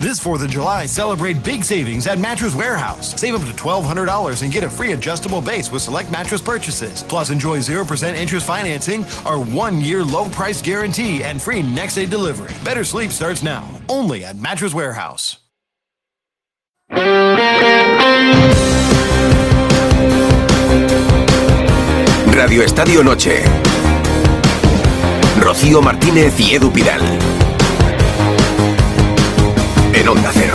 This 4th of July, celebrate big savings at Mattress Warehouse. Save up to $1,200 and get a free adjustable base with select mattress purchases. Plus, enjoy 0% interest financing, our 1-year low price guarantee, and free next day delivery. Better sleep starts now, only at Mattress Warehouse. Radio Estadio Noche. Rocío Martínez y Edu Pidal. En Onda Cero.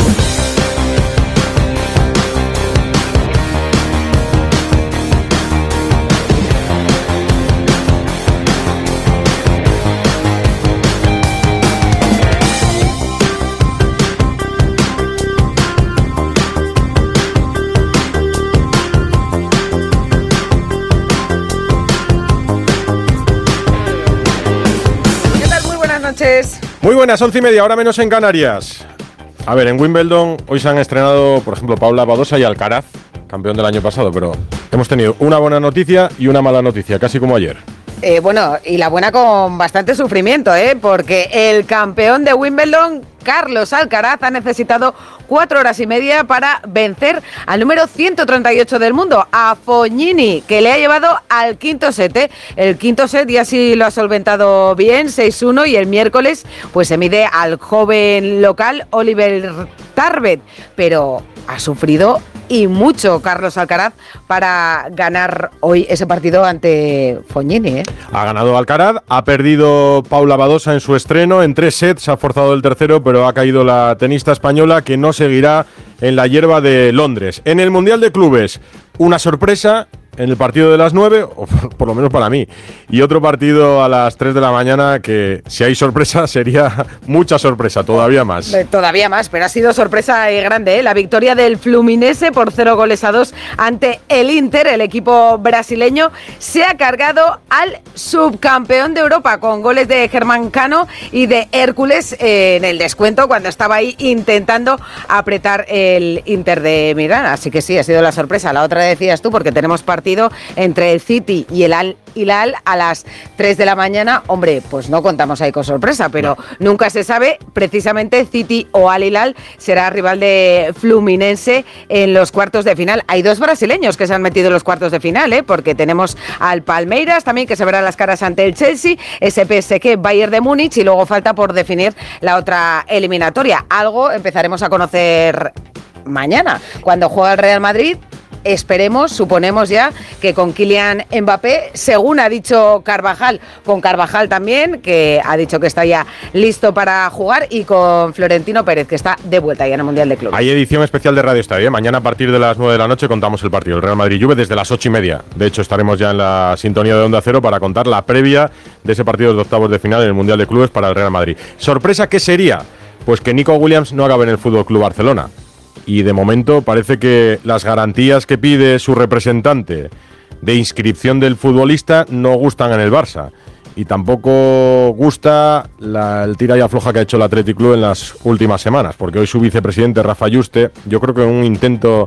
Muy buenas, 11:30, hora menos en Canarias. A ver, en Wimbledon hoy se han estrenado, por ejemplo, Paula Badosa y Alcaraz, campeón del año pasado, pero hemos tenido una buena noticia y una mala noticia, casi como ayer. Bueno, y la buena con bastante sufrimiento, porque el campeón de Wimbledon, Carlos Alcaraz, ha necesitado 4 horas y media para vencer al número 138 del mundo, a Fognini, que le ha llevado al quinto set. El quinto set ya sí lo ha solventado bien, 6-1, y el miércoles pues se mide al joven local Oliver Tarbet, pero ha sufrido y mucho Carlos Alcaraz para ganar hoy ese partido ante Fognini. Ha ganado Alcaraz, ha perdido Paula Badosa en su estreno, en 3 sets, ha forzado el tercero, pero ha caído la tenista española, que no seguirá en la hierba de Londres. En el Mundial de Clubes, una sorpresa en el partido de las 9, o por lo menos para mí, y otro partido a las 3 de la mañana que, si hay sorpresa, sería mucha sorpresa, todavía más. Todavía más, pero ha sido sorpresa grande, La victoria del Fluminense por 0-2 ante el Inter. El equipo brasileño se ha cargado al subcampeón de Europa con goles de Germán Cano y de Hércules en el descuento, cuando estaba ahí intentando apretar el Inter de Milán. Así que sí, ha sido la sorpresa. La otra decías tú, porque tenemos partido entre el City y el Al Hilal a las 3 de la mañana. Hombre, pues no contamos ahí con sorpresa, pero nunca se sabe. Precisamente City o Al Hilal será rival de Fluminense en los cuartos de final. Hay 2 brasileños que se han metido en los cuartos de final, porque tenemos al Palmeiras también, que se verá las caras ante el Chelsea, ese PSG Bayern de Múnich, y luego falta por definir la otra eliminatoria. Algo empezaremos a conocer mañana, cuando juega el Real Madrid. Esperemos, suponemos ya, que con Kylian Mbappé, según ha dicho Carvajal, con Carvajal también, que ha dicho que está ya listo para jugar, y con Florentino Pérez, que está de vuelta ya en el Mundial de Clubes. Hay edición especial de Radio Estadio, Mañana a partir de las 9 de la noche contamos el partido, el Real Madrid-Juve, desde las 8:30. De hecho, estaremos ya en la sintonía de Onda Cero para contar la previa de ese partido de octavos de final en el Mundial de Clubes para el Real Madrid. ¿Sorpresa qué sería? Pues que Nico Williams no acabe en el FC Barcelona. Y de momento parece que las garantías que pide su representante de inscripción del futbolista no gustan en el Barça. Y tampoco gusta el tira y afloja que ha hecho el Athletic Club en las últimas semanas, porque hoy su vicepresidente, Rafa Yuste, yo creo que en un intento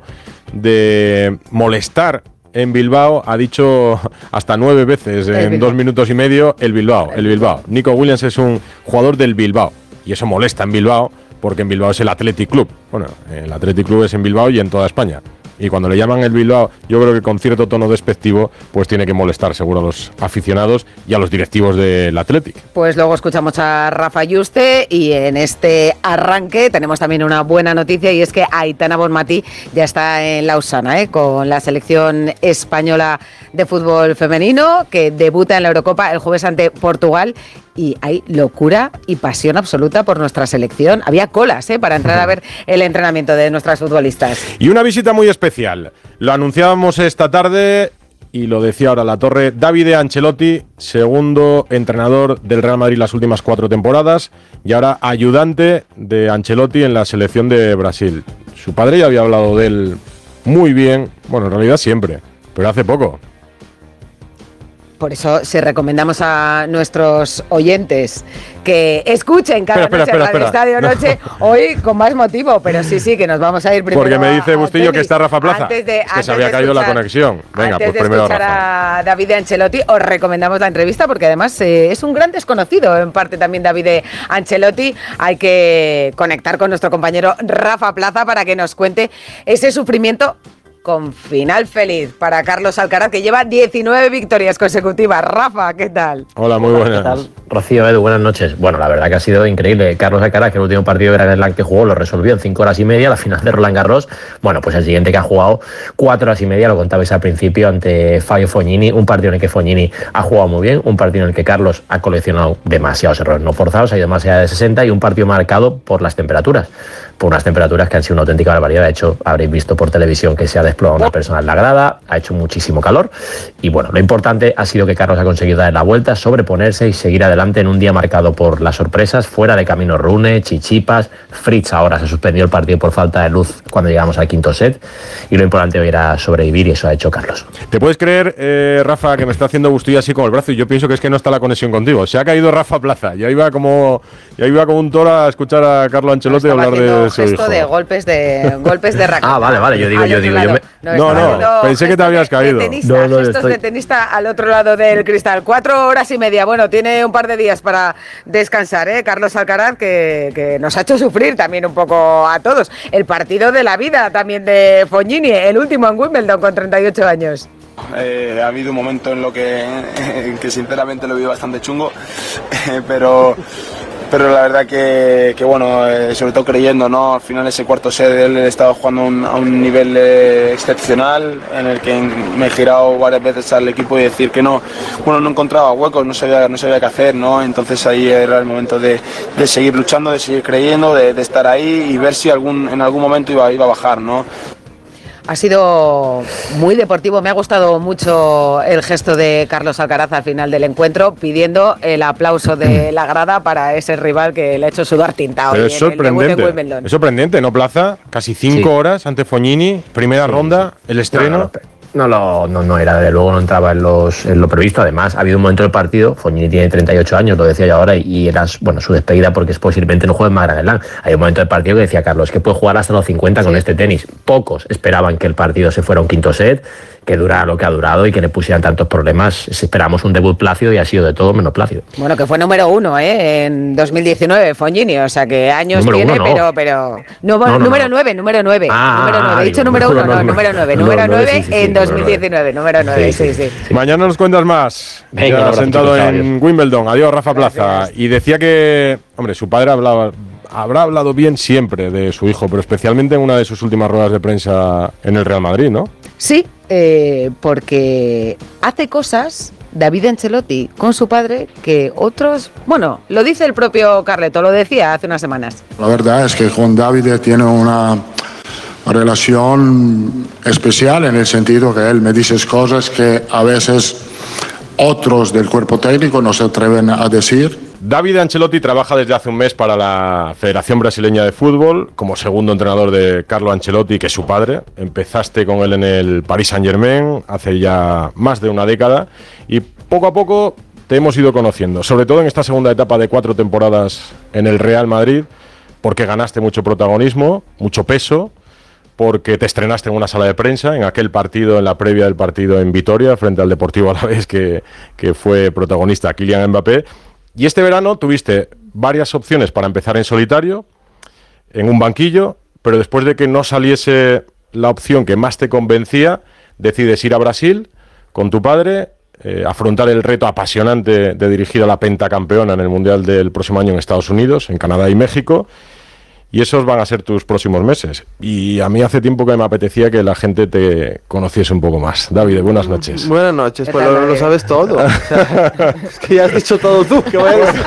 de molestar en Bilbao, ha dicho hasta 9 veces en 2 minutos y medio el Bilbao. Nico Williams es un jugador del Bilbao, y eso molesta en Bilbao, porque en Bilbao es el Athletic Club. Bueno, el Athletic Club es en Bilbao y en toda España. Y cuando le llaman el Bilbao, yo creo que con cierto tono despectivo, pues tiene que molestar seguro a los aficionados y a los directivos del Athletic. Pues luego escuchamos a Rafa Yuste, y en este arranque tenemos también una buena noticia, y es que Aitana Bonmatí ya está en Lausana, con la selección española de fútbol femenino, que debuta en la Eurocopa el jueves ante Portugal. Y hay locura y pasión absoluta por nuestra selección. Había colas para entrar a ver el entrenamiento de nuestras futbolistas. Y una visita muy especial. Lo anunciábamos esta tarde y lo decía ahora La Torre. Davide Ancelotti, segundo entrenador del Real Madrid las últimas 4 temporadas, y ahora ayudante de Ancelotti en la selección de Brasil. Su padre ya había hablado de él muy bien, bueno, en realidad siempre, pero hace poco. por eso se recomendamos a nuestros oyentes que escuchen cada noche Radio Estadio Noche, hoy con más motivo, pero sí, que nos vamos a ir primero. Porque me dice Bustillo que está Rafa Plaza. Es que se había caído la conexión. Venga, pues primero Rafa. Antes de escuchar a David Ancelotti, os recomendamos la entrevista porque además es un gran desconocido, en parte también David Ancelotti. Hay que conectar con nuestro compañero Rafa Plaza para que nos cuente ese sufrimiento con final feliz para Carlos Alcaraz, que lleva 19 victorias consecutivas. Rafa, ¿qué tal? Hola, muy buenas. ¿Qué tal? Rocío, Edu, buenas noches. Bueno, la verdad que ha sido increíble. Carlos Alcaraz, que el último partido de Grand Slam que jugó lo resolvió en 5 horas y media, la final de Roland Garros. Bueno, pues el siguiente que ha jugado 4 horas y media, lo contabais al principio, ante Fabio Fognini, un partido en el que Fognini ha jugado muy bien, un partido en el que Carlos ha coleccionado demasiados errores no forzados, ha ido más allá de 60, y un partido marcado por las temperaturas. Por unas temperaturas que han sido una auténtica barbaridad. De hecho, habréis visto por televisión que se ha desplomado una persona en la grada, ha hecho muchísimo calor, y bueno, lo importante ha sido que Carlos ha conseguido dar la vuelta, sobreponerse y seguir adelante en un día marcado por las sorpresas, fuera de camino Rune, Tsitsipas, Fritz. Ahora se suspendió el partido por falta de luz cuando llegamos al quinto set, y lo importante hoy era sobrevivir, y eso ha hecho Carlos. ¿Te puedes creer, Rafa, que me está haciendo Bustillo así con el brazo? Y yo pienso que es que no está la conexión contigo. Se ha caído Rafa Plaza. Ya iba como un toro a escuchar a Carlos Ancelotti hablar de su hijo. De golpes de raqueta. Vale, yo digo. No, pensé que te habías caído. Gestos de tenista al otro lado del cristal. 4 horas y media. Bueno, tiene un par de días para descansar, Carlos Alcaraz, que nos ha hecho sufrir también un poco a todos. El partido de la vida también de Fognini, el último en Wimbledon con 38 años. Ha habido un momento en que sinceramente lo vi bastante chungo, pero la verdad que bueno, sobre todo creyendo, ¿no? Al final ese cuarto set él estaba jugando a un nivel excepcional, en el que me he girado varias veces al equipo y decir que no encontraba huecos, no sabía qué hacer, ¿no? Entonces ahí era el momento de seguir luchando, de seguir creyendo, de estar ahí y ver si en algún momento iba a bajar, ¿no? Ha sido muy deportivo. Me ha gustado mucho el gesto de Carlos Alcaraz al final del encuentro, pidiendo el aplauso de la grada para ese rival que le ha hecho sudar tinta hoy. Es sorprendente, ¿no, Plaza? Casi 5 horas ante Fognini, primera ronda, el estreno. No era, desde luego no entraba en lo previsto. Además, ha habido un momento del partido, Fognini tiene 38 años, lo decía yo ahora, y era su despedida porque posiblemente no juegue más Grand Slam. Hay un momento del partido que decía Carlos que puede jugar hasta los 50 con este tenis. Pocos esperaban que el partido se fuera a un quinto set, que durara lo que ha durado y que le pusieran tantos problemas. Esperamos un debut plácido y ha sido de todo menos plácido. Bueno, que fue número 1 en 2019 Fognini, o sea que años número tiene, pero número 9. He dicho número 1, número 9 en 2019, número 9, sí. Mañana nos cuentas más. Venga, ya sentado en Wimbledon. Adiós, Rafa Plaza. Y decía que, hombre, su padre habrá hablado bien siempre de su hijo, pero especialmente en una de sus últimas ruedas de prensa en el Real Madrid, ¿no? Sí, porque hace cosas David Ancelotti con su padre que otros, bueno, lo dice el propio Carleto, lo decía hace unas semanas. La verdad es que con David tiene una relación especial, en el sentido que él me dice cosas que a veces otros del cuerpo técnico no se atreven a decir. David Ancelotti trabaja desde hace un mes para la Federación Brasileña de Fútbol como segundo entrenador de Carlo Ancelotti, que es su padre. Empezaste con él en el Paris Saint-Germain hace ya más de una década y poco a poco te hemos ido conociendo, sobre todo en esta segunda etapa de 4 temporadas en el Real Madrid, porque ganaste mucho protagonismo, mucho peso, porque te estrenaste en una sala de prensa en aquel partido, en la previa del partido en Vitoria frente al Deportivo Alavés que fue protagonista Kylian Mbappé. Y este verano tuviste varias opciones para empezar en solitario, en un banquillo, pero después de que no saliese la opción que más te convencía, decides ir a Brasil con tu padre, afrontar el reto apasionante de dirigir a la pentacampeona en el Mundial del próximo año en Estados Unidos, en Canadá y México. Y esos van a ser tus próximos meses. Y a mí hace tiempo que me apetecía que la gente te conociese un poco más. David, buenas noches. Buenas noches, pues lo sabes todo. O sea, es que ya has dicho todo tú. ¿Qué voy a decir?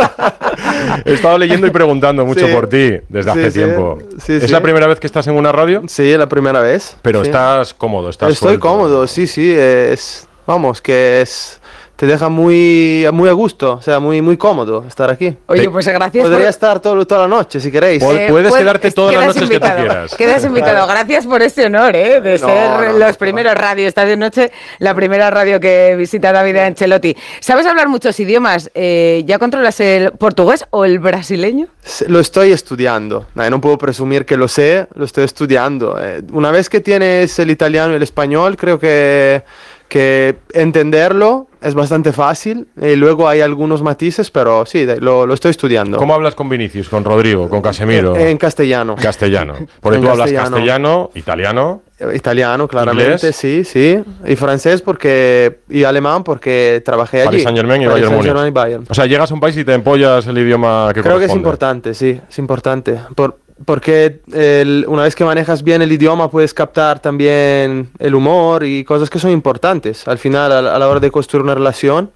He estado leyendo y preguntando mucho por ti desde hace tiempo. ¿Es la primera vez que estás en una radio? Sí, es la primera vez. Pero estás cómodo, estás Estoy suelto. Cómodo, sí. te deja muy, muy a gusto, o sea, muy, muy cómodo estar aquí. Oye, pues gracias. Podría estar toda la noche si queréis. Puedes quedarte todas las noches invitado, que tú quieras. Quedas invitado. Gracias por este honor, de ser los primeros Radio Estadio Noche, la primera radio que visita David Ancelotti. ¿Sabes hablar muchos idiomas? ¿Ya controlas el portugués o el brasileño? Lo estoy estudiando. No puedo presumir que lo sé, lo estoy estudiando. Una vez que tienes el italiano y el español, creo que entenderlo es bastante fácil. Y luego hay algunos matices, pero sí, lo estoy estudiando. ¿Cómo hablas con Vinicius, con Rodrigo, con Casemiro? En castellano. Castellano. Porque tú hablas castellano, italiano. Italiano, claramente, ¿inglés? sí. Y francés y alemán porque trabajé allí. Paris Saint-Germain y Bayern. O sea, llegas a un país y te empollas el idioma que Creo corresponde. que es importante, sí, es importante. Porque una vez que manejas bien el idioma puedes captar también el humor y cosas que son importantes. Al final, a la hora de construir una relación,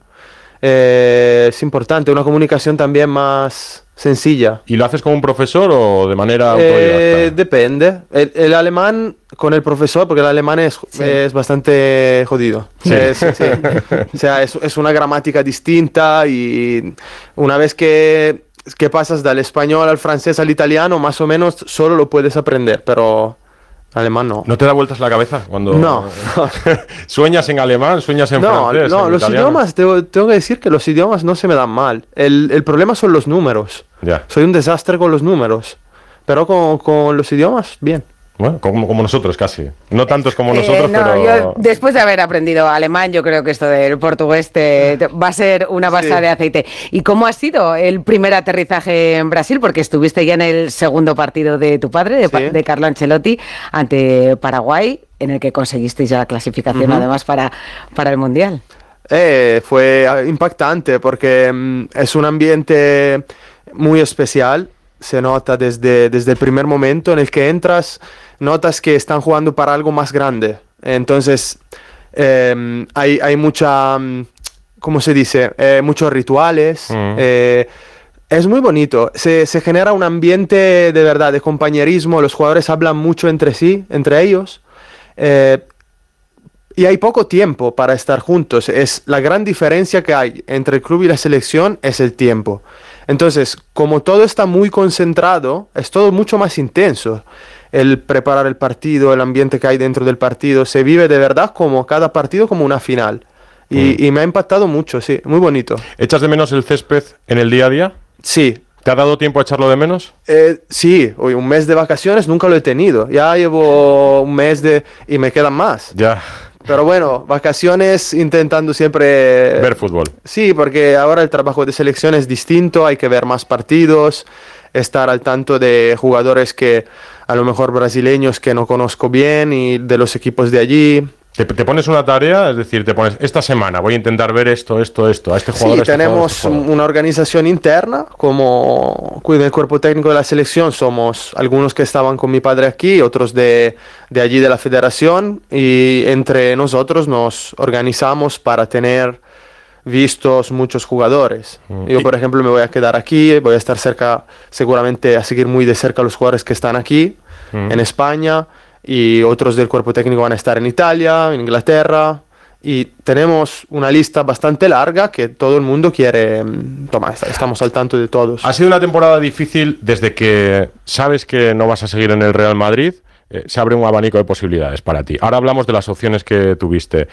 es importante. Una comunicación también más sencilla. ¿Y lo haces con un profesor o de manera autodidacta? Depende. El alemán con el profesor, porque el alemán es bastante jodido. Sí. O sea, es una gramática distinta y una vez que pasas del español al francés al italiano, más o menos solo lo puedes aprender, pero alemán no. ¿No te da vueltas la cabeza cuando No. sueñas en alemán, sueñas en francés? No, en los italiano? idiomas, tengo que decir que los idiomas no se me dan mal. El problema son los números. Ya. Soy un desastre con los números, pero con los idiomas, bien. Bueno, como nosotros casi. No tantos como nosotros, no, pero... yo, después de haber aprendido alemán, yo creo que esto del portugués va a ser una basa de aceite. ¿Y cómo ha sido el primer aterrizaje en Brasil? Porque estuviste ya en el segundo partido de tu padre, de Carlo Ancelotti, ante Paraguay, en el que conseguisteis ya la clasificación además para el Mundial. Fue impactante porque es un ambiente muy especial. Se nota desde el primer momento en el que entras, notas que están jugando para algo más grande. Entonces, hay mucha, ¿cómo se dice? Muchos rituales. Es muy bonito. Se genera un ambiente de verdad, de compañerismo. Los jugadores hablan mucho entre sí, entre ellos. Y hay poco tiempo para estar juntos. Es la gran diferencia que hay entre el club y la selección es el tiempo. Entonces, como todo está muy concentrado, es todo mucho más intenso. El preparar el partido, el ambiente que hay dentro del partido, se vive de verdad como cada partido como una final. Y me ha impactado mucho, sí, muy bonito. ¿Echas de menos el césped en el día a día? Sí. ¿Te ha dado tiempo a echarlo de menos? Sí, hoy un mes de vacaciones nunca lo he tenido. Ya llevo un mes y me quedan más. Ya. Pero bueno, vacaciones intentando siempre... Ver fútbol. Sí, porque ahora el trabajo de selección es distinto, hay que ver más partidos, estar al tanto de jugadores que a lo mejor brasileños que no conozco bien y de los equipos de allí. ¿Te pones una tarea? Es decir, te pones, esta semana voy a intentar ver esto, a este jugador. Sí, tenemos una organización interna, como el cuerpo técnico de la selección, somos algunos que estaban con mi padre aquí, otros de allí de la federación, y entre nosotros nos organizamos para tener vistos muchos jugadores. Yo, por ejemplo, me voy a quedar aquí, voy a estar cerca, seguramente a seguir muy de cerca los jugadores que están aquí, en España, y otros del cuerpo técnico van a estar en Italia, en Inglaterra, y tenemos una lista bastante larga que todo el mundo quiere tomar. Estamos al tanto de todos. Ha sido una temporada difícil desde que sabes que no vas a seguir en el Real Madrid. Se abre un abanico de posibilidades para ti. Ahora hablamos de las opciones que tuviste,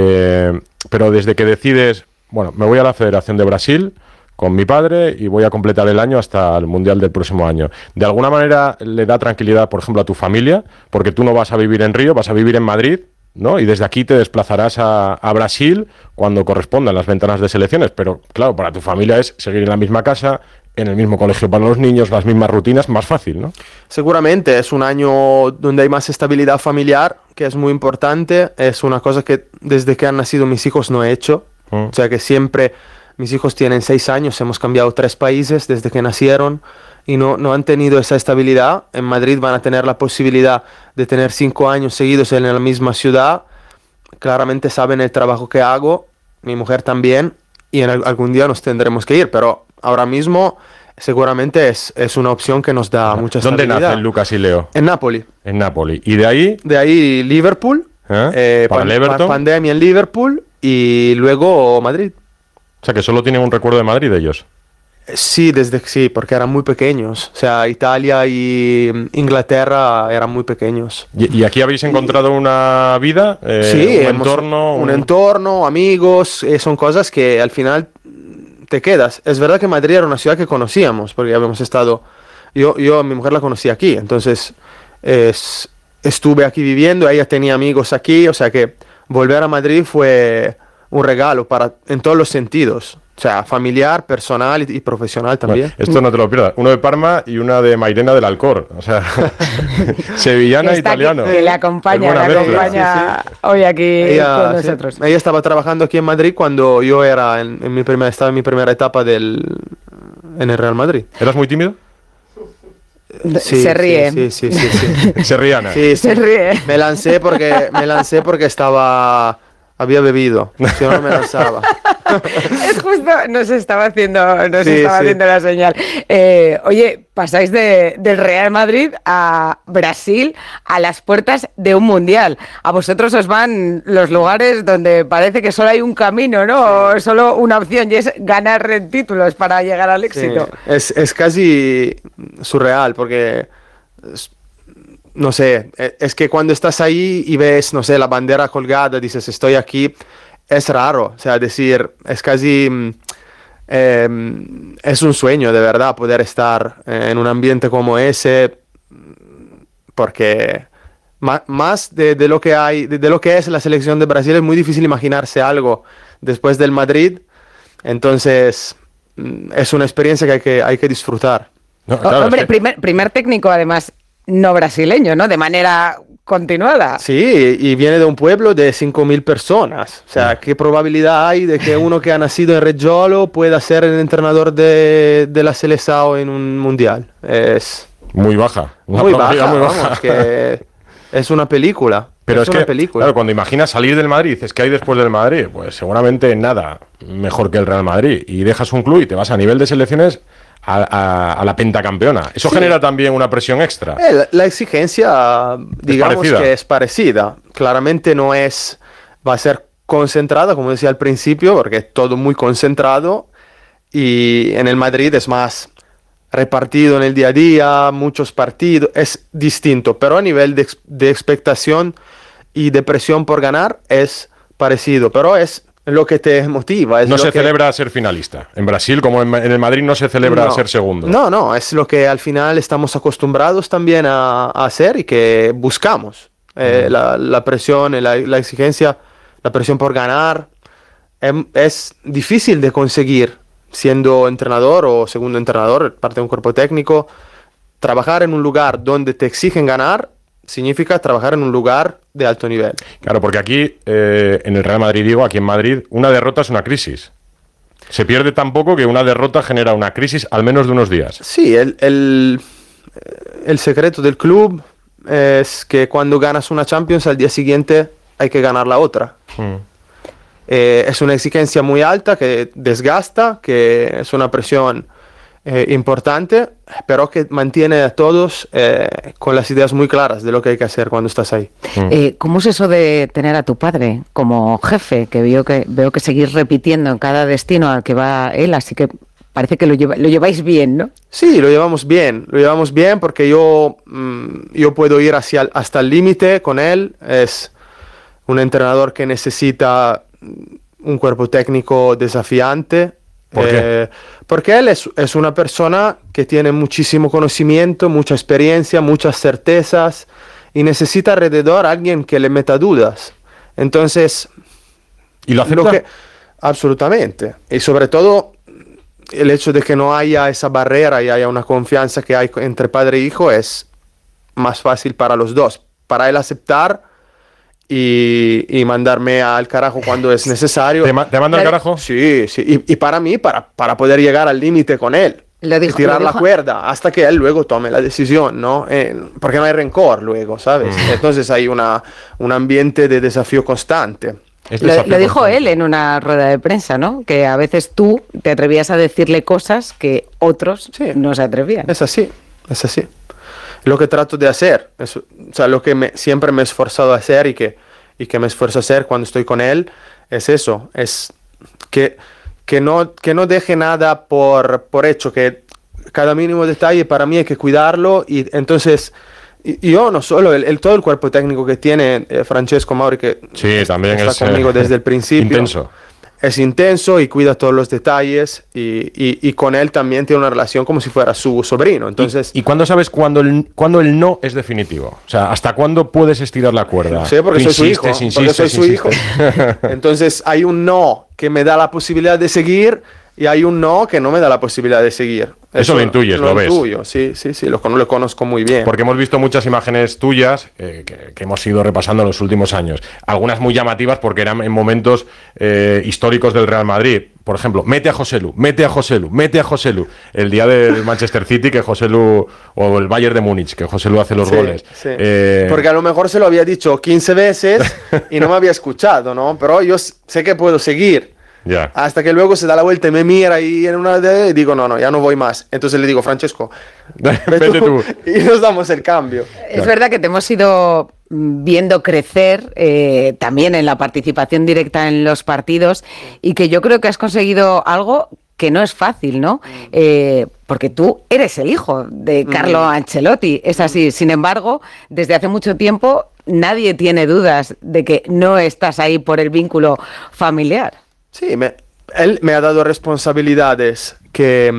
pero desde que decides, bueno, me voy a la Federación de Brasil con mi padre y voy a completar el año hasta el Mundial del próximo año. ¿De alguna manera le da tranquilidad, por ejemplo, a tu familia? Porque tú no vas a vivir en Río, vas a vivir en Madrid, ¿no? Y desde aquí te desplazarás a Brasil cuando correspondan las ventanas de selecciones. Pero, claro, para tu familia es seguir en la misma casa, en el mismo colegio para los niños, las mismas rutinas, más fácil, ¿no? Seguramente es un año donde hay más estabilidad familiar, que es muy importante. Es una cosa que desde que han nacido mis hijos no he hecho. O sea que siempre... Mis hijos tienen 6 años, hemos cambiado 3 países desde que nacieron y no han tenido esa estabilidad. En Madrid van a tener la posibilidad de tener 5 años seguidos en la misma ciudad. Claramente saben el trabajo que hago, mi mujer también, y algún día nos tendremos que ir, pero ahora mismo seguramente es una opción que nos da mucha estabilidad. ¿Dónde nacen Lucas y Leo? En Nápoli. En Nápoli. ¿Y de ahí? De ahí Liverpool. ¿Para el Everton? Pandemia en Liverpool. y luego Madrid. O sea, que solo tienen un recuerdo de Madrid ellos. Sí, porque eran muy pequeños. O sea, Italia y Inglaterra eran muy pequeños. ¿Y aquí habéis encontrado una vida? Sí, un entorno, amigos, son cosas que al final te quedas. Es verdad que Madrid era una ciudad que conocíamos, porque habíamos estado... Yo a mi mujer la conocí aquí, entonces estuve aquí viviendo, ella tenía amigos aquí, o sea que volver a Madrid fue un regalo en todos los sentidos. O sea, familiar, personal y profesional también. Bueno, esto no te lo pierdas. Uno de Parma y una de Mairena del Alcor. O sea, sevillana e italiano. Que le acompaña hoy aquí con nosotros. Sí. Ella estaba trabajando aquí en Madrid cuando yo estaba en mi primera etapa en el Real Madrid. ¿Eras muy tímido? Sí, se ríe. Sí. Se rían. Sí. Se ríe. Me lancé porque había bebido, si no me lanzaba. Es justo, nos estaba haciendo la señal. Oye, pasáis del Real Madrid a Brasil a las puertas de un mundial. A vosotros os van los lugares donde parece que solo hay un camino, ¿no? O solo una opción, y es ganar títulos para llegar al éxito. Sí. Es casi surreal porque... No sé, es que cuando estás ahí y ves, no sé, la bandera colgada, dices, estoy aquí, es raro. O sea, decir, es casi... es un sueño, de verdad, poder estar en un ambiente como ese, porque más de lo que hay, de lo que es la selección de Brasil, es muy difícil imaginarse algo después del Madrid. Entonces, es una experiencia que hay que disfrutar. No, claro, hombre, primer técnico, además, no brasileño, ¿no? De manera continuada. Sí, y viene de un pueblo de 5.000 personas. O sea, ¿qué probabilidad hay de que uno que ha nacido en Reggiolo pueda ser el entrenador de la Seleção en un mundial? Es muy baja. Muy baja. Vamos, que es una película. Pero es una que, película. claro, cuando imaginas salir del Madrid, dices, ¿qué hay después del Madrid? Pues seguramente nada mejor que el Real Madrid. Y dejas un club y te vas a nivel de selecciones a la pentacampeona. Eso genera también una presión extra. La exigencia, digamos que es parecida. Claramente va a ser concentrada, como decía al principio, porque es todo muy concentrado. Y en el Madrid es más repartido en el día a día, muchos partidos, es distinto. Pero a nivel de expectación y de presión por ganar es parecido. Pero es lo que te motiva. No se celebra ser finalista. En Brasil, como en el Madrid, no se celebra ser segundo. No, es lo que al final estamos acostumbrados también a hacer y que buscamos. La presión, la exigencia, la presión por ganar, es difícil de conseguir siendo entrenador o segundo entrenador, parte de un cuerpo técnico. Trabajar en un lugar donde te exigen ganar significa trabajar en un lugar de alto nivel. Claro, porque aquí, en el Real Madrid, aquí en Madrid, una derrota es una crisis. Se pierde tan poco que una derrota genera una crisis al menos de unos días. Sí, el secreto del club es que cuando ganas una Champions, al día siguiente hay que ganar la otra. Es una exigencia muy alta que desgasta, que es una presión importante, pero que mantiene a todos con las ideas muy claras de lo que hay que hacer cuando estás ahí. ¿Cómo es eso de tener a tu padre como jefe? Que veo que seguís repitiendo en cada destino al que va él, así que parece que lo lleváis bien, ¿no? Sí, lo llevamos bien porque yo puedo ir hasta el límite con él. Es un entrenador que necesita un cuerpo técnico desafiante. ¿Por qué? Porque él es una persona que tiene muchísimo conocimiento, mucha experiencia, muchas certezas y necesita alrededor a alguien que le meta dudas. Entonces, ¿y lo acepta? Absolutamente. Y sobre todo el hecho de que no haya esa barrera y haya una confianza que hay entre padre e hijo es más fácil para los dos. Para él aceptar y mandarme al carajo cuando es necesario. ¿Te manda al carajo? Sí. Y para mí, para poder llegar al límite con él. Y tirar la cuerda hasta que él luego tome la decisión, ¿no? Porque no hay rencor luego, ¿sabes? Entonces hay un ambiente de desafío constante. Lo dijo él en una rueda de prensa, ¿no? Que a veces tú te atrevías a decirle cosas que otros no se atrevían. Es así. Lo que trato de hacer, lo que siempre me he esforzado a hacer y y que me esfuerzo a hacer cuando estoy con él es eso, es que no deje nada por hecho, que cada mínimo detalle para mí hay que cuidarlo y entonces... Y yo no solo, todo el cuerpo técnico que tiene Francesco Mauri, que sí, también está conmigo desde el principio. Intenso. Es intenso y cuida todos los detalles y con él también tiene una relación como si fuera su sobrino. Entonces, ¿Y cuándo sabes cuándo el no es definitivo? O sea, ¿hasta cuándo puedes estirar la cuerda? Sí, porque soy su hijo. Porque soy su hijo. Entonces hay un no que me da la posibilidad de seguir y hay un no que no me da la posibilidad de seguir. Eso lo intuyes, lo ves. Intuyo, sí, lo conozco muy bien. Porque hemos visto muchas imágenes tuyas que hemos ido repasando en los últimos años. Algunas muy llamativas porque eran en momentos históricos del Real Madrid. Por ejemplo, mete a Joselu. El día del Manchester City, que Joselu, o el Bayern de Múnich, que Joselu hace los goles. Sí. Porque a lo mejor se lo había dicho 15 veces y no me había escuchado, ¿no? Pero yo sé que puedo seguir. Yeah. Hasta que luego se da la vuelta y me mira y en una de digo, no, ya no voy más. Entonces le digo, Francesco, vete tú. Y nos damos el cambio. Es verdad que te hemos ido viendo crecer también en la participación directa en los partidos y que yo creo que has conseguido algo que no es fácil, ¿no? Porque tú eres el hijo de Carlo Ancelotti, es así. Sin embargo, desde hace mucho tiempo nadie tiene dudas de que no estás ahí por el vínculo familiar. Sí, él me ha dado responsabilidades que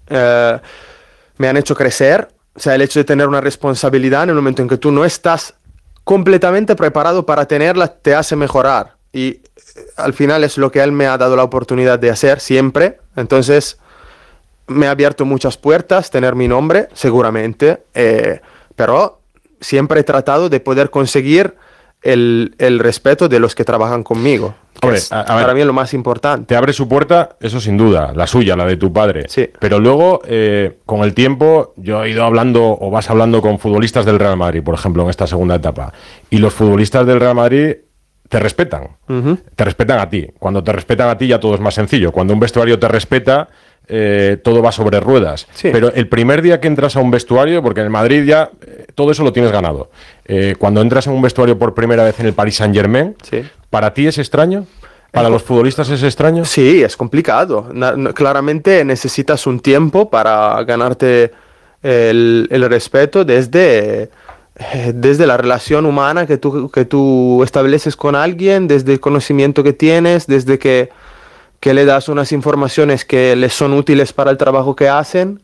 me han hecho crecer. O sea, el hecho de tener una responsabilidad en el momento en que tú no estás completamente preparado para tenerla te hace mejorar. Y al final es lo que él me ha dado la oportunidad de hacer siempre. Entonces, me ha abierto muchas puertas, tener mi nombre, seguramente. Pero siempre he tratado de poder conseguir el respeto de los que trabajan conmigo. Hombre, Para mí es lo más importante. Te abre su puerta, eso sin duda, la suya, la de tu padre. Sí. Pero luego, con el tiempo, yo he ido hablando, o vas hablando con futbolistas del Real Madrid, por ejemplo, en esta segunda etapa. Y los futbolistas del Real Madrid te respetan. Te respetan a ti. Cuando te respetan a ti ya todo es más sencillo. Cuando un vestuario te respeta, todo va sobre ruedas. Sí. Pero el primer día que entras a un vestuario, porque en el Madrid ya todo eso lo tienes ganado. Cuando entras en un vestuario por primera vez en el Paris Saint-Germain, Sí. ¿para ti es extraño? ¿Para los futbolistas es extraño? Sí, es complicado. Claramente necesitas un tiempo para ganarte el respeto desde la relación humana que tú estableces con alguien, desde el conocimiento que tienes, desde que le das unas informaciones que les son útiles para el trabajo que hacen.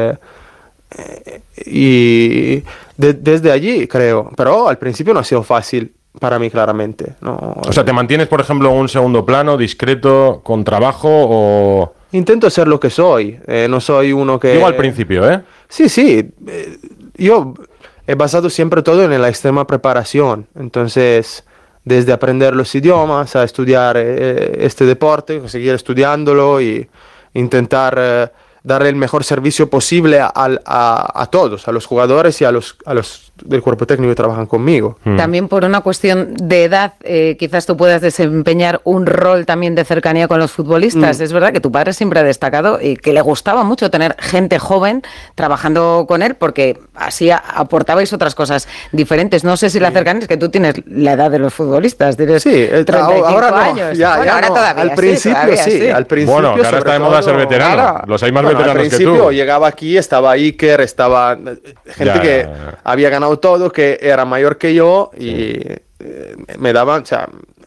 Y desde allí, creo. Pero al principio no ha sido fácil. Para mí, claramente. No. O sea, ¿te mantienes, por ejemplo, en un segundo plano, discreto, con trabajo o...? Intento ser lo que soy. No soy uno que... Digo al principio, ¿eh? Sí. Yo he basado siempre todo en la extrema preparación. Entonces, desde aprender los idiomas a estudiar este deporte, seguir estudiándolo y intentar darle el mejor servicio posible a todos, a los jugadores y a los del cuerpo técnico que trabajan conmigo. También por una cuestión de edad, quizás tú puedas desempeñar un rol también de cercanía con los futbolistas. Es verdad que tu padre siempre ha destacado y que le gustaba mucho tener gente joven trabajando con él porque así aportabais otras cosas diferentes. No sé si la cercanía es que tú tienes la edad de los futbolistas, tienes 35 ahora no, años. Ya, ahora no. Todavía al principio todavía sí. Al principio, bueno, que ahora está de moda ser veterano. Claro. Los hay más Al veteranos que principio tú. llegaba aquí, estaba Iker, estaba gente que había ganado todo, que era mayor que yo y me daban, o sea,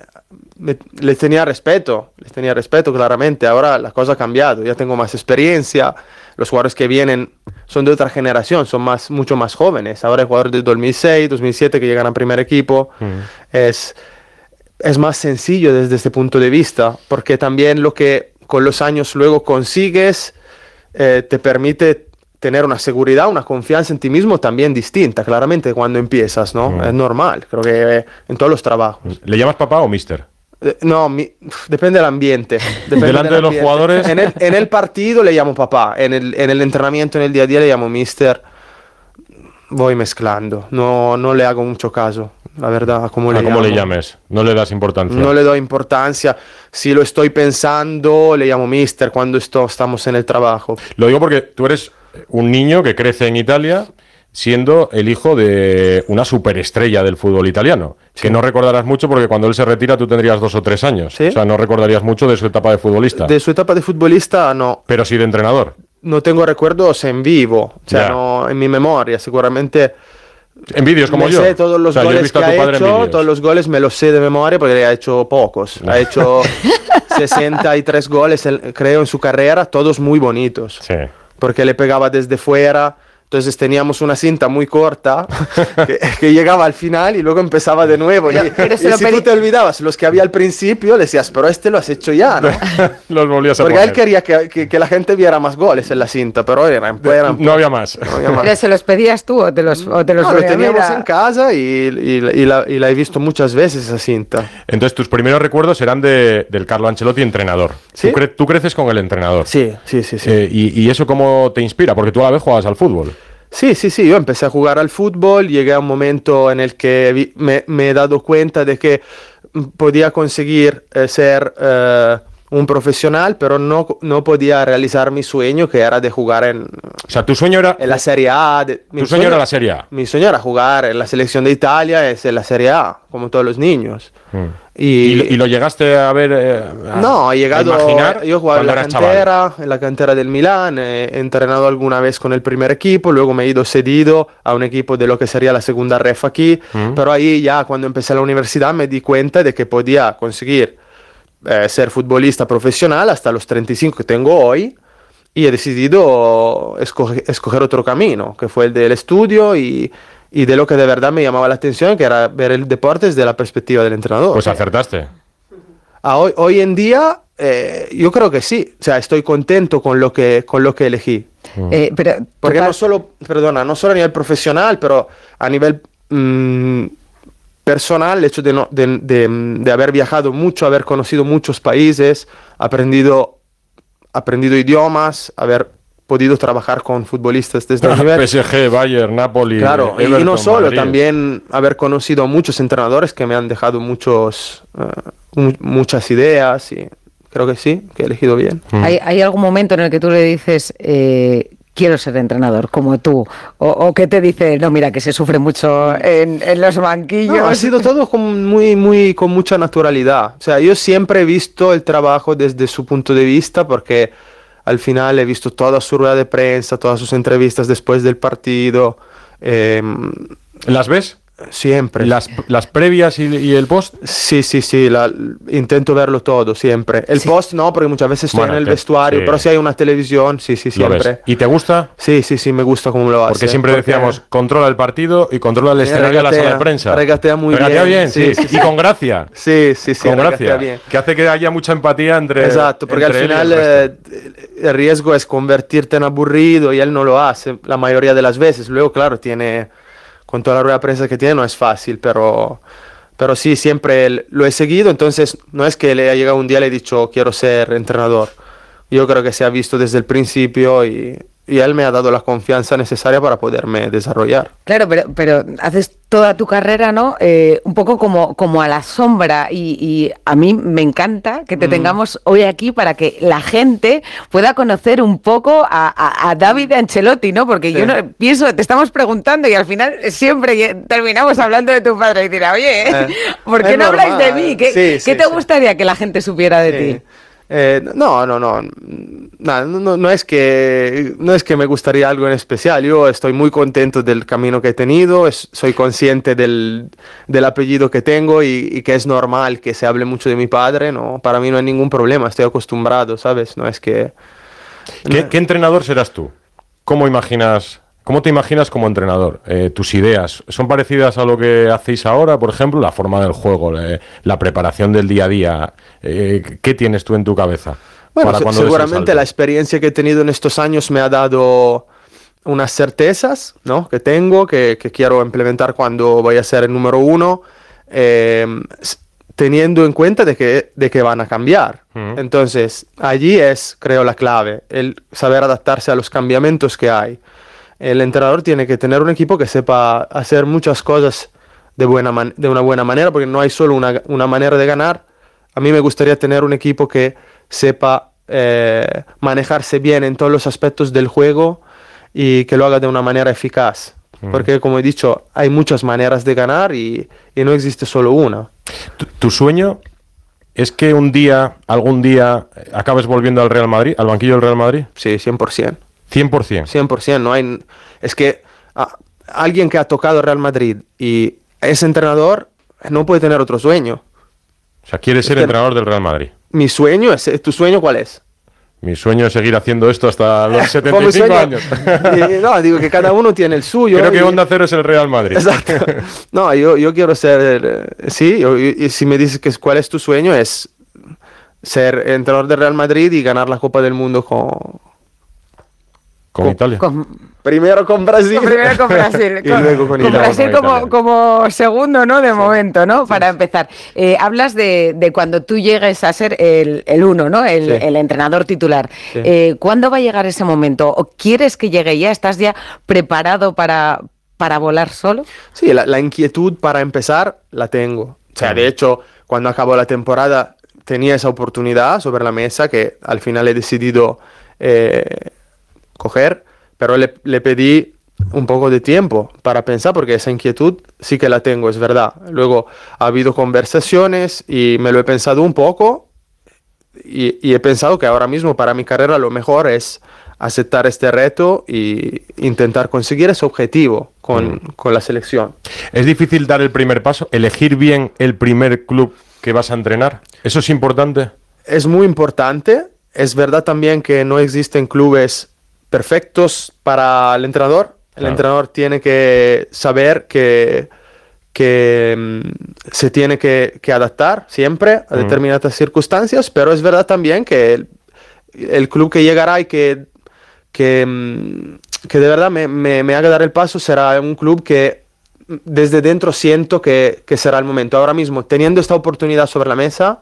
les tenía respeto claramente. Ahora la cosa ha cambiado, ya tengo más experiencia, los jugadores que vienen son de otra generación, son mucho más jóvenes. Ahora hay jugadores de 2006, 2007 que llegan al primer equipo. Es más sencillo desde este punto de vista, porque también lo que con los años luego consigues te permite tener una seguridad, una confianza en ti mismo también distinta, claramente, cuando empiezas, ¿no? Es normal, creo que en todos los trabajos. ¿Le llamas papá o mister? No, depende del ambiente. Delante de los jugadores. En el partido le llamo papá, en el entrenamiento, en el día a día le llamo mister. Voy mezclando, no le hago mucho caso, la verdad. ¿Cómo le llames? No le das importancia. No le doy importancia. Si lo estoy pensando, le llamo mister cuando estamos en el trabajo. Lo digo porque tú eres un niño que crece en Italia, siendo el hijo de una superestrella del fútbol italiano, que no recordarás mucho porque cuando él se retira tú tendrías 2 o 3 años. ¿Sí? O sea, no recordarías mucho de su etapa de futbolista. De su etapa de futbolista, no. Pero sí de entrenador. No tengo recuerdos en vivo, o sea, Ya. no en mi memoria, seguramente. En vídeos como Me yo. sé todos los O sea, yo he goles visto que a tu ha padre en hecho, vídeos. todos los goles me los sé de memoria porque ha hecho pocos. Ha hecho 63 goles, creo, en su carrera, todos muy bonitos. Sí. Porque le pegaba desde fuera. Entonces teníamos una cinta muy corta que llegaba al final y luego empezaba de nuevo. Pero y se lo si pedí- tú te olvidabas los que había al principio, le decías, pero este lo has hecho ya, ¿no? Los volvías a Porque poner. él quería que la gente viera más goles en la cinta, pero eran No había más. no había más. ¿Pero se los pedías tú o te los No, lo ponía teníamos a- en casa y la he visto muchas veces esa cinta. Entonces tus primeros recuerdos serán del Carlo Ancelotti entrenador. ¿Sí? Tú creces con el entrenador. Sí. ¿Y eso cómo te inspira? Porque tú a la vez jugabas al fútbol. Sí, yo empecé a jugar al fútbol, llegué a un momento en el que me he dado cuenta de que podía conseguir ser un profesional, pero no podía realizar mi sueño, que era de jugar en O sea, tu sueño era... la Serie A. Tu sueño era la Serie A. Mi sueño era jugar en la selección de Italia, es en la Serie A, como todos los niños. ¿Y lo llegaste a ver? No, he llegado. a imaginar Yo jugaba en cuando la eras chaval? cantera, en la cantera del Milán, he entrenado alguna vez con el primer equipo, luego me he ido cedido a un equipo de lo que sería la segunda ref aquí, pero ahí ya cuando empecé la universidad me di cuenta de que podía conseguir ser futbolista profesional hasta los 35 que tengo hoy y he decidido escoger otro camino, que fue el del estudio y de lo que de verdad me llamaba la atención, que era ver el deporte desde la perspectiva del entrenador. Pues acertaste. Hoy en día, yo creo que sí. O sea, estoy contento con lo que elegí. pero Porque total- no solo a nivel profesional, pero a nivel personal, el hecho de haber viajado mucho, haber conocido muchos países, aprendido idiomas, haber podido trabajar con futbolistas de este nivel. PSG, Bayern, Napoli. Claro, y Everton, no solo, Madrid. también haber conocido a muchos entrenadores que me han dejado muchas ideas y creo que sí, que he elegido bien. ¿Hay algún momento en el que tú le dices, quiero ser entrenador como tú? O que te dice, no, mira, que se sufre mucho en los banquillos? No, ha sido todo con mucha naturalidad. O sea, yo siempre he visto el trabajo desde su punto de vista porque al final he visto toda su rueda de prensa, todas sus entrevistas después del partido. ¿Las ves? Siempre. ¿Las previas y el post? Sí, intento verlo todo, siempre. El post no, porque muchas veces estoy Bueno, en el que- vestuario, sí. pero si hay una televisión, sí, Lo siempre. ves. ¿Y te gusta? Sí, me gusta cómo lo hace. Porque siempre decíamos, controla el partido y controla el escenario de la sala de prensa. Regatea muy Regatea bien. sí. Sí. Y con gracia. Sí, Con regatea gracia. bien. Que hace que haya mucha empatía entre. Exacto, porque al entre él y el final resto. el riesgo es convertirte en aburrido y él no lo hace la mayoría de las veces. Luego, claro, con toda la rueda de prensa que tiene, no es fácil, pero sí, siempre lo he seguido. Entonces, no es que le ha llegado un día y le he dicho, quiero ser entrenador. Yo creo que se ha visto desde el principio y él me ha dado la confianza necesaria para poderme desarrollar. Claro, pero haces toda tu carrera, ¿no? Un poco como a la sombra y a mí me encanta que te tengamos hoy aquí para que la gente pueda conocer un poco a David Ancelotti, ¿no? Porque yo no pienso, te estamos preguntando y al final siempre terminamos hablando de tu padre y dirá, oye, ¿por qué es no habláis de normal. mí? ¿Qué Sí, te gustaría que la gente supiera de ti? No es que me gustaría algo en especial. Yo estoy muy contento del camino que he tenido, soy consciente del apellido que tengo y que es normal que se hable mucho de mi padre, ¿no? Para mí no hay ningún problema, estoy acostumbrado, ¿sabes? No es que... ¿Qué entrenador serás tú? ¿Cómo te imaginas como entrenador? ¿Tus ideas son parecidas a lo que hacéis ahora? Por ejemplo, la forma del juego, la preparación del día a día. ¿Qué tienes tú en tu cabeza? Bueno, para cuando des el seguramente salto? la experiencia que he tenido en estos años me ha dado unas certezas, ¿no? que tengo, que quiero implementar cuando voy a ser el número 1, teniendo en cuenta de que van a cambiar. Entonces, allí es, creo, la clave, el saber adaptarse a los cambiamientos que hay. El entrenador tiene que tener un equipo que sepa hacer muchas cosas de una buena manera, porque no hay solo una manera de ganar. A mí me gustaría tener un equipo que sepa manejarse bien en todos los aspectos del juego y que lo haga de una manera eficaz. Porque, como he dicho, hay muchas maneras de ganar y no existe solo una. ¿Tu sueño es que algún día, acabes volviendo al Real Madrid, al banquillo del Real Madrid? Sí, 100%. 100%. 100%. No hay, es que alguien que ha tocado Real Madrid y es entrenador no puede tener otro sueño. O sea, quieres ser entrenador del Real Madrid. Mi sueño es... ¿Tu sueño cuál es? Mi sueño es seguir haciendo esto hasta los 75 años. No, digo que cada uno tiene el suyo. Creo que Onda Cero es el Real Madrid. Exacto. No, yo quiero ser... sí, y si me dices que cuál es tu sueño, es ser entrenador del Real Madrid y ganar la Copa del Mundo con Italia. Primero con Brasil. Primero con Brasil. Y luego con Italia. Brasil como segundo, ¿no? De momento, ¿no? Para empezar. Hablas de cuando tú llegues a ser el uno, ¿no? El entrenador titular. Sí. ¿Cuándo va a llegar ese momento? ¿O quieres que llegue ya? ¿Estás ya preparado para volar solo? Sí, la inquietud para empezar la tengo. O sea, de hecho, cuando acabó la temporada tenía esa oportunidad sobre la mesa que al final he decidido coger, pero le pedí un poco de tiempo para pensar, porque esa inquietud sí que la tengo, es verdad. Luego ha habido conversaciones y me lo he pensado un poco y he pensado que ahora mismo para mi carrera lo mejor es aceptar este reto e intentar conseguir ese objetivo con la selección. ¿Es difícil dar el primer paso? ¿Elegir bien el primer club que vas a entrenar? ¿Eso es importante? Es muy importante. Es verdad también que no existen clubes perfectos para el entrenador. El entrenador tiene que saber que se tiene que adaptar siempre a determinadas circunstancias, pero es verdad también que el club que llegará y que de verdad me haga dar el paso será un club que desde dentro siento que será el momento. Ahora mismo, teniendo esta oportunidad sobre la mesa,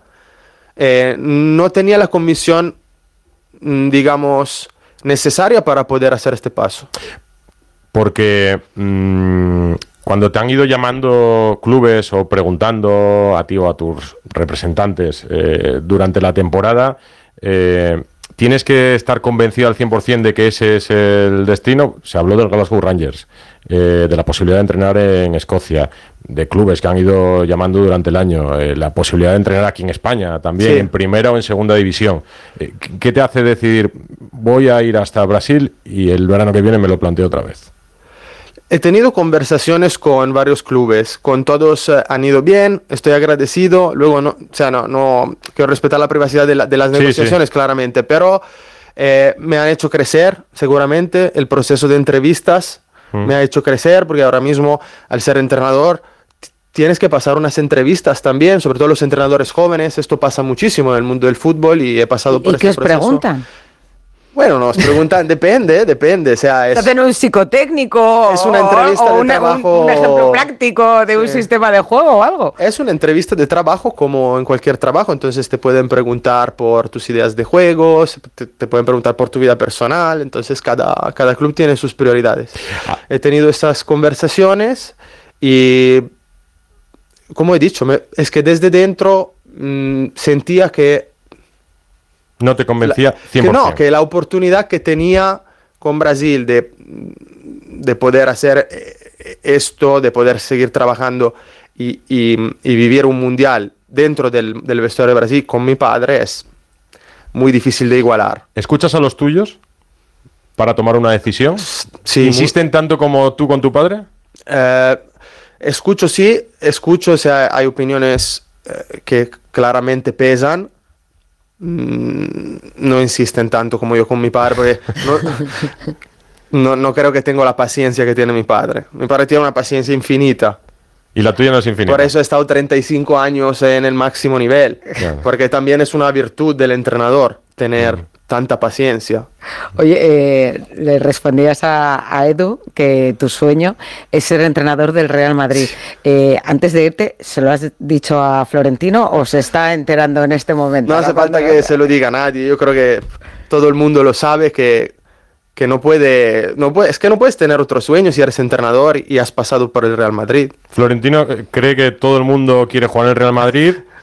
no tenía la convicción, digamos, necesaria para poder hacer este paso. Porque cuando te han ido llamando clubes o preguntando a ti o a tus representantes durante la temporada, ¿tienes que estar convencido al 100% de que ese es el destino? Se habló del Glasgow Rangers, de la posibilidad de entrenar en Escocia, de clubes que han ido llamando durante el año, la posibilidad de entrenar aquí en España también, en primera o en segunda división. ¿Qué te hace decidir, voy a ir hasta Brasil y el verano que viene me lo planteo otra vez? He tenido conversaciones con varios clubes, con todos han ido bien, estoy agradecido. Luego, no quiero respetar la privacidad de las negociaciones, claramente, pero me han hecho crecer, seguramente. El proceso de entrevistas me ha hecho crecer, porque ahora mismo, al ser entrenador, tienes que pasar unas entrevistas también, sobre todo los entrenadores jóvenes. Esto pasa muchísimo en el mundo del fútbol y he pasado por este proceso. ¿Y qué os preguntan? Bueno, nos preguntan, depende, o sea, es... ¿Hacen un psicotécnico es una entrevista de trabajo, un ejemplo práctico de un sistema de juego o algo? Es una entrevista de trabajo como en cualquier trabajo, entonces te pueden preguntar por tus ideas de juegos, te pueden preguntar por tu vida personal, entonces cada club tiene sus prioridades. He tenido esas conversaciones y, como he dicho, es que desde dentro sentía que no te convencía 100%. Que la oportunidad que tenía con Brasil de poder hacer esto, de poder seguir trabajando y vivir un mundial dentro del vestuario de Brasil con mi padre es muy difícil de igualar. ¿Escuchas a los tuyos para tomar una decisión? Sí. ¿Insisten tanto como tú con tu padre? Escucho, o sea, hay opiniones que claramente pesan. No insisten tanto como yo con mi padre, porque no creo que tengo la paciencia que tiene mi padre. Mi padre tiene una paciencia infinita. Y la tuya no es infinita. Por eso he estado 35 años en el máximo nivel. Claro. Porque también es una virtud del entrenador tener tanta paciencia. Oye, le respondías a Edu que tu sueño es ser entrenador del Real Madrid. Antes de irte, ¿se lo has dicho a Florentino o se está enterando en este momento? No hace falta que se lo diga a nadie. Yo creo que todo el mundo lo sabe, que no puedes tener otro sueño si eres entrenador y has pasado por el Real Madrid. Florentino cree que todo el mundo quiere jugar en el Real Madrid.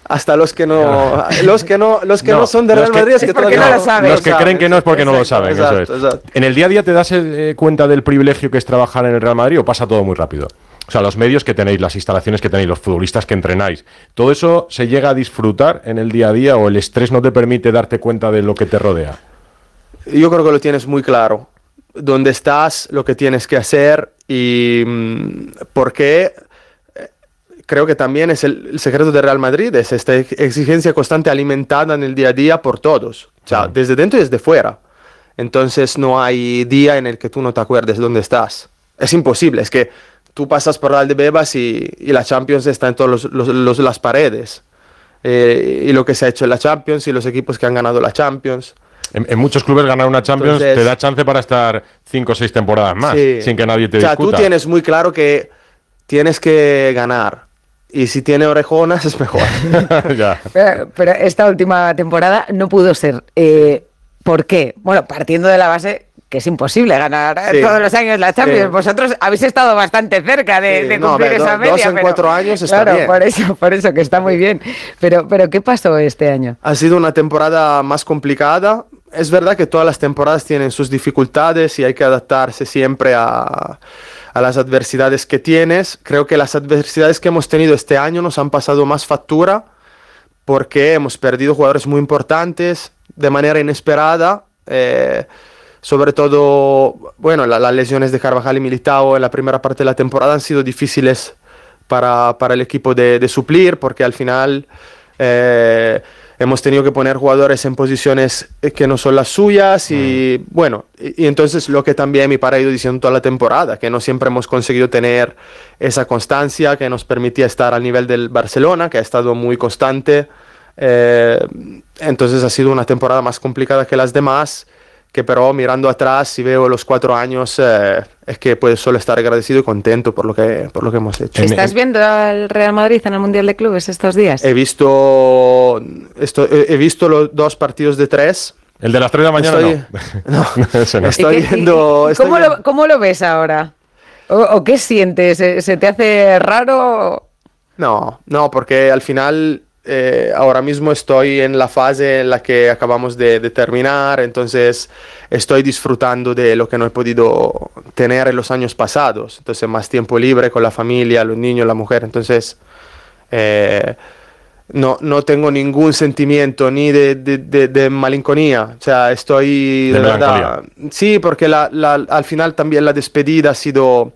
Hasta los que no son de Real Madrid es que porque todavía no lo saben. Los que creen que no es porque no lo saben. Exacto, Eso es. exacto. ¿En el día a día te das cuenta del privilegio que es trabajar en el Real Madrid o pasa todo muy rápido? O sea, los medios que tenéis, las instalaciones que tenéis, los futbolistas que entrenáis, ¿todo eso se llega a disfrutar en el día a día o el estrés no te permite darte cuenta de lo que te rodea? Yo creo que lo tienes muy claro. Dónde estás, lo que tienes que hacer y por qué. Creo que también es el secreto de Real Madrid, es esta exigencia constante alimentada en el día a día por todos, o sea, desde dentro y desde fuera. Entonces no hay día en el que tú no te acuerdes dónde estás. Es imposible, es que tú pasas por Valdebebas y la Champions está en todas las paredes. Y lo que se ha hecho en la Champions y los equipos que han ganado la Champions. En muchos clubes ganar una Champions te da chance para estar 5 o 6 temporadas más, sin que nadie te discuta. O sea, tú tienes muy claro que tienes que ganar. Y si tiene orejonas es mejor. Ya. Pero esta última temporada no pudo ser. ¿Por qué? Bueno, partiendo de la base que es imposible ganar todos los años la Champions. Sí. Vosotros habéis estado bastante cerca de cumplir esa media. 2 en 4 años está bien. Por eso que está muy bien. Pero ¿qué pasó este año? Ha sido una temporada más complicada. Es verdad que todas las temporadas tienen sus dificultades y hay que adaptarse siempre a las adversidades que tienes. Creo que las adversidades que hemos tenido este año nos han pasado más factura porque hemos perdido jugadores muy importantes de manera inesperada. Sobre todo, bueno, las lesiones de Carvajal y Militao en la primera parte de la temporada han sido difíciles para el equipo de suplir porque al final hemos tenido que poner jugadores en posiciones que no son las suyas y bueno, y entonces lo que también mi padre ha ido diciendo toda la temporada, que no siempre hemos conseguido tener esa constancia que nos permitía estar al nivel del Barcelona, que ha estado muy constante. Entonces ha sido una temporada más complicada que las demás, que pero mirando atrás, si veo los 4 años, es que puedes solo estar agradecido y contento por lo que hemos hecho. ¿Estás viendo al Real Madrid en el Mundial de Clubes estos días? He visto los 2 partidos de 3. El de las 3 de la mañana no. Estoy viendo... ¿Cómo lo ves ahora? ¿O qué sientes? ¿Se te hace raro? No, porque al final... ahora mismo estoy en la fase en la que acabamos de terminar, entonces estoy disfrutando de lo que no he podido tener en los años pasados, entonces más tiempo libre con la familia, los niños, la mujer, entonces no tengo ningún sentimiento ni de malinconía, o sea, estoy de verdad... Sí, porque al final también la despedida ha sido...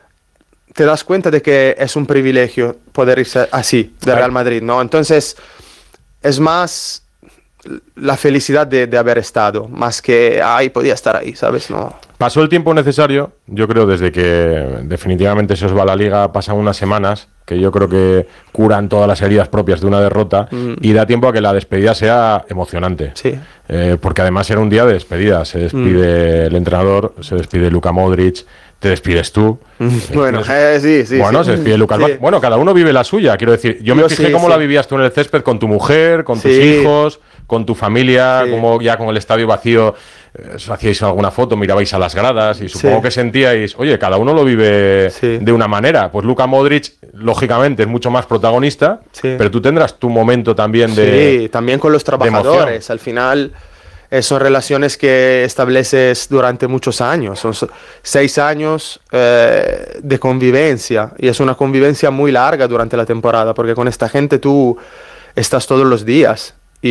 Te das cuenta de que es un privilegio poder irse así de Real Madrid, ¿no? Entonces, es más la felicidad de haber estado, más que, podía estar ahí, ¿sabes? No. Pasó el tiempo necesario, yo creo, desde que definitivamente se os va la Liga, pasan unas semanas, que yo creo que curan todas las heridas propias de una derrota, y da tiempo a que la despedida sea emocionante. Sí. Porque además era un día de despedida, se despide el entrenador, se despide Luka Modric, te despides tú. Bueno, sí. Bueno, se despide Lucas Vázquez. Bueno, cada uno vive la suya, quiero decir. Yo me fijé cómo la vivías tú en el césped con tu mujer, con tus hijos, con tu familia, como ya con el estadio vacío, hacíais alguna foto, mirabais a las gradas y supongo que sentíais, oye, cada uno lo vive de una manera. Pues Luka Modric, lógicamente, es mucho más protagonista, pero tú tendrás tu momento también de... Sí, también con los trabajadores. Al final... son relaciones que estableces durante muchos años, son 6 años de convivencia y es una convivencia muy larga durante la temporada porque con esta gente tú estás todos los días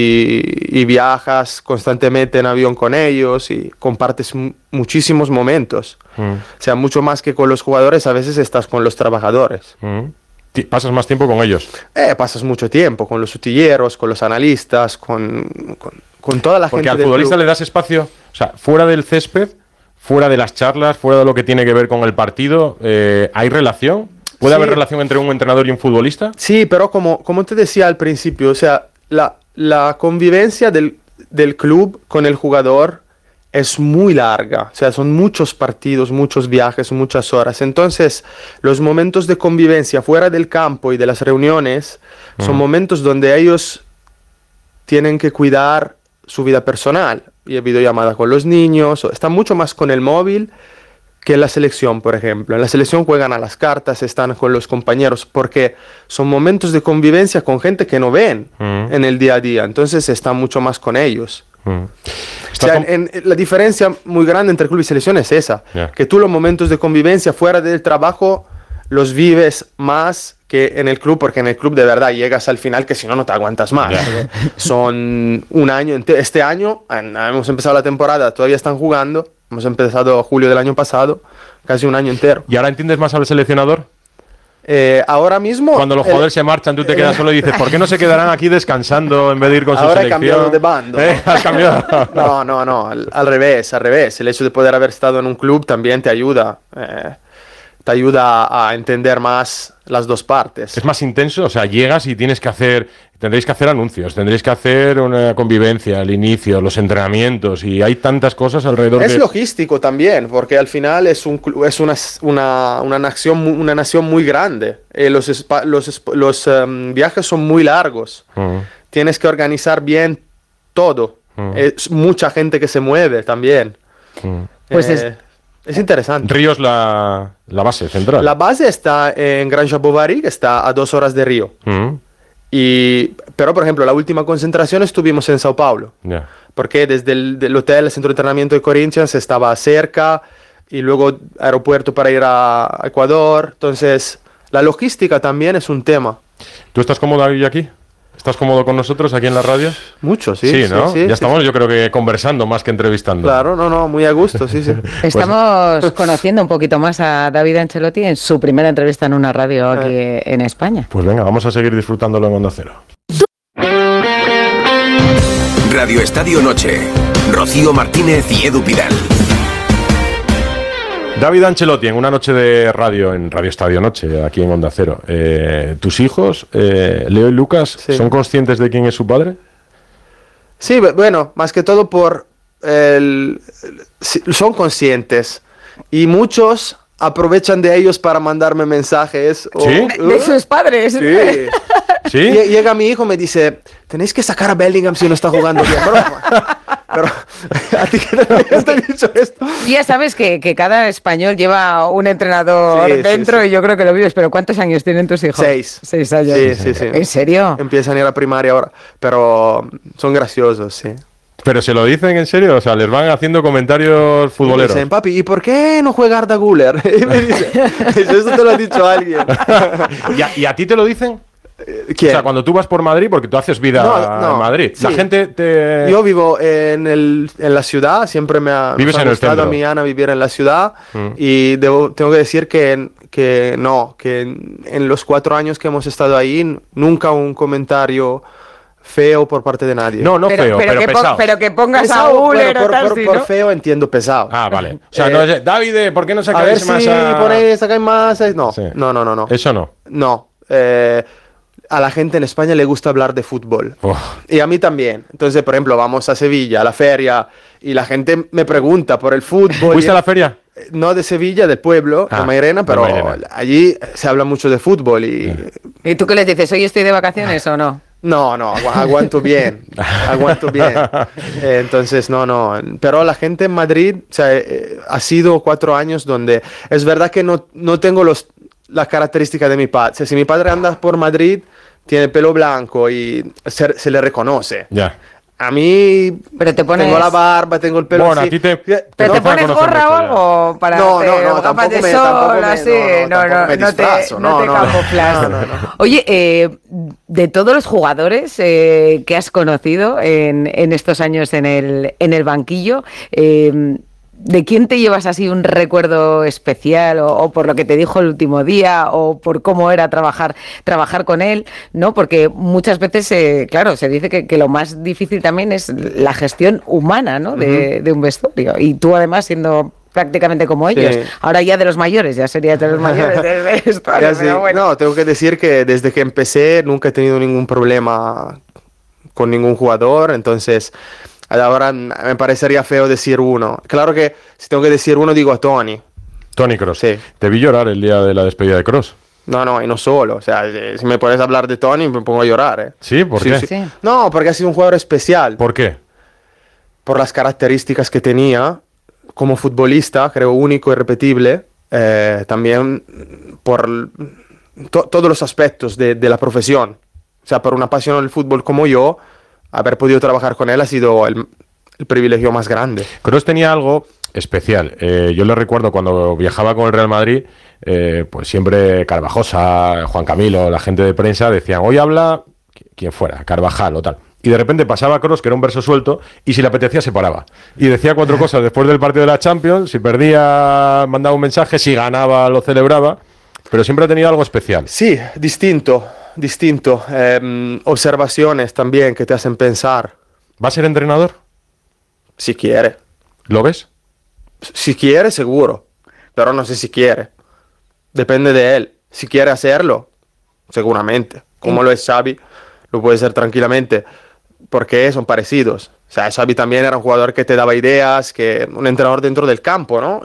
y viajas constantemente en avión con ellos y compartes muchísimos momentos, o sea, mucho más que con los jugadores, a veces estás con los trabajadores. ¿Pasas más tiempo con ellos? Pasas mucho tiempo con los utilleros, con los analistas, con toda la gente. Porque al futbolista le das espacio, o sea, fuera del césped, fuera de las charlas, fuera de lo que tiene que ver con el partido, ¿hay relación? ¿Puede haber relación entre un entrenador y un futbolista? Sí, pero como te decía al principio, o sea, la convivencia del club con el jugador es muy larga, o sea, son muchos partidos, muchos viajes, muchas horas. Entonces, los momentos de convivencia fuera del campo y de las reuniones son momentos donde ellos tienen que cuidar su vida personal y videollamada con los niños, están mucho más con el móvil que en la selección, por ejemplo. En la selección juegan a las cartas, están con los compañeros, porque son momentos de convivencia con gente que no ven en el día a día, entonces están mucho más con ellos. O sea, la diferencia muy grande entre club y selección es esa, que tú los momentos de convivencia fuera del trabajo los vives más que en el club, porque en el club de verdad llegas al final que si no, no te aguantas más. Son un año, este año hemos empezado la temporada, todavía están jugando, hemos empezado julio del año pasado, casi un año entero. ¿Y ahora entiendes más al seleccionador? Ahora mismo... Cuando los jugadores se marchan, tú te quedas solo y dices, ¿por qué no se quedarán aquí descansando en vez de ir con su selección? Ahora he cambiado de bando. ¿Has cambiado? No, al revés. El hecho de poder haber estado en un club también te ayuda. Te ayuda a entender más las dos partes. Es más intenso, o sea, llegas y tendréis que hacer anuncios, tendréis que hacer una convivencia, el inicio, los entrenamientos, y hay tantas cosas alrededor. Es logístico también, porque al final es una nación muy grande. Los viajes son muy largos. Tienes que organizar bien todo. Es mucha gente que se mueve también. Pues es interesante. Río es la base central. La base está en Granja Bovary, que está a 2 horas de Río. Pero, por ejemplo, la última concentración estuvimos en Sao Paulo. Porque desde el hotel, el centro de entrenamiento de Corinthians estaba cerca, y luego aeropuerto para ir a Ecuador. Entonces, la logística también es un tema. ¿Tú estás cómodo aquí? ¿Estás cómodo con nosotros aquí en la radio? Mucho, sí. Sí, ¿no? Ya estamos, yo creo que conversando más que entrevistando. Claro, muy a gusto, sí. Estamos conociendo un poquito más a David Ancelotti en su primera entrevista en una radio aquí en España. Pues venga, vamos a seguir disfrutándolo en Onda Cero. Radio Estadio Noche. Rocío Martínez y Edu Pidal. David Ancelotti, en una noche de radio, en Radio Estadio Noche, aquí en Onda Cero. ¿Tus hijos, Leo y Lucas, son conscientes de quién es su padre? Sí, bueno, más que todo son conscientes. Y muchos aprovechan de ellos para mandarme mensajes. ¿Sí? De sus padres. Sí. ¿Sí? Llega mi hijo y me dice, tenéis que sacar a Bellingham si no está jugando bien. Pero ¿a ti qué te he dicho esto? Ya sabes que cada español lleva un entrenador dentro y yo creo que lo vives. Pero ¿cuántos años tienen tus hijos? 6. 6 años. Sí. ¿En serio? Empiezan a ir a primaria ahora. Pero son graciosos, sí. ¿Pero se lo dicen en serio? O sea, les van haciendo comentarios futboleros. Me dicen, papi, ¿y por qué no juega Arda Güler? Y me dice, eso te lo ha dicho alguien. ¿Y a ti te lo dicen? ¿Quién? O sea, cuando tú vas por Madrid, porque tú haces vida en Madrid, sí. La gente te... Yo vivo en la ciudad, siempre me ha gustado a mi Ana vivir en la ciudad, y tengo que decir que en los 4 años que hemos estado ahí, nunca un comentario feo por parte de nadie. No feo, pero pesado. Pero que pongas pesado, a Güler o tal, por feo entiendo pesado. Ah, vale. O sea, no es, David, ¿por qué no sacáis más? Sacáis más. No. Sí. No. Eso no. No. A la gente en España le gusta hablar de fútbol. Y a mí también. Entonces, por ejemplo, vamos a Sevilla, a la feria, y la gente me pregunta por el fútbol. ¿Fuiste a la feria? No de Sevilla, del pueblo, de Mairena, pero allí se habla mucho de fútbol. ¿Y tú qué les dices? ¿Hoy estoy de vacaciones o no? No, aguanto bien. Entonces, no. Pero la gente en Madrid, o sea, ha sido 4 años donde es verdad que no tengo las características de mi padre. O sea, si mi padre anda por Madrid, tiene pelo blanco y se le reconoce. Ya. A mí tengo la barba, tengo el pelo así. A ti te pones gorra o algo para no, gafas de sol, así. No te camuflas. Oye, de todos los jugadores que has conocido en estos años en el banquillo, ¿de quién te llevas así un recuerdo especial o por lo que te dijo el último día o por cómo era trabajar con él? ¿No? Porque muchas veces, claro, se dice que lo más difícil también es la gestión humana, ¿no? de un vestuario. Y tú además siendo prácticamente como ellos. Sí. Ahora ya de los mayores, ya serías de los mayores del vestuario. Pero bueno. No, tengo que decir que desde que empecé nunca he tenido ningún problema con ningún jugador, entonces... Ahora me parecería feo decir uno. Claro que si tengo que decir uno, digo a Toni. Toni Kroos. Sí. Te vi llorar el día de la despedida de Kroos. No, y no solo. O sea, si me pones a hablar de Toni, me pongo a llorar. ¿Sí? ¿Por qué? Sí. No, porque ha sido un jugador especial. ¿Por qué? Por las características que tenía. como futbolista, creo único y repetible, también por todos los aspectos de la profesión. O sea, por un apasionado del fútbol como yo, haber podido trabajar con él ha sido el privilegio más grande. Kroos tenía algo especial. Yo le recuerdo cuando viajaba con el Real Madrid, pues siempre Carvajosa, Juan Camilo, la gente de prensa decían, hoy habla quien fuera, Carvajal o tal. Y de repente pasaba Kroos, que era un verso suelto, y si le apetecía se paraba. Y decía 4 cosas después del partido de la Champions, si perdía mandaba un mensaje, si ganaba lo celebraba, pero siempre ha tenido algo especial. Sí, distinto. Observaciones también que te hacen pensar. ¿Va a ser entrenador? Si quiere. ¿Lo ves? Si quiere, seguro. Pero no sé si quiere. Depende de él. Si quiere hacerlo, seguramente. Como lo es Xavi, lo puede ser tranquilamente. Porque son parecidos. O sea, Xavi también era un jugador que te daba ideas, que un entrenador dentro del campo, ¿no?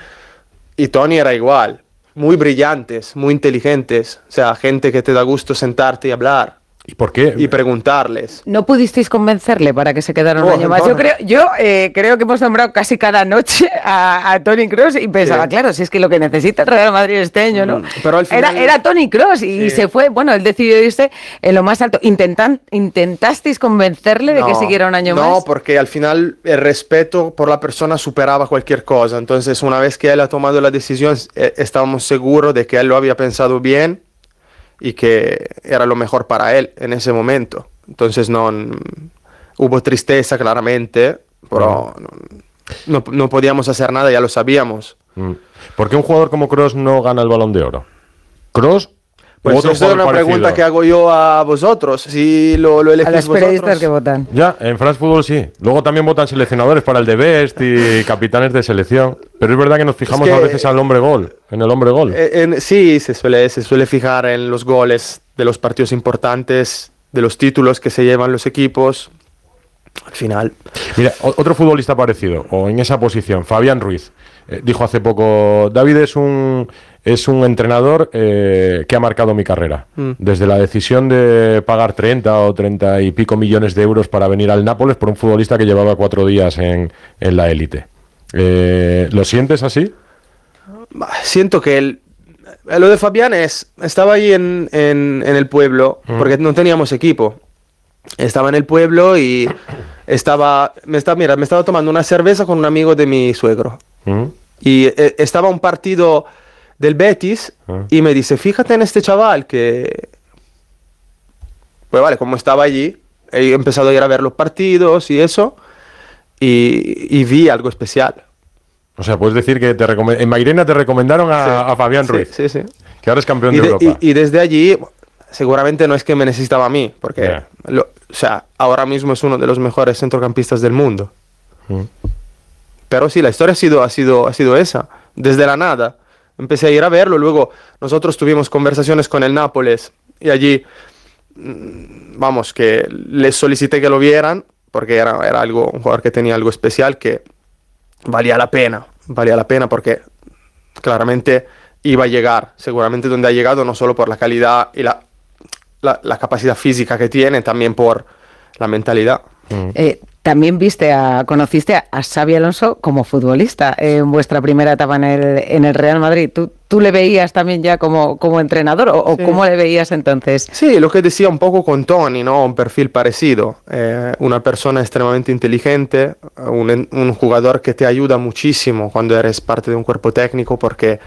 Y Toni era igual. Muy brillantes, muy inteligentes. O sea, gente que te da gusto sentarte y hablar. ¿Y por qué? Y preguntarles. ¿No pudisteis convencerle para que se quedara un año más? No. Yo creo que hemos nombrado casi cada noche a Toni Kroos y pensaba, claro, si es que lo que necesita el Real Madrid este año, ¿no? Pero al final... Era Toni Kroos y se fue, bueno, él decidió irse en lo más alto. ¿Intentasteis convencerle de que siguiera un año más? No, porque al final el respeto por la persona superaba cualquier cosa. Entonces, una vez que él ha tomado la decisión, estábamos seguros de que él lo había pensado bien y que era lo mejor para él en ese momento. Entonces hubo tristeza claramente, pero no podíamos hacer nada, ya lo sabíamos. ¿Por qué un jugador como Kroos no gana el Balón de Oro? ¿Kroos? Pues esa es una pregunta que hago yo a vosotros, si lo elegís a los vosotros. periodistas que votan. Ya, en France Football sí. Luego también votan seleccionadores para el de Best y capitanes de selección. Pero es verdad que nos fijamos a veces en el hombre gol. Sí, se suele fijar en los goles de los partidos importantes, de los títulos que se llevan los equipos. Al final. Mira, otro futbolista parecido, o en esa posición, Fabián Ruiz, dijo hace poco, David es un entrenador que ha marcado mi carrera. Desde la decisión de pagar 30 o 30 y pico millones de euros para venir al Nápoles por un futbolista que llevaba 4 días en la élite. ¿Lo sientes así? Siento que lo de Fabián estaba ahí en el pueblo, porque no teníamos equipo. Estaba en el pueblo y me estaba tomando una cerveza con un amigo de mi suegro. Y estaba un partido del Betis y me dice, fíjate en este chaval que... Pues vale, como estaba allí, he empezado a ir a ver los partidos y eso, y vi algo especial. O sea, puedes decir que en Mairena te recomendaron a Fabián Ruiz. Sí. Que ahora es campeón de Europa. Y desde allí, seguramente no es que me necesitaba a mí, porque ahora mismo es uno de los mejores centrocampistas del mundo. Pero sí, la historia ha sido esa. Desde la nada. Empecé a ir a verlo, luego nosotros tuvimos conversaciones con el Nápoles y allí, vamos, que les solicité que lo vieran, porque era un jugador que tenía algo especial que valía la pena porque claramente iba a llegar, seguramente donde ha llegado, no solo por la calidad y la capacidad física que tiene, también por la mentalidad. También conociste a Xabi Alonso como futbolista en vuestra primera etapa en el Real Madrid. ¿Tú le veías también ya como entrenador o sí. cómo le veías entonces? Sí, lo que decía un poco con Toni, ¿no? Un perfil parecido. Una persona extremadamente inteligente, un jugador que te ayuda muchísimo cuando eres parte de un cuerpo técnico porque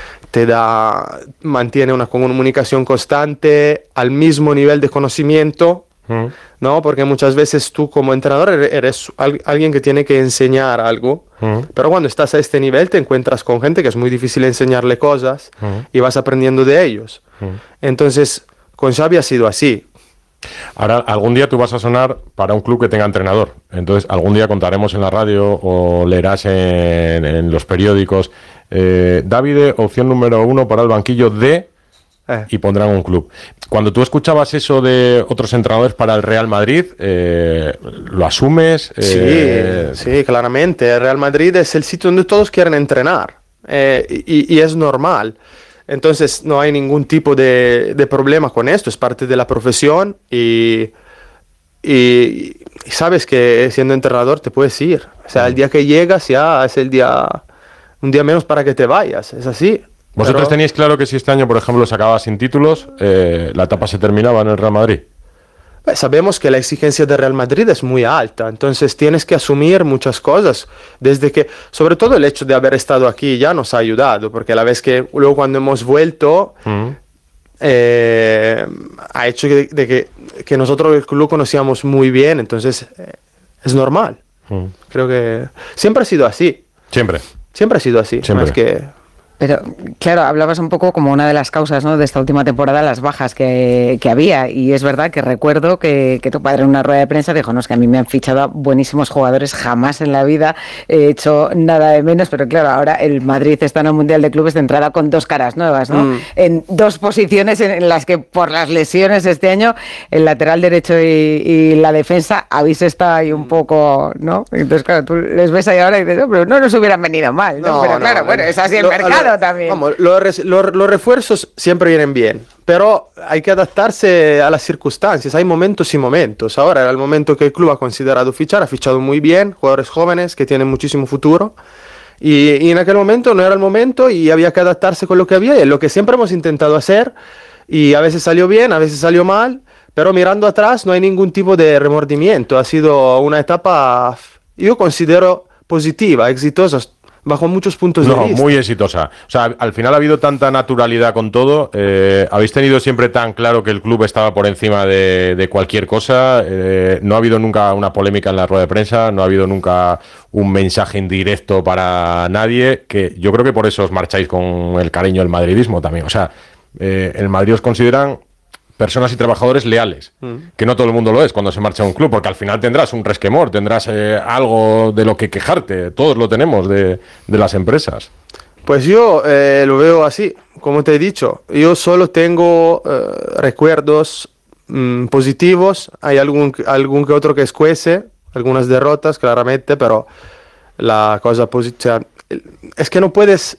mantiene una comunicación constante al mismo nivel de conocimiento. ¿No? Porque muchas veces tú como entrenador eres alguien que tiene que enseñar algo, pero cuando estás a este nivel te encuentras con gente que es muy difícil enseñarle cosas y vas aprendiendo de ellos. Entonces, con Xavi ha sido así. Ahora, algún día tú vas a sonar para un club que tenga entrenador. Entonces, algún día contaremos en la radio o leerás en los periódicos Davide, opción número 1 para el banquillo de... y pondrán un club. Cuando tú escuchabas eso de otros entrenadores para el Real Madrid, ¿lo asumes? Sí, claramente. El Real Madrid es el sitio donde todos quieren entrenar y es normal. Entonces no hay ningún tipo de problema con esto. Es parte de la profesión y y sabes que siendo entrenador te puedes ir. O sea, el día que llegas ya es un día menos para que te vayas, es así. ¿Vosotros teníais claro que si este año, por ejemplo, se acababa sin títulos, la etapa se terminaba en el Real Madrid? Sabemos que la exigencia del Real Madrid es muy alta, entonces tienes que asumir muchas cosas, sobre todo el hecho de haber estado aquí ya nos ha ayudado, porque a la vez que luego cuando hemos vuelto, ha hecho que nosotros el club conocíamos muy bien, entonces es normal. Creo que siempre ha sido así. Siempre ha sido así. Siempre. Más que... Pero, claro, hablabas un poco como una de las causas, ¿no?, de esta última temporada, las bajas que había. Y es verdad que recuerdo que tu padre en una rueda de prensa dijo, no, es que a mí me han fichado a buenísimos jugadores, jamás en la vida he hecho nada de menos. Pero claro, ahora el Madrid está en el Mundial de Clubes de entrada con 2 caras nuevas, ¿no? En 2 posiciones en las que por las lesiones este año, el lateral derecho y la defensa habéis estado ahí un poco, ¿no? Entonces, claro, tú les ves ahí ahora y dices, pero no nos hubieran venido mal, ¿no? Pero claro, bueno, es así el mercado también. Vamos, los refuerzos siempre vienen bien, pero hay que adaptarse a las circunstancias. Hay momentos y momentos. Ahora era el momento que el club ha considerado fichar, ha fichado muy bien, jugadores jóvenes que tienen muchísimo futuro. Y en aquel momento no era el momento y había que adaptarse con lo que había, y es lo que siempre hemos intentado hacer. Y a veces salió bien, a veces salió mal, pero mirando atrás no hay ningún tipo de remordimiento. Ha sido una etapa, yo considero, positiva, exitosa, bajo muchos puntos de vista. Muy exitosa. O sea, al final ha habido tanta naturalidad con todo. Habéis tenido siempre tan claro que el club estaba por encima de cualquier cosa. No ha habido nunca una polémica en la rueda de prensa, no ha habido nunca un mensaje indirecto para nadie, que yo creo que por eso os marcháis con el cariño del madridismo también. O sea, el Madrid os consideran personas y trabajadores leales, que no todo el mundo lo es cuando se marcha a un club, porque al final tendrás un resquemor, tendrás algo de lo que quejarte, todos lo tenemos de las empresas. Pues yo lo veo así, como te he dicho, yo solo tengo recuerdos positivos, hay algún que otro que escuece, algunas derrotas claramente, pero la cosa positiva... Es que no puedes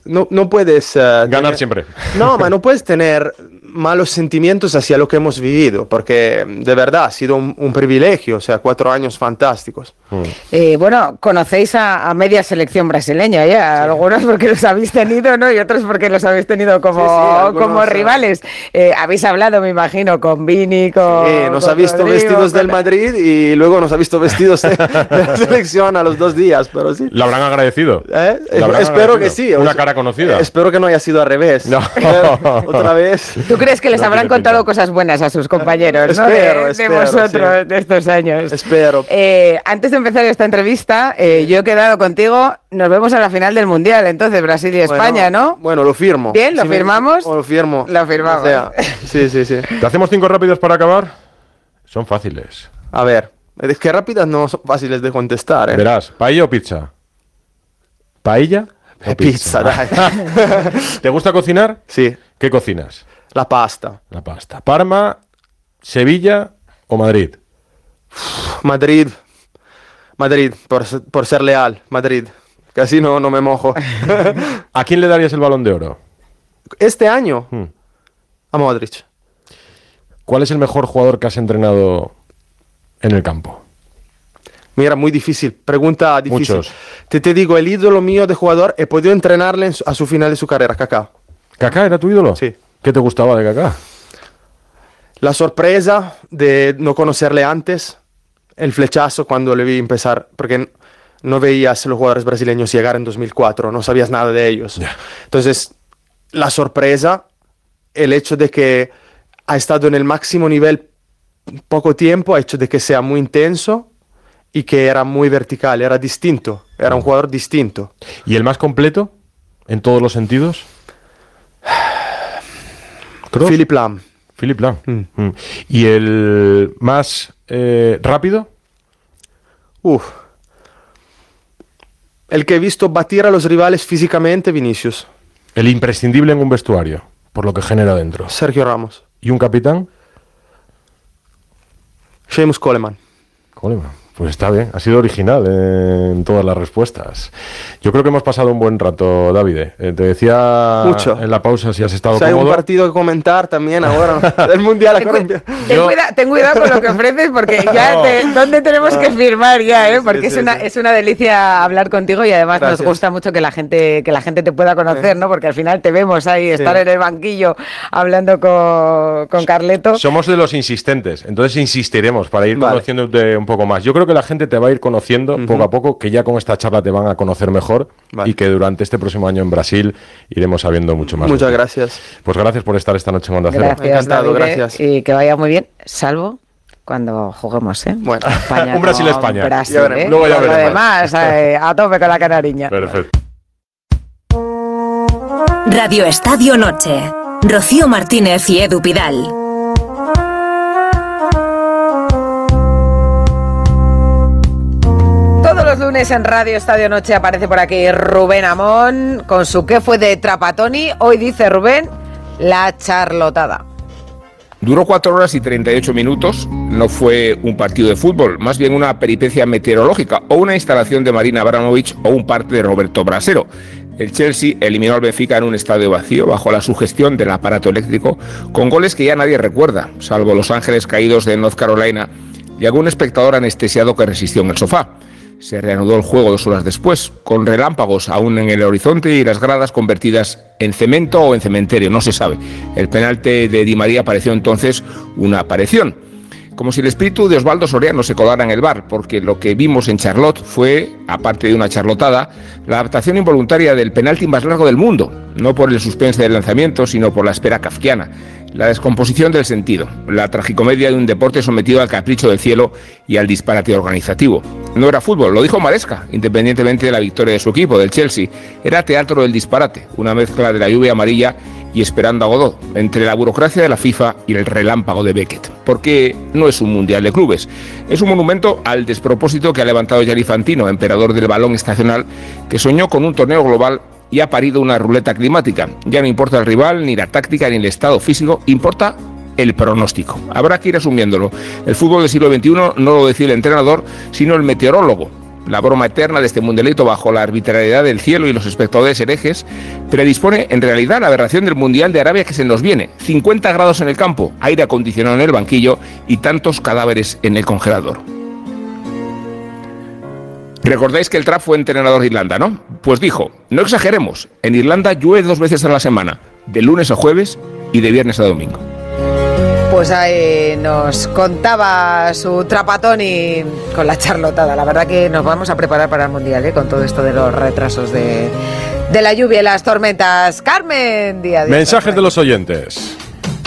ganar siempre. No, no puedes tener malos sentimientos hacia lo que hemos vivido, porque de verdad ha sido un privilegio, o sea, 4 años fantásticos. Bueno, conocéis a media selección brasileña ya, sí. Algunos porque los habéis tenido, ¿no? Y otros porque los habéis tenido como rivales. Habéis hablado, me imagino, con Vini, nos ha visto Rodrigo, vestidos del Madrid y luego nos ha visto vestidos de la selección a los 2 días, pero sí. ¿Lo habrán agradecido? Espero que sí. Una cara conocida. Espero que no haya sido al revés. No. Otra vez. ¿Tú crees que les habrán contado cosas buenas a sus compañeros, ¿no? Espero, de vosotros, sí. De estos años. Espero. Antes de empezar esta entrevista, yo he quedado contigo, nos vemos a la final del Mundial, entonces Brasil y España, ¿no? Bueno, lo firmo. Bien, ¿lo firmamos? Lo firmo. Lo firmamos. O sea, sí. ¿Te hacemos 5 rápidos para acabar? Son fáciles. A ver, es que rápidas no son fáciles de contestar, ¿eh? Verás, ¿paella o pizza? ¿Paella? Pizza, dai. ¿Te gusta cocinar? Sí. ¿Qué cocinas? La pasta. ¿Parma, Sevilla o Madrid? Madrid, por ser leal, Madrid. Casi no me mojo. ¿A quién le darías el Balón de Oro? Este año, a Modric. ¿Cuál es el mejor jugador que has entrenado en el campo? Mira, muy difícil, pregunta difícil. Muchos. Te digo, el ídolo mío de jugador, he podido entrenarle a su final de su carrera, Kaká. ¿Kaká era tu ídolo? Sí. ¿Qué te gustaba de Kaká? La sorpresa de no conocerle antes, el flechazo cuando le vi empezar, porque no veías a los jugadores brasileños llegar en 2004, no sabías nada de ellos. Yeah. Entonces, la sorpresa, el hecho de que ha estado en el máximo nivel poco tiempo, ha hecho de que sea muy intenso y que era muy vertical, era distinto, era un jugador distinto. ¿Y el más completo en todos los sentidos? Philipp Lahm. ¿Y el más rápido? El que he visto batir a los rivales físicamente, Vinicius. El imprescindible en un vestuario, por lo que genera dentro. Sergio Ramos. ¿Y un capitán? Seamus Coleman. Pues está bien, ha sido original en todas las respuestas. Yo creo que hemos pasado un buen rato, David. Te decía mucho en la pausa si has estado hay cómodo. un partido que comentar también ahora del Mundial a Colombia. Ten cuidado con lo que ofreces porque ya ¿dónde tenemos que firmar ya? Porque es una delicia hablar contigo y además nos gusta mucho que la gente te pueda conocer, ¿no? Porque al final te vemos ahí estar en el banquillo hablando con Carleto. Somos de los insistentes, entonces insistiremos para ir conociéndote un poco más. Yo creo que la gente te va a ir conociendo poco a poco, que ya con esta charla te van a conocer mejor y que durante este próximo año en Brasil iremos sabiendo mucho más. Muchas gracias. Pues gracias por estar esta noche en Onda Cero. Gracias, encantado, David, gracias. Y que vaya muy bien, salvo cuando juguemos, ¿eh? Bueno, España, un Brasil-España. Brasil, ¿eh? Luego ya veremos. Además, a tope con la canariña. Perfecto. Radio Estadio Noche. Rocío Martínez y Edu Pidal. Todos los lunes en Radio Estadio Noche aparece por aquí Rubén Amón con su ¿qué fue de Trapattoni? Hoy dice Rubén, la charlotada. Duró 4 horas y 38 minutos, no fue un partido de fútbol, más bien una peripecia meteorológica o una instalación de Marina Abramovich o un parte de Roberto Brasero. El Chelsea eliminó al Benfica en un estadio vacío bajo la sugestión del aparato eléctrico con goles que ya nadie recuerda, salvo los ángeles caídos de North Carolina y algún espectador anestesiado que resistió en el sofá. Se reanudó el juego 2 horas después, con relámpagos aún en el horizonte y las gradas convertidas en cemento o en cementerio, no se sabe. El penalti de Di María pareció entonces una aparición. Como si el espíritu de Osvaldo Soriano se colara en el bar, porque lo que vimos en Charlotte fue, aparte de una charlotada, la adaptación involuntaria del penalti más largo del mundo, no por el suspense del lanzamiento, sino por la espera kafkiana, la descomposición del sentido, la tragicomedia de un deporte sometido al capricho del cielo y al disparate organizativo. No era fútbol, lo dijo Maresca, independientemente de la victoria de su equipo, del Chelsea. Era teatro del disparate, una mezcla de la lluvia amarilla y Esperando a Godot, entre la burocracia de la FIFA y el relámpago de Beckett. Porque no es un mundial de clubes, es un monumento al despropósito que ha levantado Gianni Infantino, emperador del balón estacional, que soñó con un torneo global y ha parido una ruleta climática. Ya no importa el rival, ni la táctica, ni el estado físico, importa el pronóstico. Habrá que ir asumiéndolo. El fútbol del siglo XXI no lo decide el entrenador, sino el meteorólogo. La broma eterna de este mundialito bajo la arbitrariedad del cielo y los espectadores herejes predispone en realidad la aberración del Mundial de Arabia que se nos viene. 50 grados en el campo, aire acondicionado en el banquillo y tantos cadáveres en el congelador. Recordáis que el Trapp fue entrenador de Irlanda, ¿no? Pues dijo, no exageremos, en Irlanda llueve 2 veces a la semana, de lunes a jueves y de viernes a domingo. Pues ahí nos contaba su Trapattoni con la charlotada. La verdad que nos vamos a preparar para el Mundial, con todo esto de los retrasos de la lluvia y las tormentas. Carmen Díaz. Mensajes de los oyentes.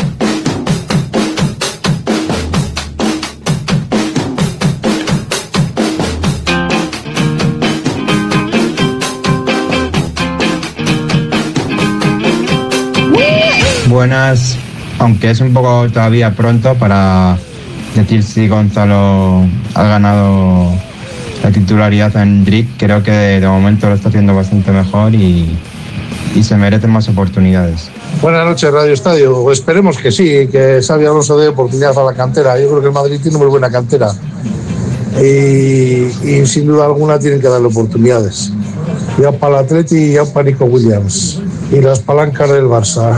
Buenas. Aunque es un poco todavía pronto para decir si Gonzalo ha ganado la titularidad a Endrick, creo que de momento lo está haciendo bastante mejor y se merecen más oportunidades. Buenas noches, Radio Estadio. Esperemos que sí, que Xabi Alonso dé oportunidades a la cantera. Yo creo que el Madrid tiene muy buena cantera y sin duda alguna tienen que darle oportunidades. Ya para el Atleti y ya para Nico Williams y las palancas del Barça.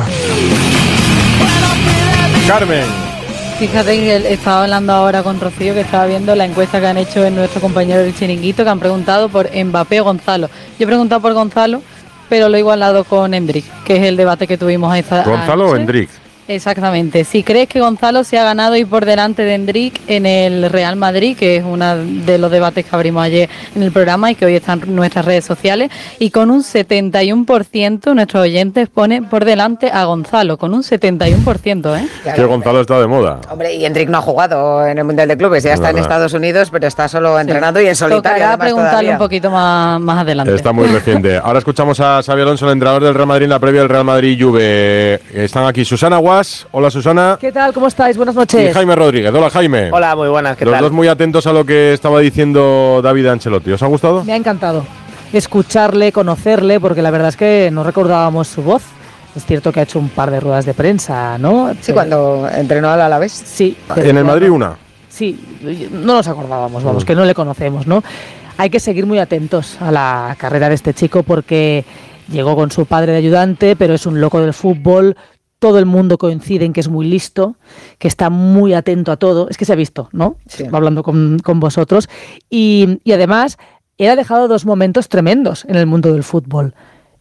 Carmen. Fíjate que estaba hablando ahora con Rocío, que estaba viendo la encuesta que han hecho en nuestro compañero del Chiringuito, que han preguntado por Mbappé o Gonzalo. Yo he preguntado por Gonzalo, pero lo he igualado con Endrick, que es el debate que tuvimos ahí. ¿Gonzalo o Endrick? Exactamente. Si crees que Gonzalo se ha ganado y por delante de Endrick en el Real Madrid, que es uno de los debates que abrimos ayer en el programa y que hoy están en nuestras redes sociales, y con un 71% nuestros oyentes ponen por delante a Gonzalo, con un 71%, ¿eh? Claro, que Gonzalo está de moda. Hombre, y Endrick no ha jugado en el Mundial de Clubes, ya está en Estados Unidos, pero está solo entrenando y en solitario. Tocará preguntarle un poquito más adelante. Está muy reciente. Ahora escuchamos a Xabi Alonso, el entrenador del Real Madrid, en la previa del Real Madrid-Juve. Están aquí Susana Guas. Hola, Susana. ¿Qué tal? ¿Cómo estáis? Buenas noches. Y Jaime Rodríguez. Hola, Jaime. Hola, muy buenas. ¿Qué tal? Los dos muy atentos a lo que estaba diciendo David Ancelotti. ¿Os ha gustado? Me ha encantado escucharle, conocerle, porque la verdad es que no recordábamos su voz. Es cierto que ha hecho un par de ruedas de prensa, ¿no? Sí, cuando entrenó al Alavés. Sí. ¿En el Madrid una? sí, no nos acordábamos, vamos, que no le conocemos, ¿no? Hay que seguir muy atentos a la carrera de este chico porque llegó con su padre de ayudante, pero es un loco del fútbol. Todo el mundo coincide en que es muy listo, que está muy atento a todo. Es que se ha visto, ¿no? Sí. Hablando con vosotros. Y además, él ha dejado 2 momentos tremendos en el mundo del fútbol.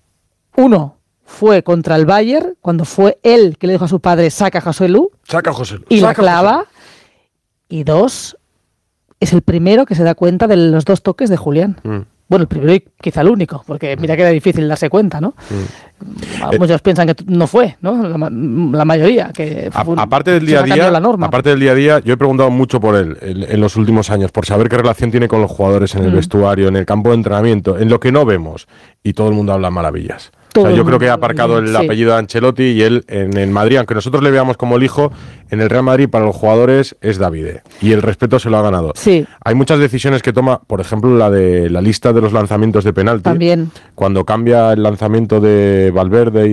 Uno fue contra el Bayern, cuando fue él que le dijo a su padre, saca a José Lu. Saca a José Lu. Y la clava. Y 2, es el primero que se da cuenta de los 2 toques de Julián. Bueno, el primero y quizá el único, porque mira que era difícil darse cuenta, ¿no? Muchos piensan que no fue, ¿no? La mayoría. Que aparte del día a día, yo he preguntado mucho por él en los últimos años, por saber qué relación tiene con los jugadores en el vestuario, en el campo de entrenamiento, en lo que no vemos. Y todo el mundo habla maravillas. O sea, yo creo que ha aparcado el apellido de Ancelotti y él en el Madrid, aunque nosotros le veamos como el hijo, en el Real Madrid para los jugadores es Davide y el respeto se lo ha ganado. Sí. Hay muchas decisiones que toma, por ejemplo, la de la lista de los lanzamientos de penalti. También. Cuando cambia el lanzamiento de Valverde y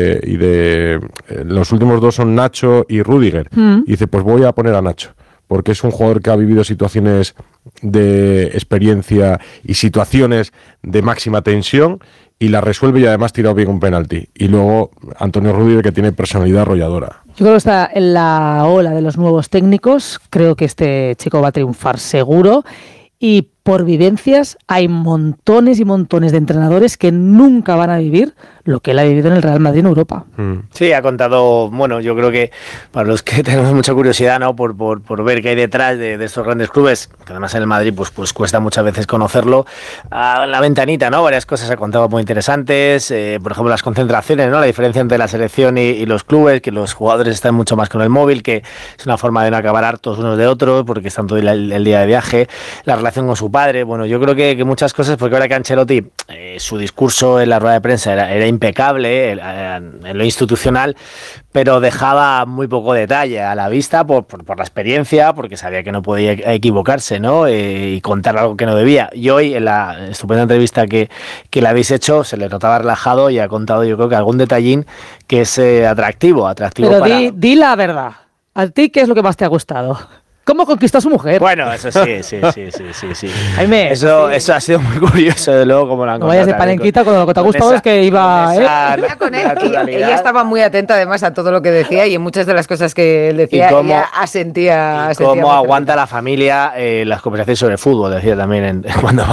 de los últimos 2 son Nacho y Rüdiger. Y dice, pues voy a poner a Nacho, porque es un jugador que ha vivido situaciones de experiencia y situaciones de máxima tensión y la resuelve y además tirado bien un penalti. Y luego Antonio Rüdiger, que tiene personalidad arrolladora. Yo creo que está en la ola de los nuevos técnicos. Creo que este chico va a triunfar seguro. Y por vivencias hay montones y montones de entrenadores que nunca van a vivir lo que él ha vivido en el Real Madrid en Europa. Sí, ha contado, bueno, yo creo que para los que tenemos mucha curiosidad, ¿no? por ver qué hay detrás de estos grandes clubes, que además en el Madrid pues cuesta muchas veces conocerlo, a la ventanita, ¿no? Varias cosas ha contado muy interesantes, por ejemplo las concentraciones, ¿no? La diferencia entre la selección y los clubes, que los jugadores están mucho más con el móvil, que es una forma de no acabar hartos unos de otros, porque están todo el día de viaje, la relación con su padre, bueno, yo creo que muchas cosas, porque ahora que Ancelotti, su discurso en la rueda de prensa era impecable en lo institucional, pero dejaba muy poco detalle a la vista por la experiencia, porque sabía que no podía equivocarse, ¿no? Y contar algo que no debía. Y hoy, en la estupenda entrevista que le habéis hecho, se le notaba relajado y ha contado, yo creo que algún detallín que es atractivo pero para... di la verdad. ¿A ti qué es lo que más te ha gustado? ¿Cómo conquistó a su mujer? Bueno, eso sí. Jaime, eso ha sido muy curioso, de luego, como la han contado. No vayas de palenquita, con lo que te ha gustado es que iba... Ella estaba muy atenta además a todo lo que decía y en muchas de las cosas que él decía ella asentía. Cómo aguanta la familia las conversaciones sobre fútbol, decía también cuando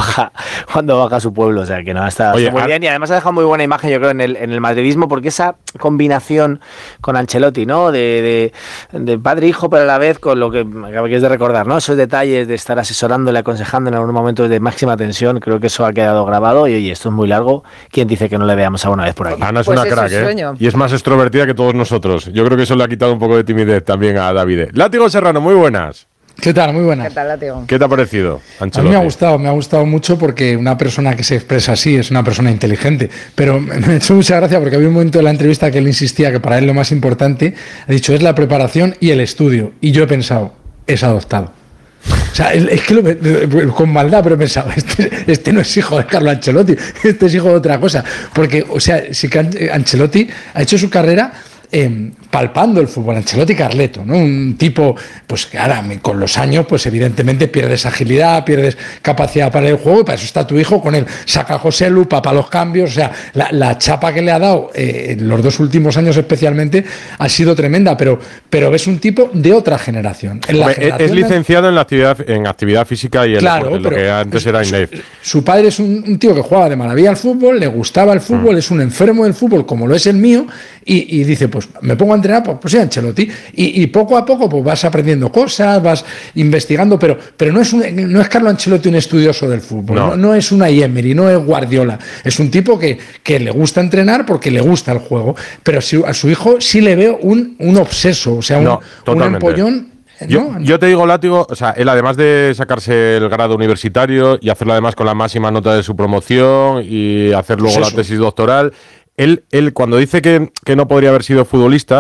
baja a su pueblo, o sea que no, está muy bien y además ha dejado muy buena imagen, yo creo, en el madridismo, porque esa combinación con Ancelotti, ¿no? De padre e hijo, pero a la vez con lo que es de recordar, ¿no? Esos detalles de estar asesorándole, aconsejando en algunos momentos de máxima tensión, creo que eso ha quedado grabado y oye, esto es muy largo. ¿Quién dice que no le veamos alguna vez por aquí? Ana es una crack, y es más extrovertida que todos nosotros. Yo creo que eso le ha quitado un poco de timidez también a David. Látigo Serrano, muy buenas. ¿Qué tal? Muy buenas. ¿Qué tal, Látigo? ¿Qué te ha parecido, Ancelotti? A mí me ha gustado mucho porque una persona que se expresa así es una persona inteligente, pero me ha hecho mucha gracia porque había un momento de la entrevista que él insistía que para él lo más importante, ha dicho, es la preparación y el estudio, y yo he pensado, es adoptado. O sea, es que con maldad, pero he pensado, este no es hijo de Carlo Ancelotti, este es hijo de otra cosa. Porque, o sea, sí que Ancelotti ha hecho su carrera palpando el fútbol. Ancelotti Carleto, ¿no? Un tipo, pues que ahora con los años, pues evidentemente pierdes agilidad, pierdes capacidad para el juego, y para eso está tu hijo con él. Saca a José Lu, para los cambios, o sea, la chapa que le ha dado en los 2 últimos años especialmente ha sido tremenda, pero ves un tipo de otra generación. Es licenciado en actividad física y en deporte, lo que antes era INEF. Su padre es un tío que jugaba de maravilla al fútbol, le gustaba el fútbol, es un enfermo del fútbol como lo es el mío, y dice, pues me pongo a entrenar, pues sí, Ancelotti, y poco a poco pues vas aprendiendo cosas, vas investigando, pero no es Carlo Ancelotti un estudioso del fútbol, no es una Emery, no es Guardiola, es un tipo que le gusta entrenar porque le gusta el juego, pero a su hijo sí le veo un obseso, o sea, un empollón. Yo te digo, Látigo, o sea, él además de sacarse el grado universitario y hacerlo además con la máxima nota de su promoción y hacer luego la tesis doctoral, él cuando dice que no podría haber sido futbolista,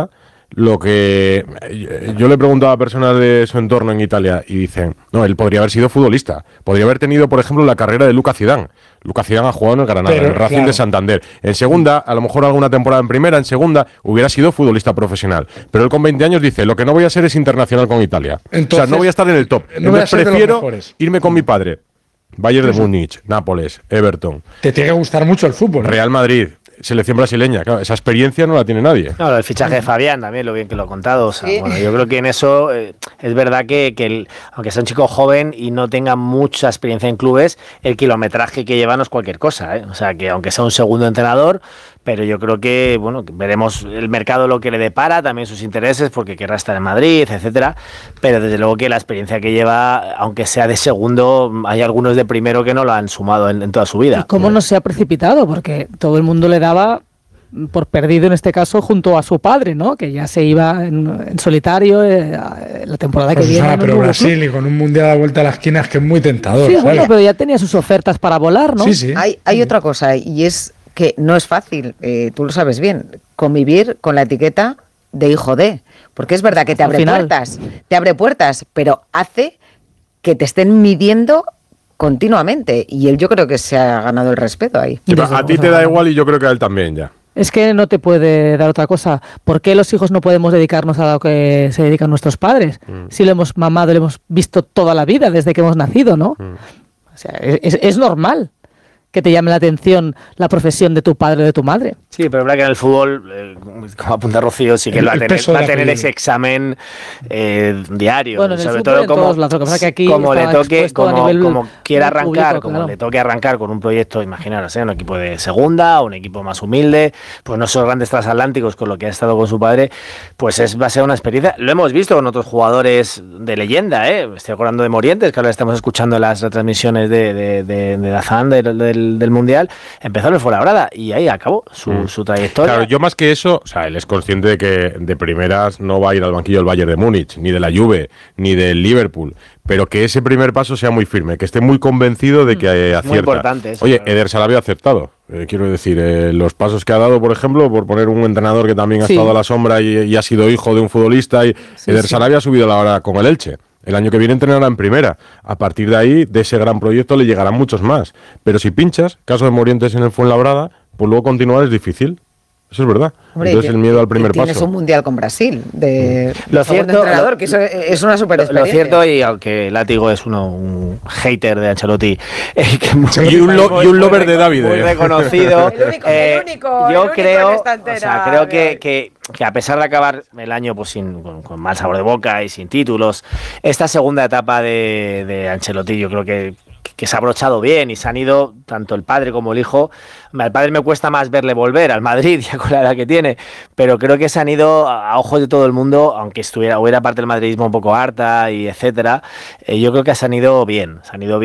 lo que yo le he preguntado a personas de su entorno en Italia y dicen, no, él podría haber sido futbolista, podría haber tenido, por ejemplo, la carrera de Luca Zidane. Luca Zidane ha jugado en el Granada, en el Racing de Santander. En segunda, a lo mejor alguna temporada en primera, en segunda, hubiera sido futbolista profesional. Pero él con 20 años dice, lo que no voy a ser es internacional con Italia. Entonces, o sea, no voy a estar en el top. Entonces prefiero irme con mi padre. Bayern de Múnich, Nápoles, Everton. Te tiene que gustar mucho el fútbol. Real Madrid. Selección brasileña, claro, esa experiencia no la tiene nadie. No, el fichaje de Fabián también, lo bien que lo he contado. O sea, bueno, yo creo que en eso es verdad que aunque sea un chico joven y no tenga mucha experiencia en clubes, el kilometraje que lleva no es cualquier cosa, ¿eh? O sea, que aunque sea un segundo entrenador, pero yo creo que, bueno, que veremos el mercado lo que le depara, también sus intereses, porque querrá estar en Madrid, etcétera. Pero desde luego que la experiencia que lleva, aunque sea de segundo, hay algunos de primero que no lo han sumado en toda su vida. ¿Y cómo no se ha precipitado? Porque todo el mundo le daba por perdido en este caso junto a su padre, ¿no? Que ya se iba en solitario la temporada que viene. Pero Brasil y con un mundial a la vuelta a la esquina es que es muy tentador. Sí, bueno, pero ya tenía sus ofertas para volar, ¿no? Sí, sí. Hay otra cosa y es que no es fácil, tú lo sabes bien, convivir con la etiqueta de hijo de, porque es verdad que te abre puertas, pero hace que te estén midiendo continuamente y él yo creo que se ha ganado el respeto ahí. Sí, a ti te da igual y yo creo que a él también ya. Es que no te puede dar otra cosa. ¿Por qué los hijos no podemos dedicarnos a lo que se dedican nuestros padres? Si lo hemos mamado, lo hemos visto toda la vida desde que hemos nacido, ¿no? O sea, es normal que te llame la atención la profesión de tu padre o de tu madre. Sí, pero es verdad que en el fútbol, como apunta Rocío, sí que va a tener ese examen diario. Bueno, sobre todo como le toque, como quiera arrancar, público, le toque arrancar con un proyecto, imaginaros, un equipo de segunda, un equipo más humilde, pues no esos grandes transatlánticos con lo que ha estado con su padre, pues va a ser una experiencia. Lo hemos visto con otros jugadores de leyenda, estoy acordando de Morientes, que ahora estamos escuchando en las retransmisiones de Dazán, del Mundial, empezó en el Fuenlabrada y ahí acabó su trayectoria. Claro, yo más que eso, o sea, él es consciente de que de primeras no va a ir al banquillo del Bayern de Múnich, ni de la Juve, ni del Liverpool, pero que ese primer paso sea muy firme, que esté muy convencido de que acierta. Muy importante eso. Oye, Eder Sarabia ha acertado. Quiero decir, los pasos que ha dado, por ejemplo, por poner un entrenador que también ha estado a la sombra y ha sido hijo de un futbolista, Eder Sarabia ha subido la hora con el Elche. El año que viene entrenará en primera. A partir de ahí, de ese gran proyecto, le llegarán muchos más. Pero si pinchas, caso de Morientes en el Fuenlabrada, pues luego continuar es difícil. Eso es verdad. Hombre, entonces el miedo al primer paso. Tienes un mundial con Brasil de lo cierto, entrenador, que eso es una super experiencia. Lo cierto, y aunque Látigo es un hater de Ancelotti y un lover de David, muy reconocido, el único yo creo que que a pesar de acabar el año pues con mal sabor de boca y sin títulos, esta segunda etapa de Ancelotti yo creo que se ha abrochado bien y se han ido tanto el padre como el hijo. Al padre me cuesta más verle volver al Madrid ya con la edad que tiene, pero creo que se han ido a ojos de todo el mundo, aunque hubiera parte del madridismo un poco harta y etcétera. Yo creo que se han ido bien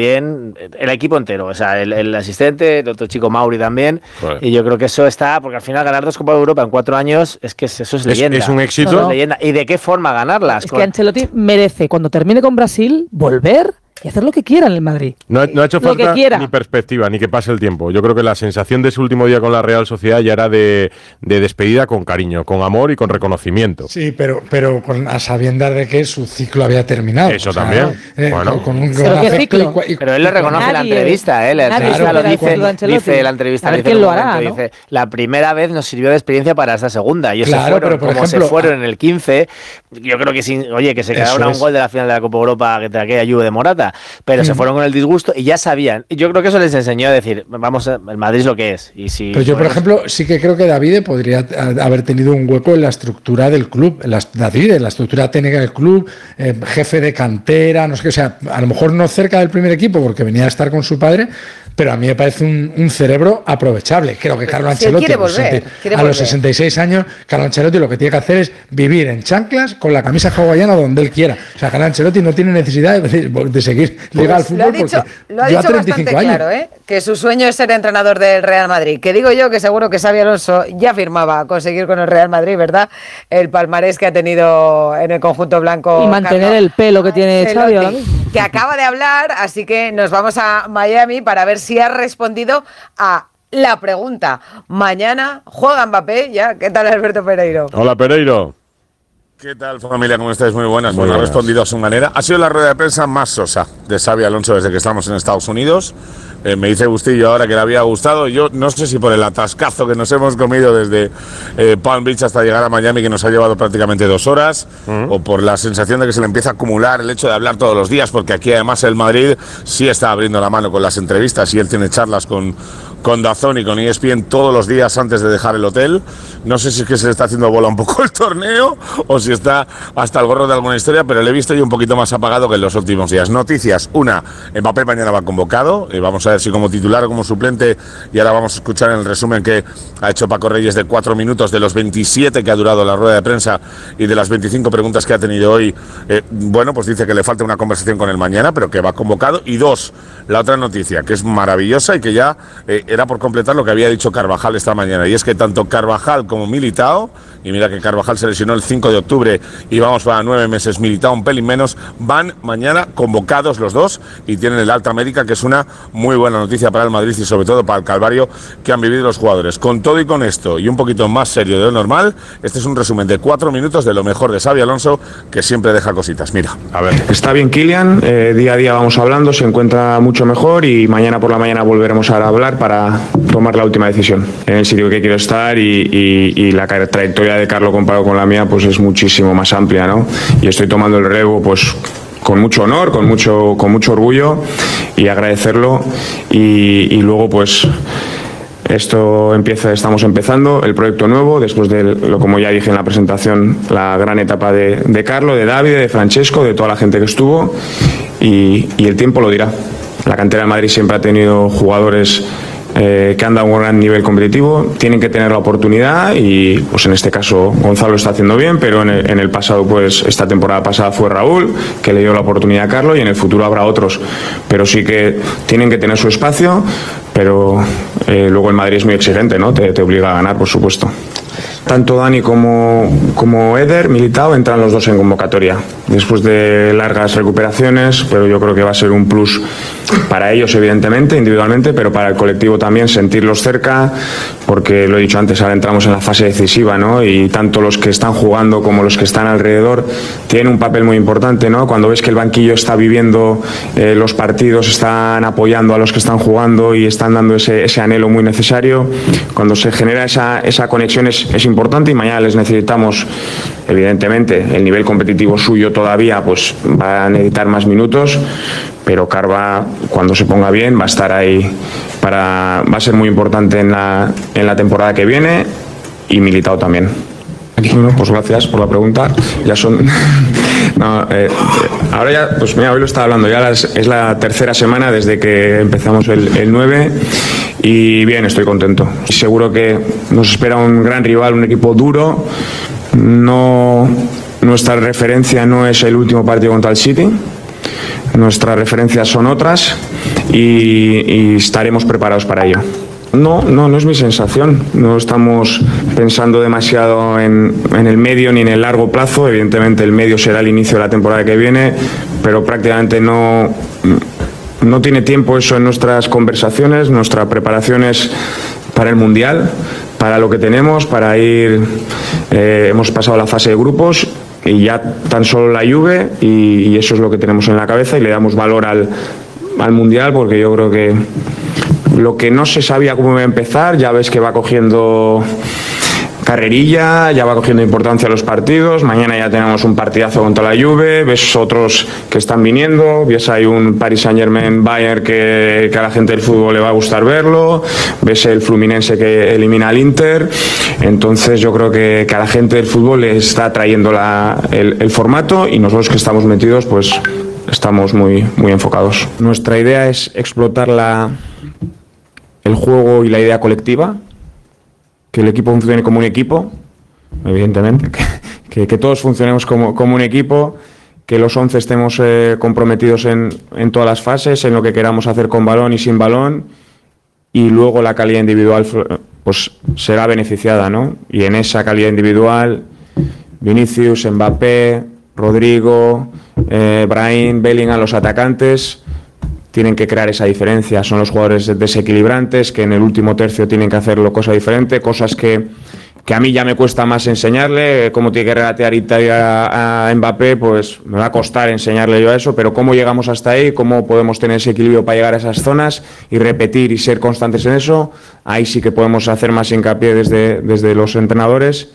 el equipo entero, o sea, el asistente, el otro chico Mauri también. Joder. Y yo creo que eso está, porque al final ganar 2 Copas de Europa en 4 años es que eso es leyenda. Es un éxito. Es leyenda. ¿Y de qué forma ganarlas? Es que Ancelotti merece, cuando termine con Brasil, volver y hacer lo que quiera en el Madrid. No ha hecho falta ni perspectiva, ni que pase el tiempo. Yo creo que la sensación de ese último día con la Real Sociedad ya era de despedida con cariño, con amor y con reconocimiento. Sí, pero a sabiendas de que su ciclo había terminado. Eso también. Bueno, con un ¿Pero qué ciclo? Pero él le reconoce la entrevista, la entrevista lo dice la entrevista. ¿Quién lo hará? Dice, la primera vez nos sirvió de experiencia para esta segunda. Ellos se ejemplo, fueron en el 15, yo creo que que se quedaron a un gol de la final de la Copa Europa que aquella Juve de Morata. Pero se fueron con el disgusto y ya sabían. Y yo creo que eso les enseñó a decir, vamos, el Madrid es lo que es. Y si, pero yo, por ejemplo, sí que creo que Davide podría haber tenido un hueco en la estructura del club. Davide, la estructura técnica del club, jefe de cantera, no sé qué, o sea, a lo mejor no cerca del primer equipo porque venía a estar con su padre, pero a mí me parece un cerebro aprovechable. Creo que Carlo Ancelotti, a los 66 años, Carlo Ancelotti lo que tiene que hacer es vivir en chanclas con la camisa hawaiana donde él quiera. O sea, Carlo Ancelotti no tiene necesidad de seguir ligado al fútbol. Lo ha dicho bastante claro, que su sueño es ser entrenador del Real Madrid. Que digo yo que seguro que Xabi Alonso ya firmaba conseguir con el Real Madrid, ¿verdad? El palmarés que ha tenido en el conjunto blanco. Y mantener el pelo que tiene Xavi ahora mismo. Que acaba de hablar, así que nos vamos a Miami para ver si ha respondido a la pregunta. Mañana juega Mbappé, ya. ¿Qué tal, Alberto Pereiro? Hola, Pereiro. ¿Qué tal, familia? ¿Cómo estáis? Muy buenas. Muy Bueno, ha buenas. respondido a su manera. Ha sido la rueda de prensa más sosa de Xabi Alonso desde que estamos en Estados Unidos. Me dice Bustillo ahora que le había gustado. Yo no sé si por el atascazo que nos hemos comido desde Palm Beach hasta llegar a Miami, que nos ha llevado prácticamente 2 horas, o por la sensación de que se le empieza a acumular el hecho de hablar todos los días, porque aquí además el Madrid sí está abriendo la mano con las entrevistas y él tiene charlas con DAZN y con ESPN todos los días antes de dejar el hotel. No sé si es que se le está haciendo bola un poco el torneo o si está hasta el gorro de alguna historia, pero le he visto yo un poquito más apagado que en los últimos días. Noticias: una, Mbappé mañana va convocado, vamos a ver si como titular o como suplente, y ahora vamos a escuchar en el resumen que ha hecho Paco Reyes de 4 minutos, de los 27 que ha durado la rueda de prensa y de las 25 preguntas que ha tenido hoy. Bueno, pues dice que le falta una conversación con él mañana, pero que va convocado. Y 2, la otra noticia, que es maravillosa y que ya era por completar lo que había dicho Carvajal esta mañana, y es que tanto Carvajal como Militao, y mira que Carvajal se lesionó el 5 de octubre y vamos para 9 meses, Militao un pelín menos, van mañana convocados los dos y tienen el alta médica, que es una muy buena noticia para el Madrid y sobre todo para el calvario que han vivido los jugadores. Con todo y con esto, y un poquito más serio de lo normal, este es un resumen de 4 minutos de lo mejor de Xabi Alonso, que siempre deja cositas. Mira, a ver. Está bien Kylian, día a día vamos hablando, se encuentra mucho mejor y mañana por la mañana volveremos a hablar para tomar la última decisión en el sitio que quiero estar, y la trayectoria de Carlo comparado con la mía pues es muchísimo más amplia, ¿no? Y estoy tomando el relevo pues con mucho honor, con mucho orgullo, y agradecerlo, y luego pues estamos empezando el proyecto nuevo después de, como ya dije en la presentación, la gran etapa de Carlo, de David, de Francesco, de toda la gente que estuvo, y el tiempo lo dirá. La cantera de Madrid siempre ha tenido jugadores que han dado un gran nivel competitivo, tienen que tener la oportunidad, y pues en este caso Gonzalo lo está haciendo bien, pero en el pasado, pues esta temporada pasada fue Raúl, que le dio la oportunidad a Carlo, y en el futuro habrá otros, pero sí que tienen que tener su espacio, pero luego el Madrid es muy exigente, ¿no? Te obliga a ganar, por supuesto. Tanto Dani como Eder, Militao, entran los dos en convocatoria después de largas recuperaciones, pero yo creo que va a ser un plus para ellos, evidentemente, individualmente, pero para el colectivo también, sentirlos cerca, porque lo he dicho antes, ahora entramos en la fase decisiva, ¿no? Y tanto los que están jugando como los que están alrededor tienen un papel muy importante, ¿no? Cuando ves que el banquillo está viviendo los partidos, están apoyando a los que están jugando y están dando ese anhelo muy necesario, cuando se genera esa conexión es importante, y mañana les necesitamos. Evidentemente el nivel competitivo suyo todavía pues va a necesitar más minutos, pero Carva, cuando se ponga bien, va a estar ahí, va a ser muy importante en la temporada que viene, y Militao también. Bueno, pues gracias por la pregunta. Ya son no, ahora ya, pues mira, hoy lo estaba hablando, ya es la tercera semana desde que empezamos el 9, y bien, estoy contento. Seguro que nos espera un gran rival, un equipo duro. Nuestra referencia no es el último partido contra el City, nuestras referencias son otras, y estaremos preparados para ello. No es mi sensación. No estamos pensando demasiado en el medio ni en el largo plazo. Evidentemente el medio será el inicio de la temporada que viene, pero prácticamente no tiene tiempo eso en nuestras conversaciones. Nuestra preparación es para el Mundial, para lo que tenemos, para ir. Hemos pasado la fase de grupos y ya tan solo la Juve, y eso es lo que tenemos en la cabeza, y le damos valor al Mundial, porque yo creo que lo que no se sabía cómo iba a empezar, ya ves que va cogiendo carrerilla, ya va cogiendo importancia los partidos. Mañana ya tenemos un partidazo contra la Juve, ves otros que están viniendo, ves hay un Paris Saint-Germain-Bayern que a la gente del fútbol le va a gustar verlo, ves el Fluminense que elimina al Inter. Entonces yo creo que a la gente del fútbol le está trayendo el formato, y nosotros que estamos metidos pues estamos muy enfocados. Nuestra idea es explotar el juego y la idea colectiva, que el equipo funcione como un equipo, evidentemente, que todos funcionemos como un equipo, que los 11 estemos comprometidos en todas las fases, en lo que queramos hacer con balón y sin balón, y luego la calidad individual pues será beneficiada, ¿no? Y en esa calidad individual, Vinicius, Mbappé, Rodrigo, Brahim, Bellingham, los atacantes tienen que crear esa diferencia. Son los jugadores desequilibrantes que en el último tercio tienen que hacerlo cosa diferente, cosas que que a mí ya me cuesta más enseñarle, cómo tiene que regatear Italia a Mbappé, pues me va a costar enseñarle yo a eso, pero cómo llegamos hasta ahí, cómo podemos tener ese equilibrio para llegar a esas zonas y repetir y ser constantes en eso, ahí sí que podemos hacer más hincapié desde los entrenadores.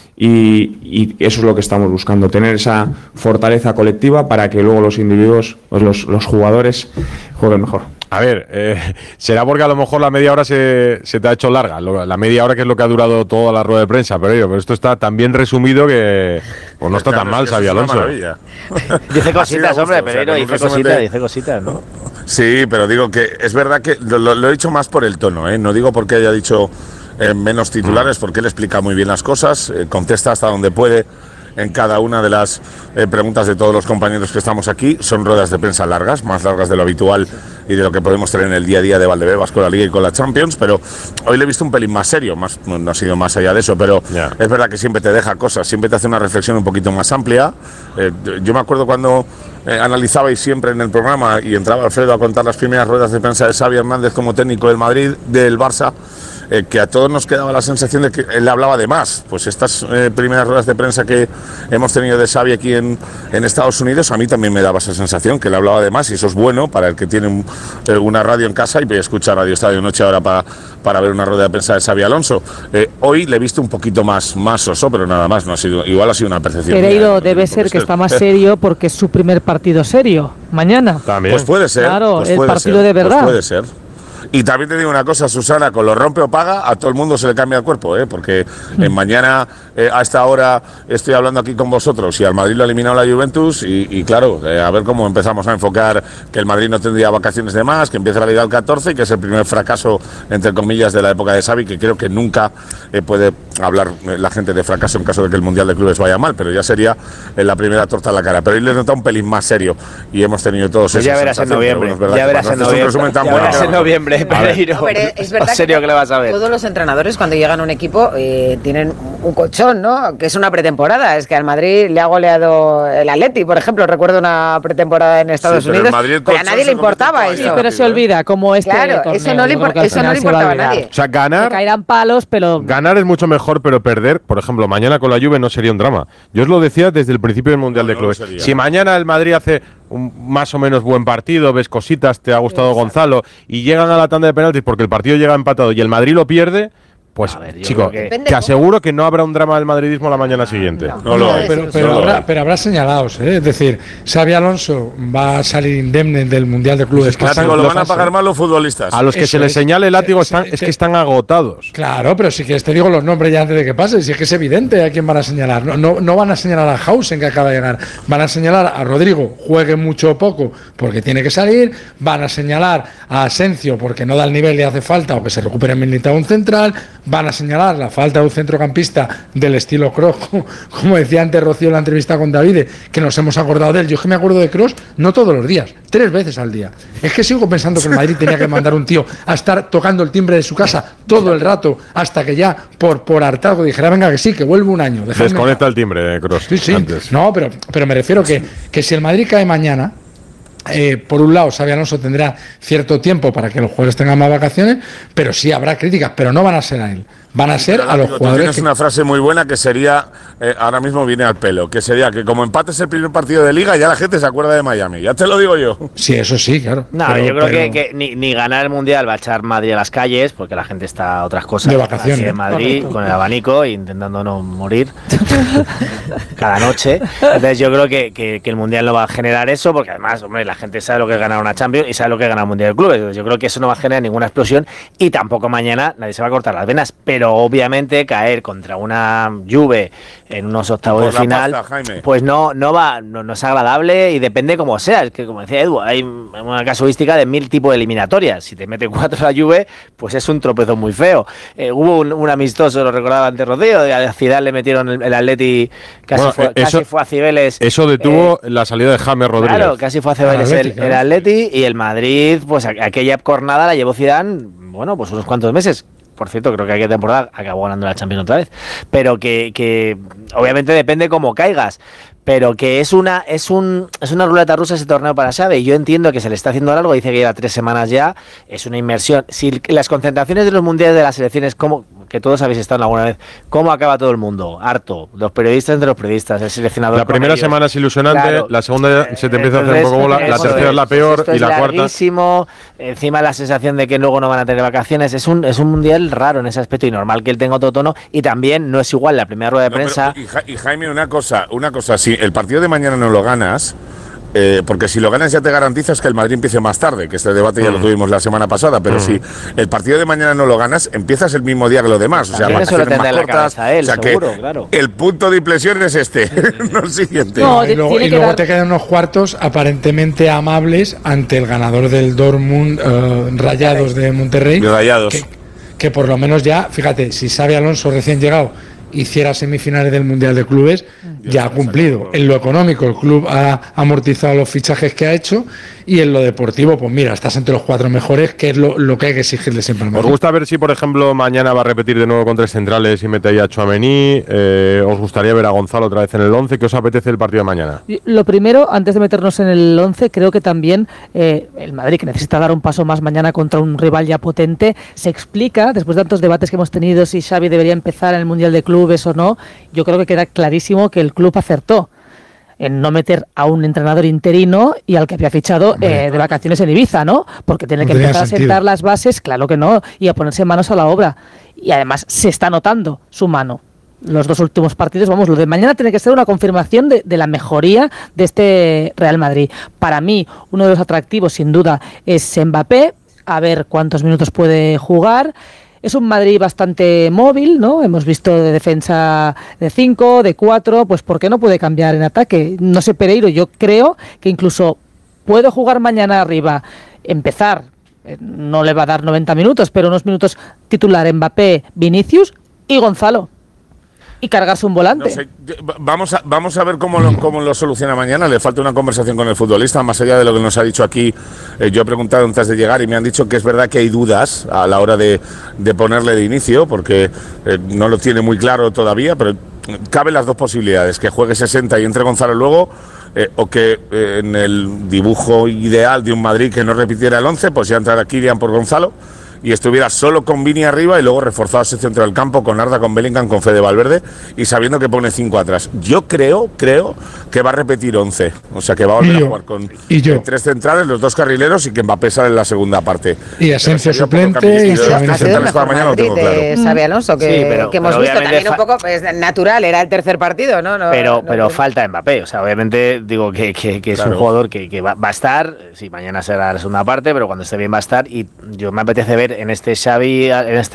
Y eso es lo que estamos buscando, tener esa fortaleza colectiva para que luego los individuos, pues los jugadores jueguen mejor. A ver, será porque a lo mejor la media hora se te ha hecho larga, la media hora que es lo que ha durado toda la rueda de prensa, pero esto está tan bien resumido que pues no está tan mal, Xabi Alonso. Dice cositas, hombre, Pereiro, dice cositas, ¿no? Sí, pero digo que es verdad que lo he dicho más por el tono, no digo porque haya dicho menos titulares, porque él explica muy bien las cosas, contesta hasta donde puede en cada una de las preguntas de todos los compañeros que estamos aquí. Son ruedas de prensa largas, más largas de lo habitual y de lo que podemos tener en el día a día de Valdebebas con la Liga y con la Champions, pero hoy le he visto un pelín más serio, no ha sido más allá de eso, pero es verdad que siempre te deja cosas, siempre te hace una reflexión un poquito más amplia. Yo me acuerdo cuando analizabais siempre en el programa y entraba Alfredo a contar las primeras ruedas de prensa de Xavi Hernández como técnico del Madrid, del Barça, que a todos nos quedaba la sensación de que él hablaba de más. Pues estas primeras ruedas de prensa que hemos tenido de Xavi aquí en Estados Unidos, a mí también me daba esa sensación, que él hablaba de más, y eso es bueno para el que tiene una radio en casa y escucha Radio Estadio Noche ahora para ver una rueda de prensa de Xabi Alonso. Hoy le he visto un poquito más soso, pero nada más, no ha sido, igual ha sido una percepción. Pereiro debe ser que está más serio porque es su primer partido serio, mañana. También. Pues puede ser. Claro, pues el puede partido ser, de verdad. Pues puede ser. Y también te digo una cosa, Susana, con lo rompe o paga, a todo el mundo se le cambia el cuerpo, porque mañana a esta hora estoy hablando aquí con vosotros y al Madrid lo ha eliminado la Juventus y claro, a ver cómo empezamos a enfocar que el Madrid no tendría vacaciones de más, que empieza la Liga el 14 y que es el primer fracaso, entre comillas, de la época de Xavi, que creo que nunca puede hablar la gente de fracaso en caso de que el Mundial de Clubes vaya mal, pero ya sería la primera torta en la cara. Pero hoy le nota un pelín más serio y hemos tenido todos pues ya verás en noviembre, ya verás en noviembre. Pereiro, no, es verdad ¿en serio que le vas a ver? Todos los entrenadores cuando llegan a un equipo tienen un colchón, ¿no? Que es una pretemporada. Es que al Madrid le ha goleado el Atleti, por ejemplo. Recuerdo una pretemporada en Estados Unidos, pero a nadie le importaba eso. Sí, pero se olvida, como este claro, torneo, eso no le importaba a nadie. O sea, ganar... Le caerán palos, pero... Ganar es mucho mejor, pero perder, por ejemplo, mañana con la Juve no sería un drama. Yo os lo decía desde el principio del Mundial de Clubes. Si mañana el Madrid hace un más o menos buen partido, ves cositas, te ha gustado Gonzalo, y llegan a la tanda de penaltis porque el partido llega empatado y el Madrid lo pierde, pues chico, te aseguro que no habrá un drama del madridismo la mañana siguiente. Pero habrá señalados, es decir, Xabi Alonso va a salir indemne del Mundial de Clubes. Lo van a pagar mal los futbolistas. A los que se les señale el látigo es que están agotados. Claro, pero si quieres te digo los nombres ya antes de que pase, si es que es evidente a quién van a señalar. No van a señalar a Hausen, que acaba de llegar, van a señalar a Rodrigo, juegue mucho o poco porque tiene que salir, van a señalar a Asencio porque no da el nivel y hace falta o que se recupere Militao un central, van a señalar la falta de un centrocampista del estilo Kroos, como decía antes Rocío en la entrevista con Davide, que nos hemos acordado de él. Yo es que me acuerdo de Kroos no todos los días, 3 veces al día. Es que sigo pensando que el Madrid tenía que mandar un tío a estar tocando el timbre de su casa todo el rato hasta que ya por hartazgo dijera, venga que sí, que vuelve un año. Desconecta el timbre, Kroos. Sí. Antes. No, pero me refiero que si el Madrid cae mañana, por un lado, Xabi Alonso tendrá cierto tiempo para que los jugadores tengan más vacaciones, pero sí habrá críticas, pero no van a ser a él, van a ser a los jugadores. Tienes una frase muy buena que sería, ahora mismo viene al pelo, que sería que como empates el primer partido de Liga, ya la gente se acuerda de Miami, ya te lo digo yo. Sí, eso sí, claro. No, pero yo creo que ni ganar el Mundial va a echar Madrid a las calles, porque la gente está a otras cosas. De vacaciones. Así en Madrid, correcto, con el abanico, intentando no morir cada noche. Entonces yo creo que el Mundial no va a generar eso, porque además, hombre, la gente sabe lo que es ganar una Champions y sabe lo que es ganar un Mundial de Clubes. Entonces yo creo que eso no va a generar ninguna explosión y tampoco mañana nadie se va a cortar las venas, pero obviamente caer contra una Juve en unos octavos de final, pasta, pues no es agradable y depende cómo sea. Es que, como decía Edu, hay una casuística de 1000 tipos de eliminatorias. Si te mete 4 a la Juve, pues es un tropezón muy feo. Hubo un amistoso, lo recordaba antes Rocío, a Zidane le metieron el Atleti, casi fue a Cibeles. Eso detuvo la salida de James Rodríguez. Claro, casi fue a Cibeles el Atleti, y el Madrid, pues aquella jornada la llevó Zidane, bueno, pues unos cuantos meses. Por cierto, creo que aquella temporada acabó ganando la Champions otra vez. Pero que obviamente depende cómo caigas. pero que es una ruleta rusa ese torneo para Xavi. Yo entiendo que se le está haciendo largo, dice que lleva 3 semanas ya, es una inmersión. Si las concentraciones de los mundiales de las selecciones, que todos habéis estado alguna vez, ¿cómo acaba todo el mundo? Harto, los periodistas entre los periodistas, el seleccionador. La primera semana es ilusionante, claro, la segunda se te empieza a hacer un poco bola, la tercera es la peor y la cuarta. Encima la sensación de que luego no van a tener vacaciones, es un mundial raro en ese aspecto y normal que él tenga otro tono, y también no es igual la primera rueda de prensa. Y Jaime, una cosa, si el partido de mañana no lo ganas, porque si lo ganas ya te garantizas que el Madrid empiece más tarde, que este debate ya lo tuvimos la semana pasada, pero si el partido de mañana no lo ganas, empiezas el mismo día que los demás, o sea, eso lo tendrá en la cabeza él, o sea, seguro, que claro. El punto de inflexión es este, no el siguiente. No, y luego te quedan unos cuartos aparentemente amables ante el ganador del Dortmund, Rayados de Monterrey. Rayados. Que por lo menos ya, fíjate, si Xabi Alonso recién llegado hiciera semifinales del Mundial de Clubes, ya ha cumplido. En lo económico, el club ha amortizado los fichajes que ha hecho, y en lo deportivo, pues mira, estás entre los 4 mejores, que es lo que hay que exigirle siempre al Madrid. ¿Os gusta ver si, por ejemplo, mañana va a repetir de nuevo con 3 centrales y mete ahí a Tchouaméni? ¿Os gustaría ver a Gonzalo otra vez en el 11? ¿Qué os apetece el partido de mañana? Lo primero, antes de meternos en el 11, creo que también el Madrid, que necesita dar un paso más mañana contra un rival ya potente, se explica, después de tantos debates que hemos tenido, si Xavi debería empezar en el Mundial de Clubes o no. Yo creo que queda clarísimo que el club acertó en no meter a un entrenador interino y al que había fichado de vacaciones en Ibiza, ¿no? Porque tiene que empezar a sentar las bases, claro que no, y a ponerse manos a la obra. Y además se está notando su mano. Los 2 últimos partidos, vamos, lo de mañana tiene que ser una confirmación de la mejoría de este Real Madrid. Para mí, uno de los atractivos, sin duda, es Mbappé, a ver cuántos minutos puede jugar. Es un Madrid bastante móvil, ¿no? Hemos visto de defensa de 5, de 4, pues ¿por qué no puede cambiar en ataque? No sé, Pereiro, yo creo que incluso puede jugar mañana arriba, empezar, no le va a dar 90 minutos, pero unos minutos titular Mbappé, Vinicius y Gonzalo. Y cargarse un volante. No sé, vamos a ver cómo lo soluciona mañana. Le falta una conversación con el futbolista, más allá de lo que nos ha dicho aquí. Yo he preguntado antes de llegar y me han dicho que es verdad que hay dudas a la hora de ponerle de inicio, porque no lo tiene muy claro todavía, pero caben las 2 posibilidades: que juegue 60 y entre Gonzalo luego, o que en el dibujo ideal de un Madrid que no repitiera el 11, pues ya entrara Kylian por Gonzalo y estuviera solo con Vini arriba y luego reforzado ese centro del campo con Arda, con Bellingham, con Fede Valverde, y sabiendo que pone 5 atrás. Yo creo que va a repetir 11, o sea que va a volver a jugar con 3 centrales, los 2 carrileros, y que Mbappé sale en la segunda parte. Y Asensio suplente, y mañana lo tengo claro. Xabi Alonso, que hemos visto también un poco pues, natural, era el tercer partido, ¿no? Pero falta Mbappé, o sea, obviamente digo que es un jugador que va a estar, sí, mañana será la segunda parte, pero cuando esté bien va a estar, y yo me apetece ver en este Xavi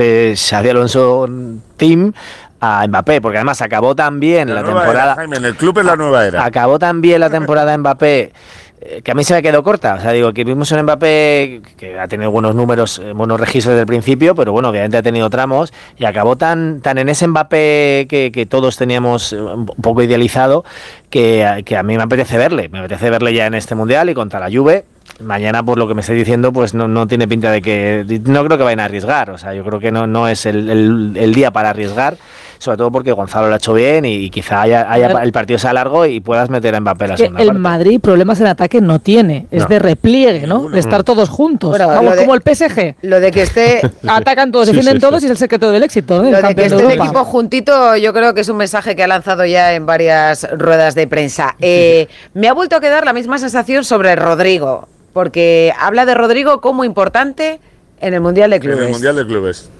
Alonso team a Mbappé, porque además acabó tan bien la temporada. Jaime, en el club es la nueva era. Acabó tan bien la temporada Mbappé que a mí se me quedó corta. O sea, digo, que vimos un Mbappé que ha tenido buenos números, buenos registros desde el principio, pero bueno, obviamente ha tenido tramos, y acabó tan en ese Mbappé que todos teníamos un poco idealizado, que a mí me apetece verle ya en este Mundial y contra la Juve. Mañana, por lo que me estáis diciendo, pues no tiene pinta de que... No creo que vayan a arriesgar, o sea, yo creo que no es el día para arriesgar, sobre todo porque Gonzalo lo ha hecho bien y quizá el partido sea largo y puedas meter a Mbappé la segunda parte. El Madrid problemas en ataque no tiene, es de repliegue, ¿no? De estar todos juntos, bueno, como el PSG. Lo de que esté... Atacan todos, defienden todos y es el secreto del éxito. Lo de que esté el equipo juntito, yo creo que es un mensaje que ha lanzado ya en varias ruedas de prensa. Me ha vuelto a quedar la misma sensación sobre Rodrigo, porque habla de Rodrigo como importante en el Mundial de Clubes. En el Mundial de Clubes.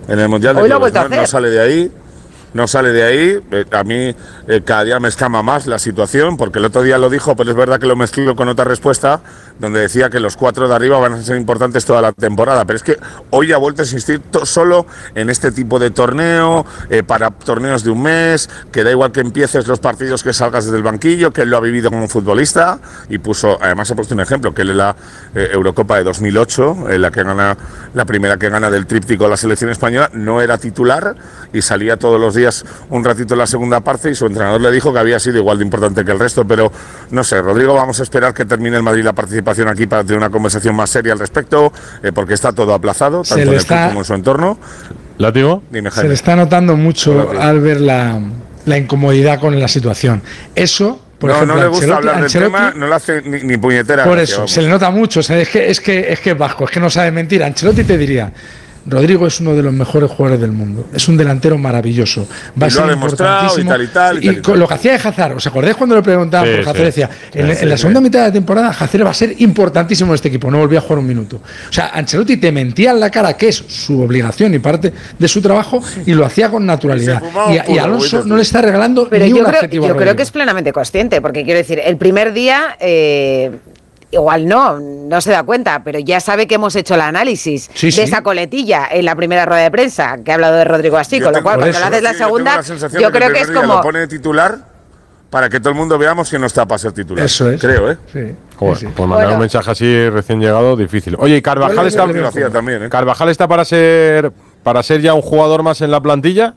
No sale de ahí. No sale de ahí. A mí cada día me escama más la situación, porque el otro día lo dijo, pero es verdad que lo mezcló con otra respuesta donde decía que los 4 de arriba van a ser importantes toda la temporada. Pero es que hoy ha vuelto a insistir solo en este tipo de torneo, para torneos de un mes, que da igual que empieces los partidos, que salgas desde el banquillo, que él lo ha vivido como futbolista, y además ha puesto un ejemplo, que él en la Eurocopa de 2008, la primera que gana del tríptico de la selección española, no era titular y salía todos los días un ratito en la segunda parte, y su entrenador le dijo que había sido igual de importante que el resto. Pero no sé, Rodrigo, vamos a esperar que termine el Madrid la participación aquí para tener una conversación más seria al respecto, porque está todo aplazado, tanto en el club como en su entorno. ¿Látigo? Dime, se le está notando mucho al ver la incomodidad con la situación. Eso Por ejemplo, no le gusta Ancelotti, hablar del tema, no le hace ni puñetera. Por gracia, eso, vamos. se le nota mucho. O sea, es que es vasco, es que no sabe mentir. Ancelotti te diría: Rodrigo es uno de los mejores jugadores del mundo. Es un delantero maravilloso. Va a Y lo ser ha demostrado importantísimo. y tal. Lo que hacía de Hazard, ¿os acordáis cuando le preguntaban Sí, por Hazard? sí. Decía, Sí, en la segunda mitad de la temporada, Hazard va a ser importantísimo en este equipo. No volvía a jugar un minuto. O sea, Ancelotti te mentía en la cara, que es su obligación y parte de su trabajo, y lo hacía con naturalidad. Y a Alonso no le está regalando Pero ni yo un creo, adjetivo a yo creo Rodrigo. que es plenamente consciente, porque quiero decir, el primer día igual no se da cuenta, pero ya sabe que hemos hecho el análisis Sí, de sí. esa coletilla en la primera rueda de prensa, que ha hablado de Rodrigo así, Yo con lo tengo- cual por cuando eso, le haces la sí, yo tengo segunda, la sensación yo de que creo el que es primer día como... lo pone de titular para que todo el mundo veamos que no está para ser titular. Eso es. Creo, ¿eh? Sí. Joder, pues mandar Bueno. un mensaje así recién llegado, difícil. Oye, y Carvajal está, Lo hacía también, ¿eh? Carvajal está para ser ya un jugador más en la plantilla.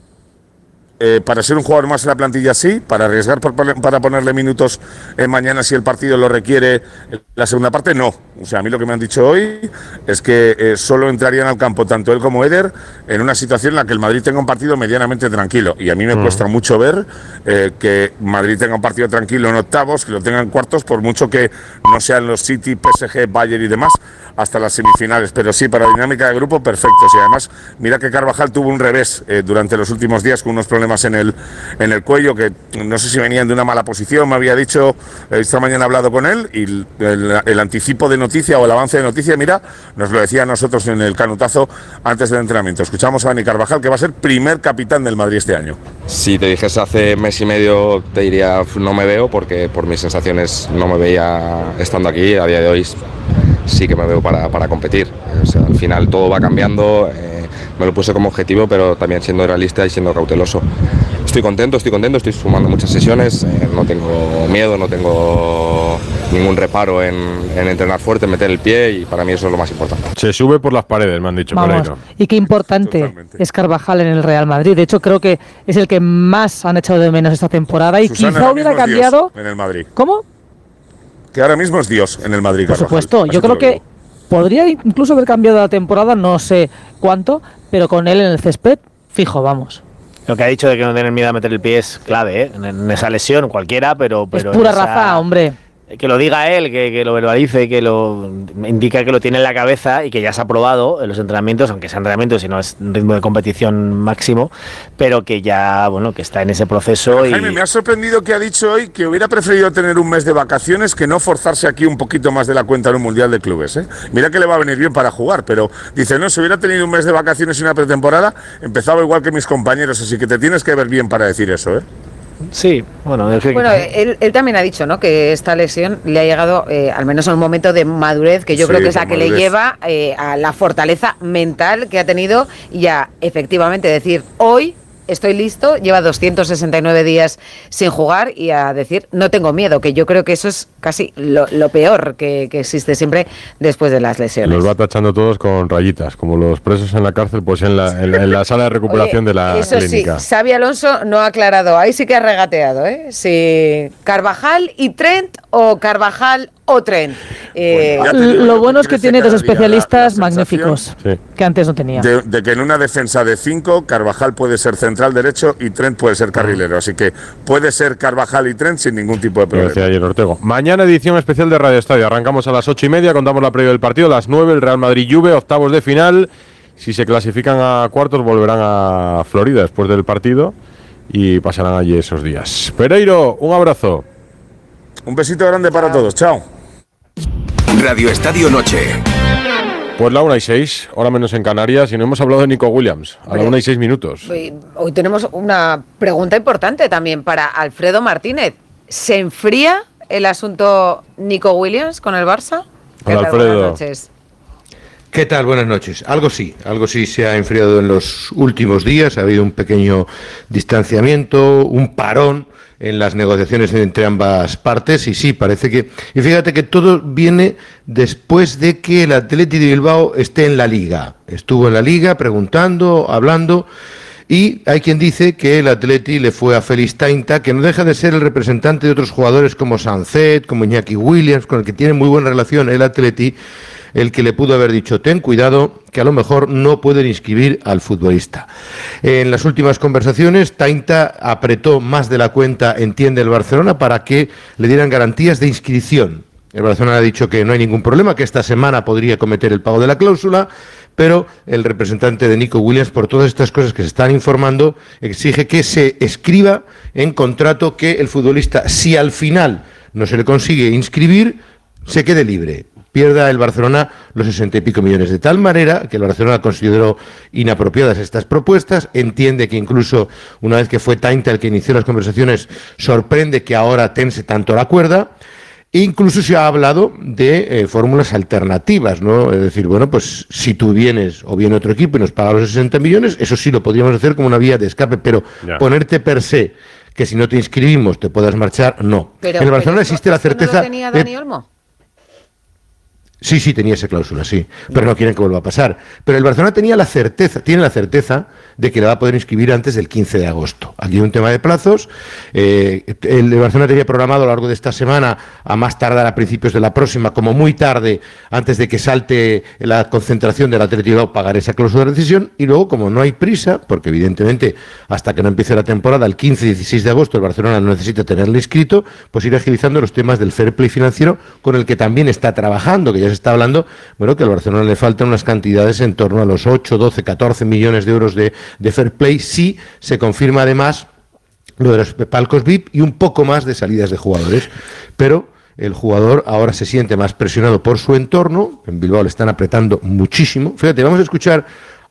Para ser un jugador más en la plantilla, sí. Para arriesgar para ponerle minutos mañana si el partido lo requiere. La segunda parte, no. O sea, a mí lo que me han dicho hoy es que solo entrarían al campo tanto él como Eder en una situación en la que el Madrid tenga un partido medianamente tranquilo. Y a mí me cuesta mucho ver que Madrid tenga un partido tranquilo en octavos, que lo tenga en cuartos, por mucho que no sean los City, PSG, Bayern y demás, hasta las semifinales. Pero sí, para dinámica de grupo, perfectos. Y además, mira que Carvajal tuvo un revés durante los últimos días con unos problemas en el cuello, que no sé si venían de una mala posición. Me había dicho, esta mañana he hablado con él, y el anticipo de noticia o el avance de noticia, mira, nos lo decía a nosotros en el canutazo antes del entrenamiento. Escuchamos a Dani Carvajal, que va a ser primer capitán del Madrid este año. Si te dijese hace mes y medio, te diría no me veo, porque por mis sensaciones no me veía estando aquí. A día de hoy sí que me veo para competir. O sea, al final todo va cambiando, me lo puse como objetivo, pero también siendo realista y siendo cauteloso. Estoy contento, estoy sumando muchas sesiones, no tengo miedo, no tengo ningún reparo en entrenar fuerte, meter el pie, y para mí eso es lo más importante. Se sube por las paredes, me han dicho. Vamos, Pereiro. y qué importante es Carvajal en el Real Madrid. De hecho, creo que es el que más han echado de menos esta temporada y Susana, quizá ahora hubiera mismo es cambiado. Dios en el Madrid. ¿Cómo? Que ahora mismo es Dios en el Madrid. Por Carvajal. supuesto, Así yo te creo lo que digo. podría incluso haber cambiado la temporada, no sé cuánto, pero con él en el césped, fijo, vamos. Lo que ha dicho de que no tener miedo a meter el pie es clave, ¿eh? En esa lesión, cualquiera, pero Es pura en esa- raza, hombre. Que lo diga él, que lo verbalice, que lo indica que lo tiene en la cabeza y que ya se ha probado en los entrenamientos, aunque sea entrenamientos y no es un ritmo de competición máximo, pero que ya, bueno, que está en ese proceso. Pero, Jaime, me ha sorprendido que ha dicho hoy que hubiera preferido tener un mes de vacaciones que no forzarse aquí un poquito más de la cuenta en un Mundial de Clubes, ¿eh? Mira que le va a venir bien para jugar, pero dice, no, si hubiera tenido un mes de vacaciones y una pretemporada, empezaba igual que mis compañeros, así que te tienes que ver bien para decir eso, ¿eh? Sí, bueno, Bueno, él también ha dicho, ¿no?, que esta lesión le ha llegado al menos a un momento de madurez, que yo Sí, creo que es la con que le madurez. lleva a la fortaleza mental que ha tenido y a efectivamente decir, hoy estoy listo, lleva 269 días sin jugar, y a decir, no tengo miedo, que yo creo que eso es casi lo peor que existe siempre después de las lesiones. Los va tachando todos con rayitas, como los presos en la cárcel, pues en la sala de recuperación Oye, de la eso clínica. sí, Xabi Alonso no ha aclarado, ahí sí que ha regateado, ¿eh? Si Carvajal y Trent o Carvajal o Trent. Lo bueno es que tiene dos cada día especialistas la magníficos, Sí. que antes no tenía. De que en una defensa de 5, Carvajal puede ser central derecho y Trent puede ser carrilero. Así que puede ser Carvajal y Trent sin ningún tipo de Lo problema. decía ayer Ortego. Mañana edición especial de Radio Estadio. Arrancamos a las 8:30, contamos la previa del partido. A las 9 el Real Madrid-Juve, octavos de final. Si se clasifican a cuartos volverán a Florida después del partido y pasarán allí esos días. Pereiro, un abrazo. Un besito grande para todos. Chao. Radio Estadio Noche. Pues la 1:06, hora menos en Canarias, y no hemos hablado de Nico Williams. A la 1:06. Hoy tenemos una pregunta importante también para Alfredo Martínez. ¿Se enfría el asunto Nico Williams con el Barça? ¿Qué Hola, tal? Alfredo. Buenas noches. ¿Qué tal? Buenas noches. Algo sí se ha enfriado en los últimos días. Ha habido un pequeño distanciamiento, un parón en las negociaciones entre ambas partes, y sí, parece que... Y fíjate que todo viene después de que el Athletic de Bilbao esté en la Liga. Estuvo en la Liga preguntando, hablando, y hay quien dice que el Athletic le fue a Félix Tainta, que no deja de ser el representante de otros jugadores como Sancet, como Iñaki Williams, con el que tiene muy buena relación el Athletic, el que le pudo haber dicho, ten cuidado, que a lo mejor no pueden inscribir al futbolista. En las últimas conversaciones, Tainta apretó más de la cuenta, entiende el Barcelona, para que le dieran garantías de inscripción. El Barcelona ha dicho que no hay ningún problema, que esta semana podría cometer el pago de la cláusula, pero el representante de Nico Williams, por todas estas cosas que se están informando, exige que se escriba en contrato que el futbolista, si al final no se le consigue inscribir, se quede libre. Pierda el Barcelona los 60 y pico millones, de tal manera que el Barcelona consideró inapropiadas estas propuestas, entiende que incluso una vez que fue Tainta el que inició las conversaciones, sorprende que ahora tense tanto la cuerda. Incluso se ha hablado de fórmulas alternativas, ¿no? Es decir, bueno, pues si tú vienes o viene otro equipo y nos paga los 60 millones, eso sí lo podríamos hacer como una vía de escape, pero ponerte per se que si no te inscribimos te puedas marchar, no. Pero, en el Barcelona existe la certeza... ¿No lo tenía Dani Olmo? Sí, tenía esa cláusula, sí, pero no quieren que vuelva a pasar. Pero el Barcelona tiene la certeza de que la va a poder inscribir antes del 15 de agosto. Aquí hay un tema de plazos. El Barcelona tenía programado a lo largo de esta semana, a más tardar a principios de la próxima, como muy tarde, antes de que salte la concentración del Athletic Bilbao, pagar esa cláusula de rescisión. Y luego, como no hay prisa, porque evidentemente hasta que no empiece la temporada, el 15-16 de agosto, el Barcelona no necesita tenerle inscrito, pues ir agilizando los temas del fair play financiero, con el que también está trabajando, que ya se está hablando, bueno, que al Barcelona le faltan unas cantidades en torno a los 8, 12, 14 millones de euros de fair play, si se confirma además lo de los palcos VIP y un poco más de salidas de jugadores. Pero el jugador ahora se siente más presionado por su entorno, en Bilbao le están apretando muchísimo. Fíjate, vamos a escuchar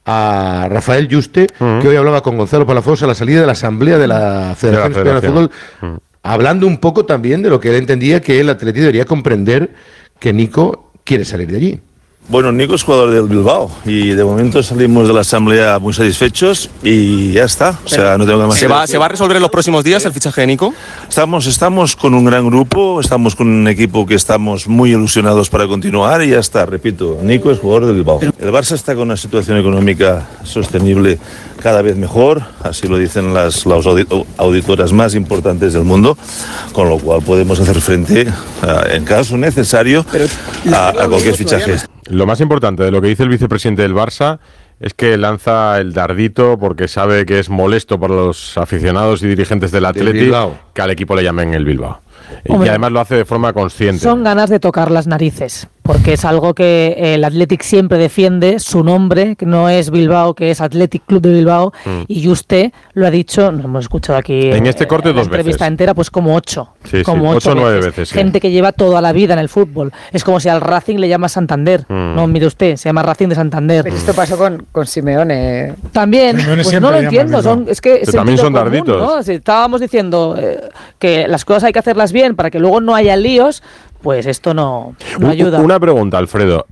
a Rafael Yuste, que hoy hablaba con Gonzalo Palafox a la salida de la asamblea de la Federación Española de Fútbol, hablando un poco también de lo que él entendía que el Athletic debería comprender, que Nico quiere salir de allí. Bueno, Nico es jugador del Bilbao y de momento salimos de la asamblea muy satisfechos y ya está. O sea, no tengo que más. ¿Se va a resolver en los próximos días el fichaje de Nico? Estamos con un gran grupo, estamos con un equipo que estamos muy ilusionados para continuar y ya está. Repito, Nico es jugador del Bilbao. El Barça está con una situación económica sostenible cada vez mejor, así lo dicen las auditoras más importantes del mundo, con lo cual podemos hacer frente, en caso necesario, a cualquier fichaje. Lo más importante de lo que dice el vicepresidente del Barça es que lanza el dardito porque sabe que es molesto para los aficionados y dirigentes del Athletic que al equipo le llamen el Bilbao. Hombre, y además lo hace de forma consciente. Son ganas de tocar las narices, porque es algo que el Athletic siempre defiende, su nombre, que no es Bilbao, que es Athletic Club de Bilbao, y usted lo ha dicho, nos hemos escuchado aquí en este corte dos veces. La entrevista entera, pues como 8. Sí, como 8 o 9 veces. Gente que lleva toda la vida en el fútbol. Es como si al Racing le llama Santander. No, mire usted, se llama Racing de Santander. Pero esto pasó con Simeone. También, Simeone pues no lo entiendo. Es que también son darditos. ¿No? Si estábamos diciendo que las cosas hay que hacerlas bien para que luego no haya líos, pues esto no ayuda. Una pregunta, Alfredo.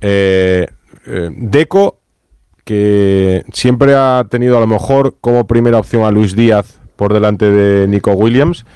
Deco, que siempre ha tenido a lo mejor como primera opción a Luis Díaz por delante de Nico Williams,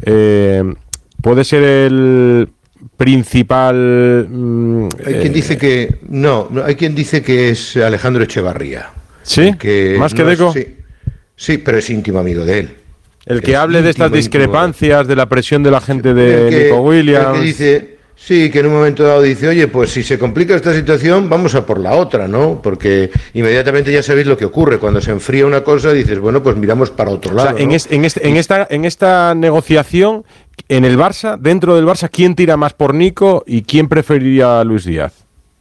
¿puede ser el principal? Hay quien dice que no, hay quien dice que es Alejandro Echevarría. ¿Sí? ¿Más que Deco? Sí, pero es íntimo amigo de él. El que hable de estas discrepancias, de la presión de la gente de Nico Williams. El que dice, sí, que en un momento dado dice, oye, pues si se complica esta situación, vamos a por la otra, ¿no? Porque inmediatamente ya sabéis lo que ocurre. Cuando se enfría una cosa, dices, bueno, pues miramos para otro lado. O sea, en esta negociación, en el Barça, dentro del Barça, ¿quién tira más por Nico y quién preferiría a Luis Díaz?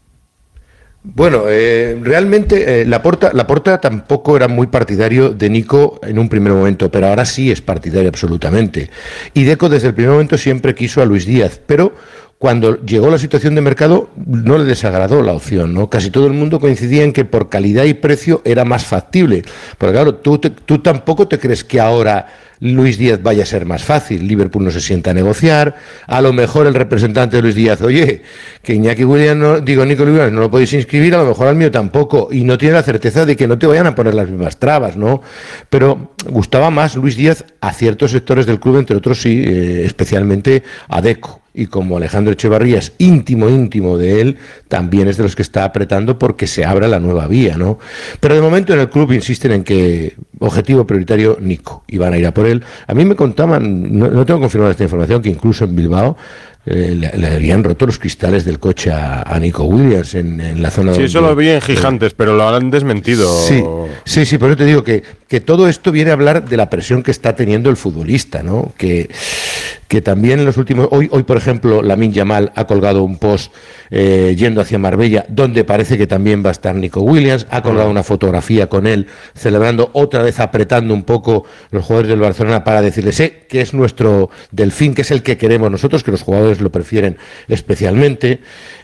Bueno, realmente Laporta tampoco era muy partidario de Nico en un primer momento, pero ahora sí es partidario absolutamente. Y Deco desde el primer momento siempre quiso a Luis Díaz, pero cuando llegó la situación de mercado no le desagradó la opción, ¿no? Casi todo el mundo coincidía en que por calidad y precio era más factible. Porque claro, tú tampoco te crees que ahora Luis Díaz vaya a ser más fácil. Liverpool no se sienta a negociar. A lo mejor el representante de Luis Díaz, oye, que Iñaki Williams, Nico Williams no lo podéis inscribir, a lo mejor al mío tampoco. Y no tiene la certeza de que no te vayan a poner las mismas trabas, ¿no? Pero gustaba más Luis Díaz a ciertos sectores del club, entre otros sí, especialmente a Deco. Y como Alejandro Echevarría es íntimo de él, también es de los que está apretando porque se abra la nueva vía, ¿no? Pero de momento en el club insisten en que objetivo prioritario Nico, y van a ir a por él. A mí me contaban, no tengo confirmada esta información, que incluso en Bilbao le habían roto los cristales del coche a Nico Williams en la zona. Sí, eso lo vi en Gigantes, pero lo han desmentido. Sí, por eso te digo que todo esto viene a hablar de la presión que está teniendo el futbolista, ¿no? Que también en los últimos... Hoy, por ejemplo, Lamine Yamal ha colgado un post yendo hacia Marbella, donde parece que también va a estar Nico Williams, ha colgado una fotografía con él, celebrando, otra vez apretando un poco los jugadores del Barcelona para decirles que es nuestro delfín, que es el que queremos nosotros, que los jugadores lo prefieren especialmente.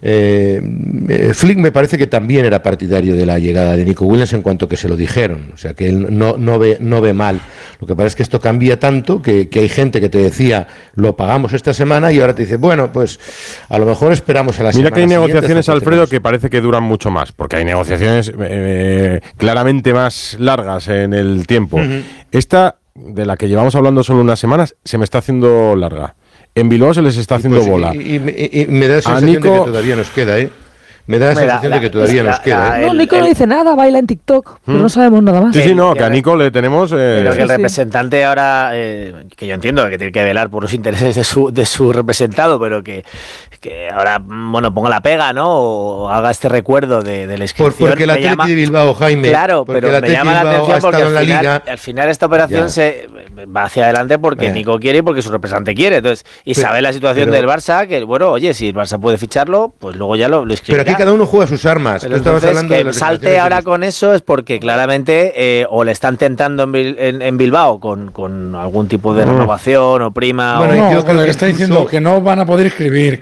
Flick me parece que también era partidario de la llegada de Nico Williams en cuanto que se lo dijeron, o sea que él no ve mal. Lo que pasa es que esto cambia tanto que hay gente que te decía lo pagamos esta semana y ahora te dice, bueno, pues a lo mejor esperamos a la semana. Mira que hay negociaciones, Alfredo, que parece que duran mucho más, porque hay negociaciones claramente más largas en el tiempo. Esta, de la que llevamos hablando solo unas semanas, se me está haciendo larga. En Bilbao se les está haciendo bola. Y me da la sensación de que todavía nos queda, Me da la sensación de que todavía nos queda. No, Nico no dice nada, baila en TikTok, pero no sabemos nada más. Sí, no, que a Nico le tenemos... Pero que el representante ahora, que yo entiendo que tiene que velar por los intereses de su representado, pero que ahora, bueno, ponga la pega, ¿no? O haga este recuerdo de la inscripción. Porque el Athletic de Bilbao, Jaime... Claro, pero me llama la atención porque al final esta operación se va hacia adelante porque Nico quiere y porque su representante quiere. Entonces, sabe la situación del Barça, que bueno, oye, si el Barça puede ficharlo, pues luego ya lo escribirá. Pero aquí cada uno juega sus armas. Pero entonces, que salte ahora con eso es porque claramente o le están tentando en Bilbao con algún tipo de renovación o prima. Bueno, yo creo que está diciendo que no van a poder escribir,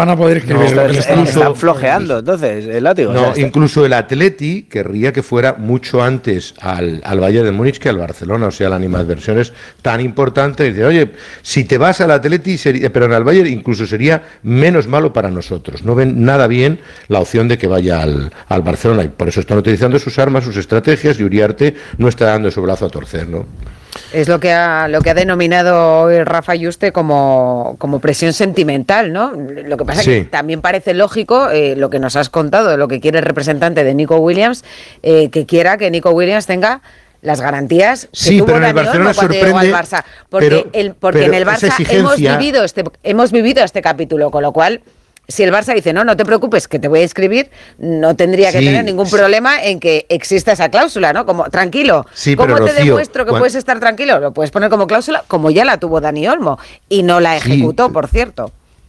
están flojeando, entonces, el látigo. No, incluso el Atleti querría que fuera mucho antes al Bayern de Múnich que al Barcelona, o sea, la animadversión es tan importante. Dice, oye, si te vas al Atleti, pero en el Bayern incluso sería menos malo para nosotros. No ven nada bien la opción de que vaya al Barcelona, y por eso están utilizando sus armas, sus estrategias, y Uriarte no está dando su brazo a torcer, ¿no? Es lo que ha denominado hoy Rafa Yuste como presión sentimental, ¿no? Lo que pasa es que también parece lógico lo que nos has contado, lo que quiere el representante de Nico Williams, que quiera que Nico Williams tenga las garantías que tuvo Dani Olmo cuando llegó al Barça. Porque en el Barça hemos vivido este capítulo, con lo cual... Si el Barça dice, no te preocupes, que te voy a inscribir, no tendría que tener ningún problema en que exista esa cláusula, ¿no? Como, tranquilo, ¿cómo te demuestro que puedes estar tranquilo? Lo puedes poner como cláusula, como ya la tuvo Dani Olmo, y no la ejecutó, por cierto.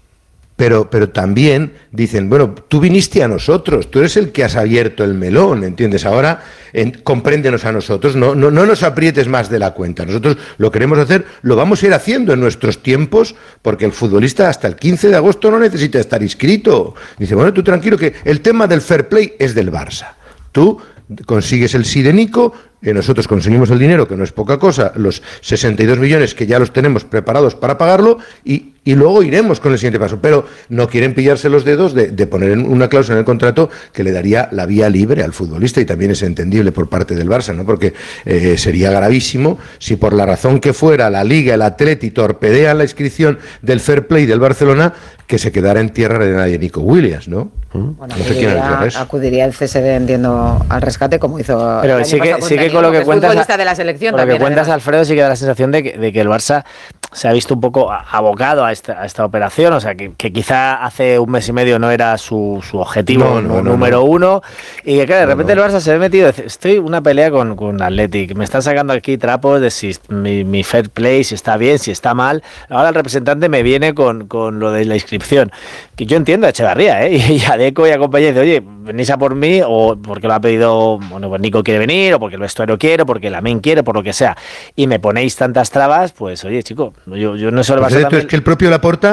Pero también dicen, bueno, tú viniste a nosotros, tú eres el que has abierto el melón, ¿entiendes? Ahora compréndenos a nosotros, no nos aprietes más de la cuenta. Nosotros lo queremos hacer, lo vamos a ir haciendo en nuestros tiempos, porque el futbolista hasta el 15 de agosto no necesita estar inscrito. Dice, bueno, tú tranquilo, que el tema del fair play es del Barça. Tú consigues el sí de Nico, nosotros conseguimos el dinero, que no es poca cosa, los 62 millones que ya los tenemos preparados para pagarlo, y luego iremos con el siguiente paso. Pero no quieren pillarse los dedos de poner una cláusula en el contrato que le daría la vía libre al futbolista, y también es entendible por parte del Barça, ¿no? Porque sería gravísimo si por la razón que fuera la Liga, el Atleti torpedean la inscripción del fair play del Barcelona, que se quedara en tierra de nadie Nico Williams, ¿no? Bueno, acudiría el CSD, entiendo, al rescate, como hizo. Pero sí que con lo que cuentas, de la selección con lo que cuentas, Alfredo, sí que da la sensación de que el Barça se ha visto un poco abocado a esta operación, o sea, que quizá hace un mes y medio no era su objetivo número uno, y que claro, de repente el Barça se ve metido, estoy una pelea con Athletic, me están sacando aquí trapos de si mi fair play, si está bien, si está mal. Ahora el representante me viene con lo de la inscripción, que yo entiendo a Echevarría, y a Deco y a compañía, dice, oye, venís a por mí, o porque lo ha pedido, bueno, pues Nico quiere venir, o porque el vestuario quiere, o porque Lamine quiere, por lo que sea, y me ponéis tantas trabas, pues oye, chico, yo no sé. Es que el propio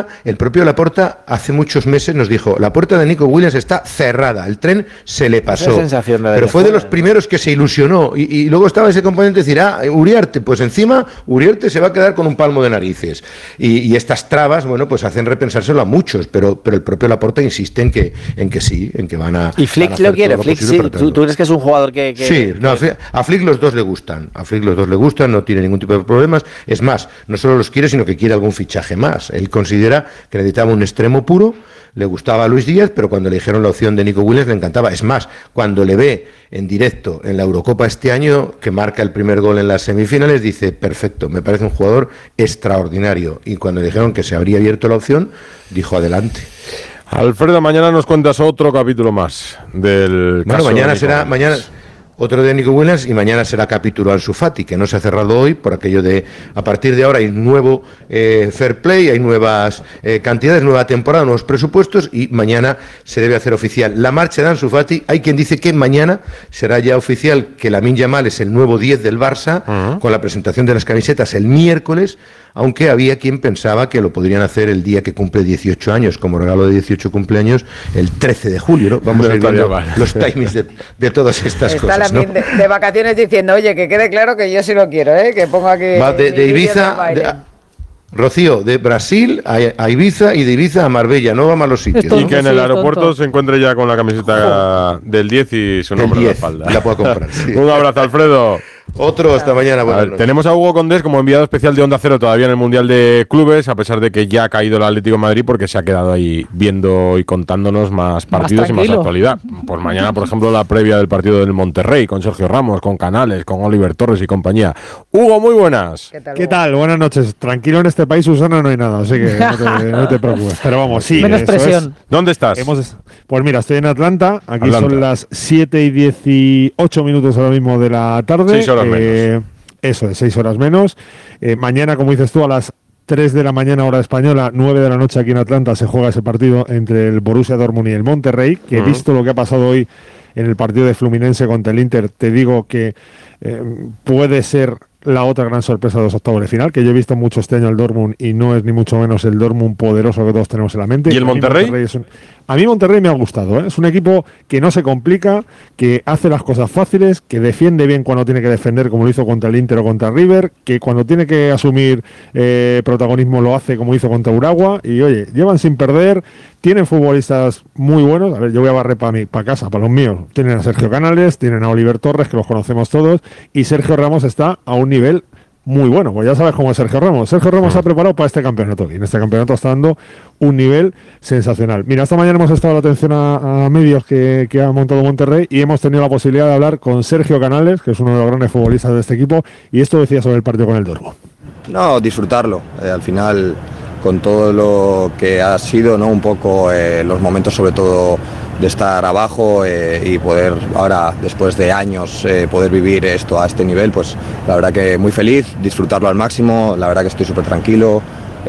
Laporta hace muchos meses nos dijo, la puerta de Nico Williams está cerrada, el tren se le pasó, pero fue de los primeros que se ilusionó, y luego estaba ese componente de decir, Uriarte, pues encima Uriarte se va a quedar con un palmo de narices, y estas trabas, bueno, pues hacen repensárselo a muchos, pero el propio Laporta insiste en que sí, en que van a ¿Y Flick lo quiere? Flick, sí. ¿Tú crees que es un jugador que...? Sí, no, a Flick los dos le gustan. A Flick los dos le gustan, no tiene ningún tipo de problemas. Es más, no solo los quiere, sino que quiere algún fichaje más. Él considera que necesitaba un extremo puro. Le gustaba a Luis Díaz, pero cuando le dijeron la opción de Nico Williams le encantaba. Es más, cuando le ve en directo en la Eurocopa este año, que marca el primer gol en las semifinales, dice, perfecto, me parece un jugador extraordinario. Y cuando le dijeron que se habría abierto la opción, dijo, adelante. Alfredo, mañana nos cuentas otro capítulo más del caso. Bueno, mañana otro de Nico Williams y mañana será capítulo Ansu Fati, que no se ha cerrado hoy por aquello de, a partir de ahora hay nuevo fair play, hay nuevas cantidades, nueva temporada, nuevos presupuestos y mañana se debe hacer oficial la marcha de Ansu Fati. Hay quien dice que mañana será ya oficial que Lamine Yamal es el nuevo 10 del Barça, con la presentación de las camisetas el miércoles, aunque había quien pensaba que lo podrían hacer el día que cumple 18 años, como regalo de 18 cumpleaños, el 13 de julio, ¿no? Vamos a ir viendo los timings de todas estas cosas, ¿no? de vacaciones diciendo, oye, que quede claro que yo sí lo quiero, que ponga aquí... Va de Ibiza... Rocío, de Brasil a Ibiza y de Ibiza a Marbella, no va a malos sitios. Y que en el aeropuerto se encuentre ya con la camiseta del 10 y su nombre en la espalda. La puedo comprar. Sí. Un abrazo, Alfredo. Otro, hasta mañana. Tenemos a Hugo Condés como enviado especial de Onda Cero todavía en el Mundial de Clubes, a pesar de que ya ha caído el Atlético de Madrid, porque se ha quedado ahí viendo y contándonos más partidos y más actualidad. Pues mañana, por ejemplo, la previa del partido del Monterrey, con Sergio Ramos, con Canales, con Oliver Torres y compañía. Hugo, muy buenas. ¿Qué tal? Buenas noches. Tranquilo, en este país, Susana, no hay nada, así que no te preocupes. Pero vamos, sí. Menos presión. ¿Dónde estás? Pues mira, estoy en Atlanta. Aquí son las 7:18 minutos ahora mismo de la tarde. 6 horas menos. Eso, 6 horas menos. Mañana, como dices tú, a las 3 de la mañana hora española, 9 de la noche aquí en Atlanta, se juega ese partido entre el Borussia Dortmund y el Monterrey, que he visto lo que ha pasado hoy en el partido de Fluminense contra el Inter. Te digo que puede ser la otra gran sorpresa de los octavos de final, que yo he visto mucho este año el Dortmund y no es ni mucho menos el Dortmund poderoso que todos tenemos en la mente. ¿Y el Monterrey? A mí Monterrey me ha gustado, es un equipo que no se complica, que hace las cosas fáciles, que defiende bien cuando tiene que defender, como lo hizo contra el Inter o contra River, que cuando tiene que asumir protagonismo lo hace como hizo contra Urawa, y oye, llevan sin perder, tienen futbolistas muy buenos. A ver, yo voy a barrer para casa, para los míos. Tienen a Sergio Canales, tienen a Oliver Torres, que los conocemos todos, y Sergio Ramos está a un nivel muy bueno, pues ya sabes cómo es Sergio Ramos. Sergio Ramos se ha preparado para este campeonato y en este campeonato está dando un nivel sensacional. Mira, esta mañana hemos estado la atención a medios que ha montado Monterrey y hemos tenido la posibilidad de hablar con Sergio Canales, que es uno de los grandes futbolistas de este equipo, y esto decía sobre el partido con el Dortmund. No, disfrutarlo. Al final, con todo lo que ha sido, ¿no? Un poco los momentos, sobre todo de estar abajo y poder ahora, después de años, poder vivir esto a este nivel, pues la verdad que muy feliz, disfrutarlo al máximo, la verdad que estoy súper tranquilo,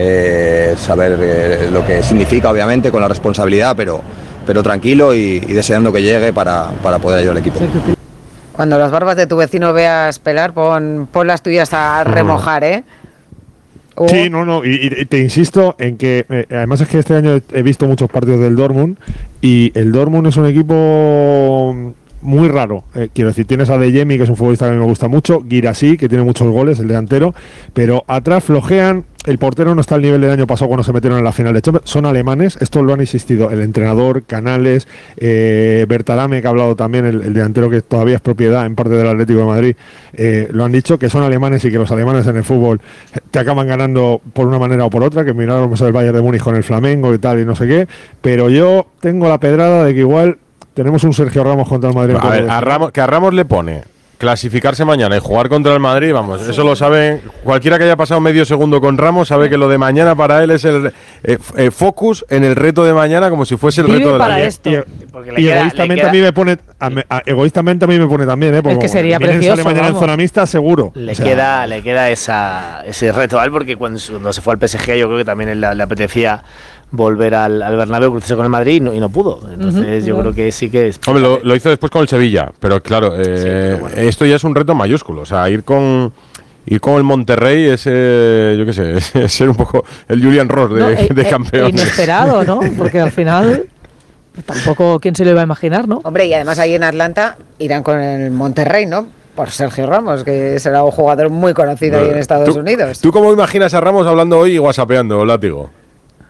saber lo que significa obviamente con la responsabilidad, pero tranquilo y deseando que llegue para poder ayudar al equipo. Cuando las barbas de tu vecino veas pelar, pon las tuyas a remojar, ¿eh? Sí, no, y te insisto en que además es que este año he visto muchos partidos del Dortmund y el Dortmund es un equipo muy raro. Quiero decir, tienes a De Jemi, que es un futbolista que a mí me gusta mucho, Guirassy, que tiene muchos goles, el delantero, pero atrás flojean. El portero no está al nivel del año pasado cuando se metieron en la final de Champions. Son alemanes, esto lo han insistido el entrenador, Canales, Bertarame, que ha hablado también, el delantero que todavía es propiedad en parte del Atlético de Madrid, lo han dicho, que son alemanes y que los alemanes en el fútbol te acaban ganando por una manera o por otra, que miraron el Bayern de Múnich con el Flamengo y tal y no sé qué, pero yo tengo la pedrada de que igual tenemos un Sergio Ramos contra el Madrid. A ver, que a Ramos le pone clasificarse mañana y jugar contra el Madrid, vamos, eso lo sabe cualquiera que haya pasado medio segundo con Ramos, sabe que lo de mañana para él es el focus en el reto de mañana, como si fuese el reto de la vida. Y egoístamente a mí me pone egoístamente a mí me pone también, es que sería precioso, mañana en zona mixta seguro. Le queda ese reto a él, porque cuando se fue al PSG yo creo que también le apetecía volver al Bernabéu, cruzarse con el Madrid y no pudo. Entonces yo creo que sí que es... Hombre, lo hizo después con el Sevilla, pero claro, pero bueno, esto ya es un reto mayúsculo. O sea, ir con el Monterrey es, yo qué sé, es ser un poco el Julian Ross de campeón. Inesperado, ¿no? Porque al final... Tampoco, ¿quién se lo iba a imaginar, no? Hombre, y además ahí en Atlanta irán con el Monterrey, ¿no? Por Sergio Ramos, que será un jugador muy conocido ahí en Estados Unidos. ¿Tú cómo imaginas a Ramos hablando hoy y whatsappeando, Látigo?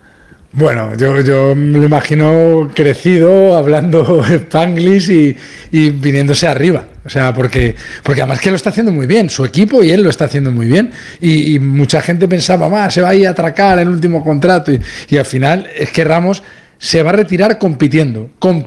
Bueno, yo me lo imagino crecido, hablando Spanglish y viniéndose arriba. O sea, porque además que lo está haciendo muy bien, su equipo y él lo está haciendo muy bien. Y mucha gente pensaba, se va a ir a atracar el último contrato. Y al final es que Ramos se va a retirar compitiendo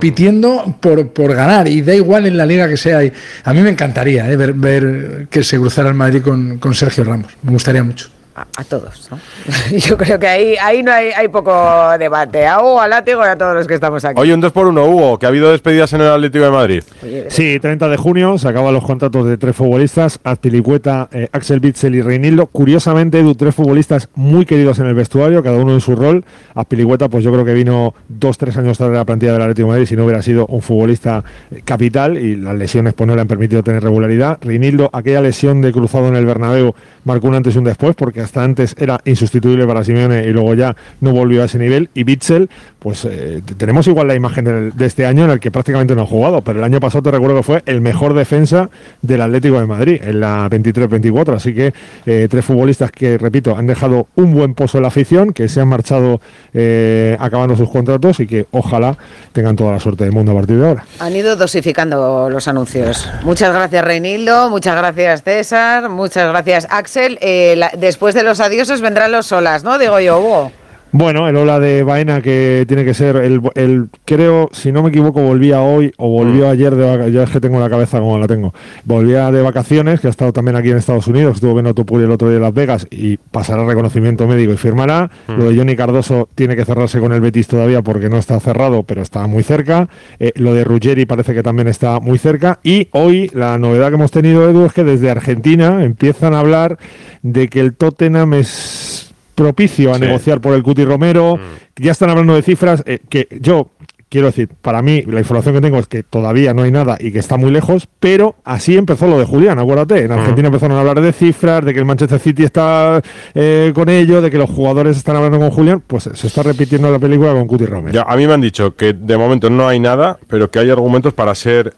por ganar. Y da igual en la liga que sea. Y a mí me encantaría ver que se cruzara el Madrid con Sergio Ramos. Me gustaría mucho. A todos, ¿no? Yo creo que ahí no hay poco debate. A Hugo, a Látigo y a todos los que estamos aquí. Oye, un 2-1, Hugo, que ha habido despedidas en el Atlético de Madrid. Sí, 30 de junio se acaban los contratos de 3 futbolistas, Azpilicueta, Axel Witsel y Reinildo. Curiosamente, Edu, 3 futbolistas muy queridos en el vestuario, cada uno en su rol. Azpilicueta, pues yo creo que vino 2-3 años tarde de la plantilla del Atlético de Madrid si no hubiera sido un futbolista capital, y las lesiones pues no le han permitido tener regularidad. Reinildo, aquella lesión de cruzado en el Bernabéu marcó un antes y un después, porque hasta antes era insustituible para Simeone y luego ya no volvió a ese nivel. Y Witsel, pues tenemos igual la imagen de este año en el que prácticamente no ha jugado, pero el año pasado te recuerdo que fue el mejor defensa del Atlético de Madrid en la 23-24, así que 3 futbolistas que, repito, han dejado un buen pozo en la afición, que se han marchado acabando sus contratos y que ojalá tengan toda la suerte del mundo a partir de ahora. Han ido dosificando los anuncios. Muchas gracias, Reinildo, muchas gracias, César, muchas gracias, Axel. Después de los adioses vendrán los solas, ¿no? Digo yo, Hugo. Bueno, el hola de Baena, que tiene que ser el creo, si no me equivoco, volvía hoy o volvió ayer de vacaciones. Ya es que tengo la cabeza como la tengo. Volvía de vacaciones, que ha estado también aquí en Estados Unidos, estuvo viendo Topuri el otro día en Las Vegas y pasará reconocimiento médico y firmará. Lo de Johnny Cardoso tiene que cerrarse con el Betis todavía porque no está cerrado, pero está muy cerca. Lo de Ruggeri parece que también está muy cerca. Y hoy la novedad que hemos tenido, Edu, es que desde Argentina empiezan a hablar de que el Tottenham es propicio a negociar por el Cuti Romero. Ya están hablando de cifras que yo quiero decir, para mí la información que tengo es que todavía no hay nada y que está muy lejos, pero así empezó lo de Julián, acuérdate. En Argentina empezaron a hablar de cifras, de que el Manchester City está con ello, de que los jugadores están hablando con Julián. Pues se está repitiendo la película con Cuti Romero. Ya, a mí me han dicho que de momento no hay nada, pero que hay argumentos para ser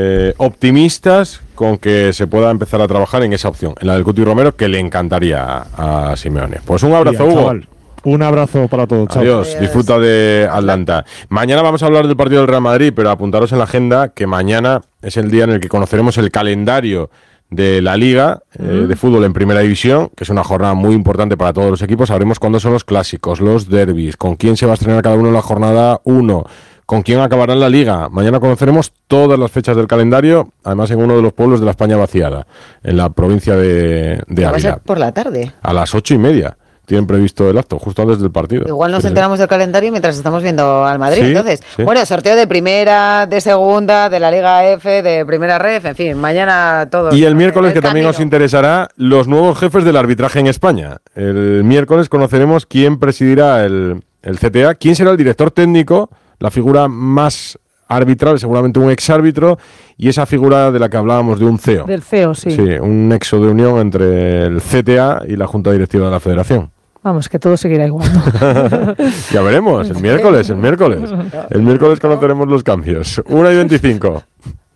optimistas con que se pueda empezar a trabajar en esa opción, en la del Cuti Romero, que le encantaría a Simeone. Pues un abrazo, Hugo. Chaval. Un abrazo para todos. Chao. Adiós, disfruta de Atlanta. Mañana vamos a hablar del partido del Real Madrid, pero apuntaros en la agenda que mañana es el día en el que conoceremos el calendario de la Liga de Fútbol en Primera División, que es una jornada muy importante para todos los equipos. Sabremos cuándo son los clásicos, los derbis, con quién se va a estrenar cada uno en la jornada 1, con quién acabará en la Liga. Mañana conoceremos todas las fechas del calendario, además en uno de los pueblos de la España vaciada, en la provincia de Ávila. Va a ser por la tarde. A las 8:30 tienen previsto el acto, justo antes del partido. Igual nos enteramos del calendario mientras estamos viendo al Madrid. Sí, entonces, sí. Bueno, sorteo de primera, de segunda, de la Liga F, de primera ref, en fin, mañana todo. Y el miércoles, que también os interesará, los nuevos jefes del arbitraje en España. El miércoles conoceremos quién presidirá el CTA, quién será el director técnico, la figura más arbitral, seguramente un exárbitro, y esa figura de la que hablábamos de un CEO. Del CEO, sí. Sí, un nexo de unión entre el CTA y la Junta Directiva de la Federación. Vamos, que todo seguirá igual, ¿no? Ya veremos, el miércoles. El miércoles conoceremos los cambios. 1:25.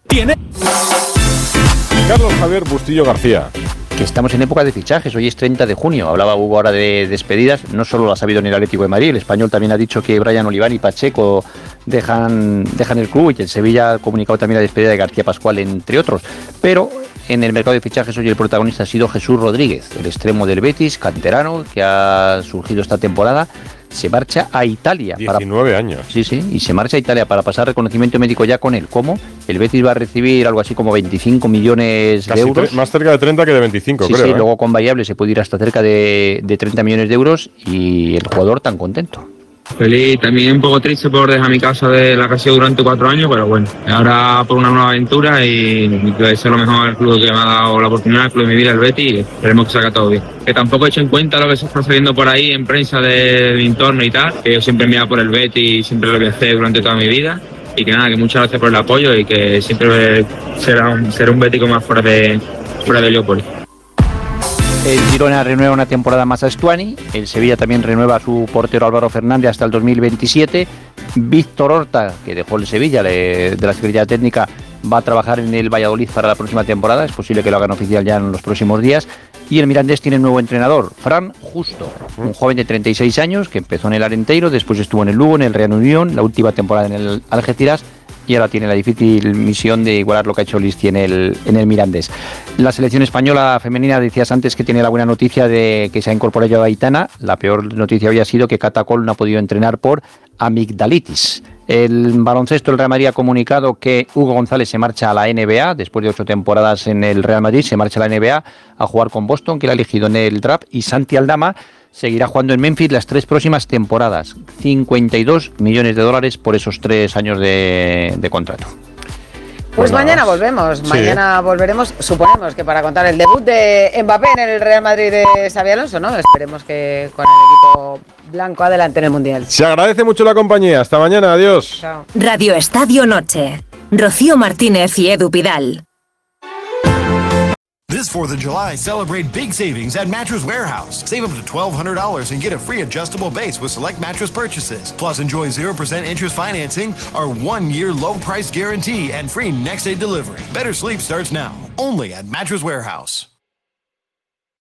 Carlos Javier Bustillo García. Que estamos en época de fichajes, hoy es 30 de junio, hablaba Hugo ahora de despedidas, no solo las ha habido en el Atlético de Madrid, el Español también ha dicho que Brian Oliván y Pacheco dejan el club, y el Sevilla ha comunicado también la despedida de García Pascual, entre otros, pero en el mercado de fichajes hoy el protagonista ha sido Jesús Rodríguez, el extremo del Betis, canterano, que ha surgido esta temporada. Se marcha a Italia. 19 años. Sí, y se marcha a Italia para pasar reconocimiento médico ya con él. ¿Cómo? El Betis va a recibir algo así como 25 millones de euros. Más cerca de 30 que de 25, sí, creo. Sí, luego con variable se puede ir hasta cerca de 30 millones de euros y el jugador tan contento. Feliz, también un poco triste por dejar mi casa de la que ha sido durante 4 años, pero bueno, ahora por una nueva aventura y que deseo lo mejor al club que me ha dado la oportunidad, el club de mi vida, el Betis, y esperemos que salga todo bien. Que tampoco he hecho en cuenta lo que se está saliendo por ahí en prensa de mi entorno y tal, que yo siempre me he ido por el Betis y siempre lo voy a hacer durante toda mi vida, y que nada, que muchas gracias por el apoyo y que siempre será un bético más fuera de Leópolis. El Girona renueva una temporada más a Stuani, el Sevilla también renueva a su portero Álvaro Fernández hasta el 2027, Víctor Horta, que dejó el Sevilla de la Secretaría Técnica, va a trabajar en el Valladolid para la próxima temporada, es posible que lo hagan oficial ya en los próximos días, Y el Mirandés tiene un nuevo entrenador, Fran Justo, un joven de 36 años que empezó en el Arenteiro, después estuvo en el Lugo, en el Real Unión, la última temporada en el Algeciras y ahora tiene la difícil misión de igualar lo que ha hecho Listi en el Mirandés. La selección española femenina, decías antes que tiene la buena noticia de que se ha incorporado a Aitana. La peor noticia había sido que Catacol no ha podido entrenar por amigdalitis. El baloncesto, el Real Madrid ha comunicado que Hugo González se marcha a la NBA, después de 8 temporadas en el Real Madrid, se marcha a la NBA a jugar con Boston, que la ha elegido en el draft, y Santi Aldama seguirá jugando en Memphis las 3 próximas temporadas. $52 millones por esos 3 años de contrato. Pues mañana volvemos, mañana volveremos, suponemos que para contar el debut de Mbappé en el Real Madrid de Xabi Alonso, ¿no? Esperemos que con el equipo blanco adelante en el Mundial. Se agradece mucho la compañía, hasta mañana, adiós. Chao. Radio Estadio Noche, Rocío Martínez y Edu Pidal. This 4th of July, celebrate big savings at Mattress Warehouse. Save up to $1,200 and get a free adjustable base with select mattress purchases. Plus, enjoy 0% interest financing, our 1-year low price guarantee, and free next day delivery. Better sleep starts now, only at Mattress Warehouse.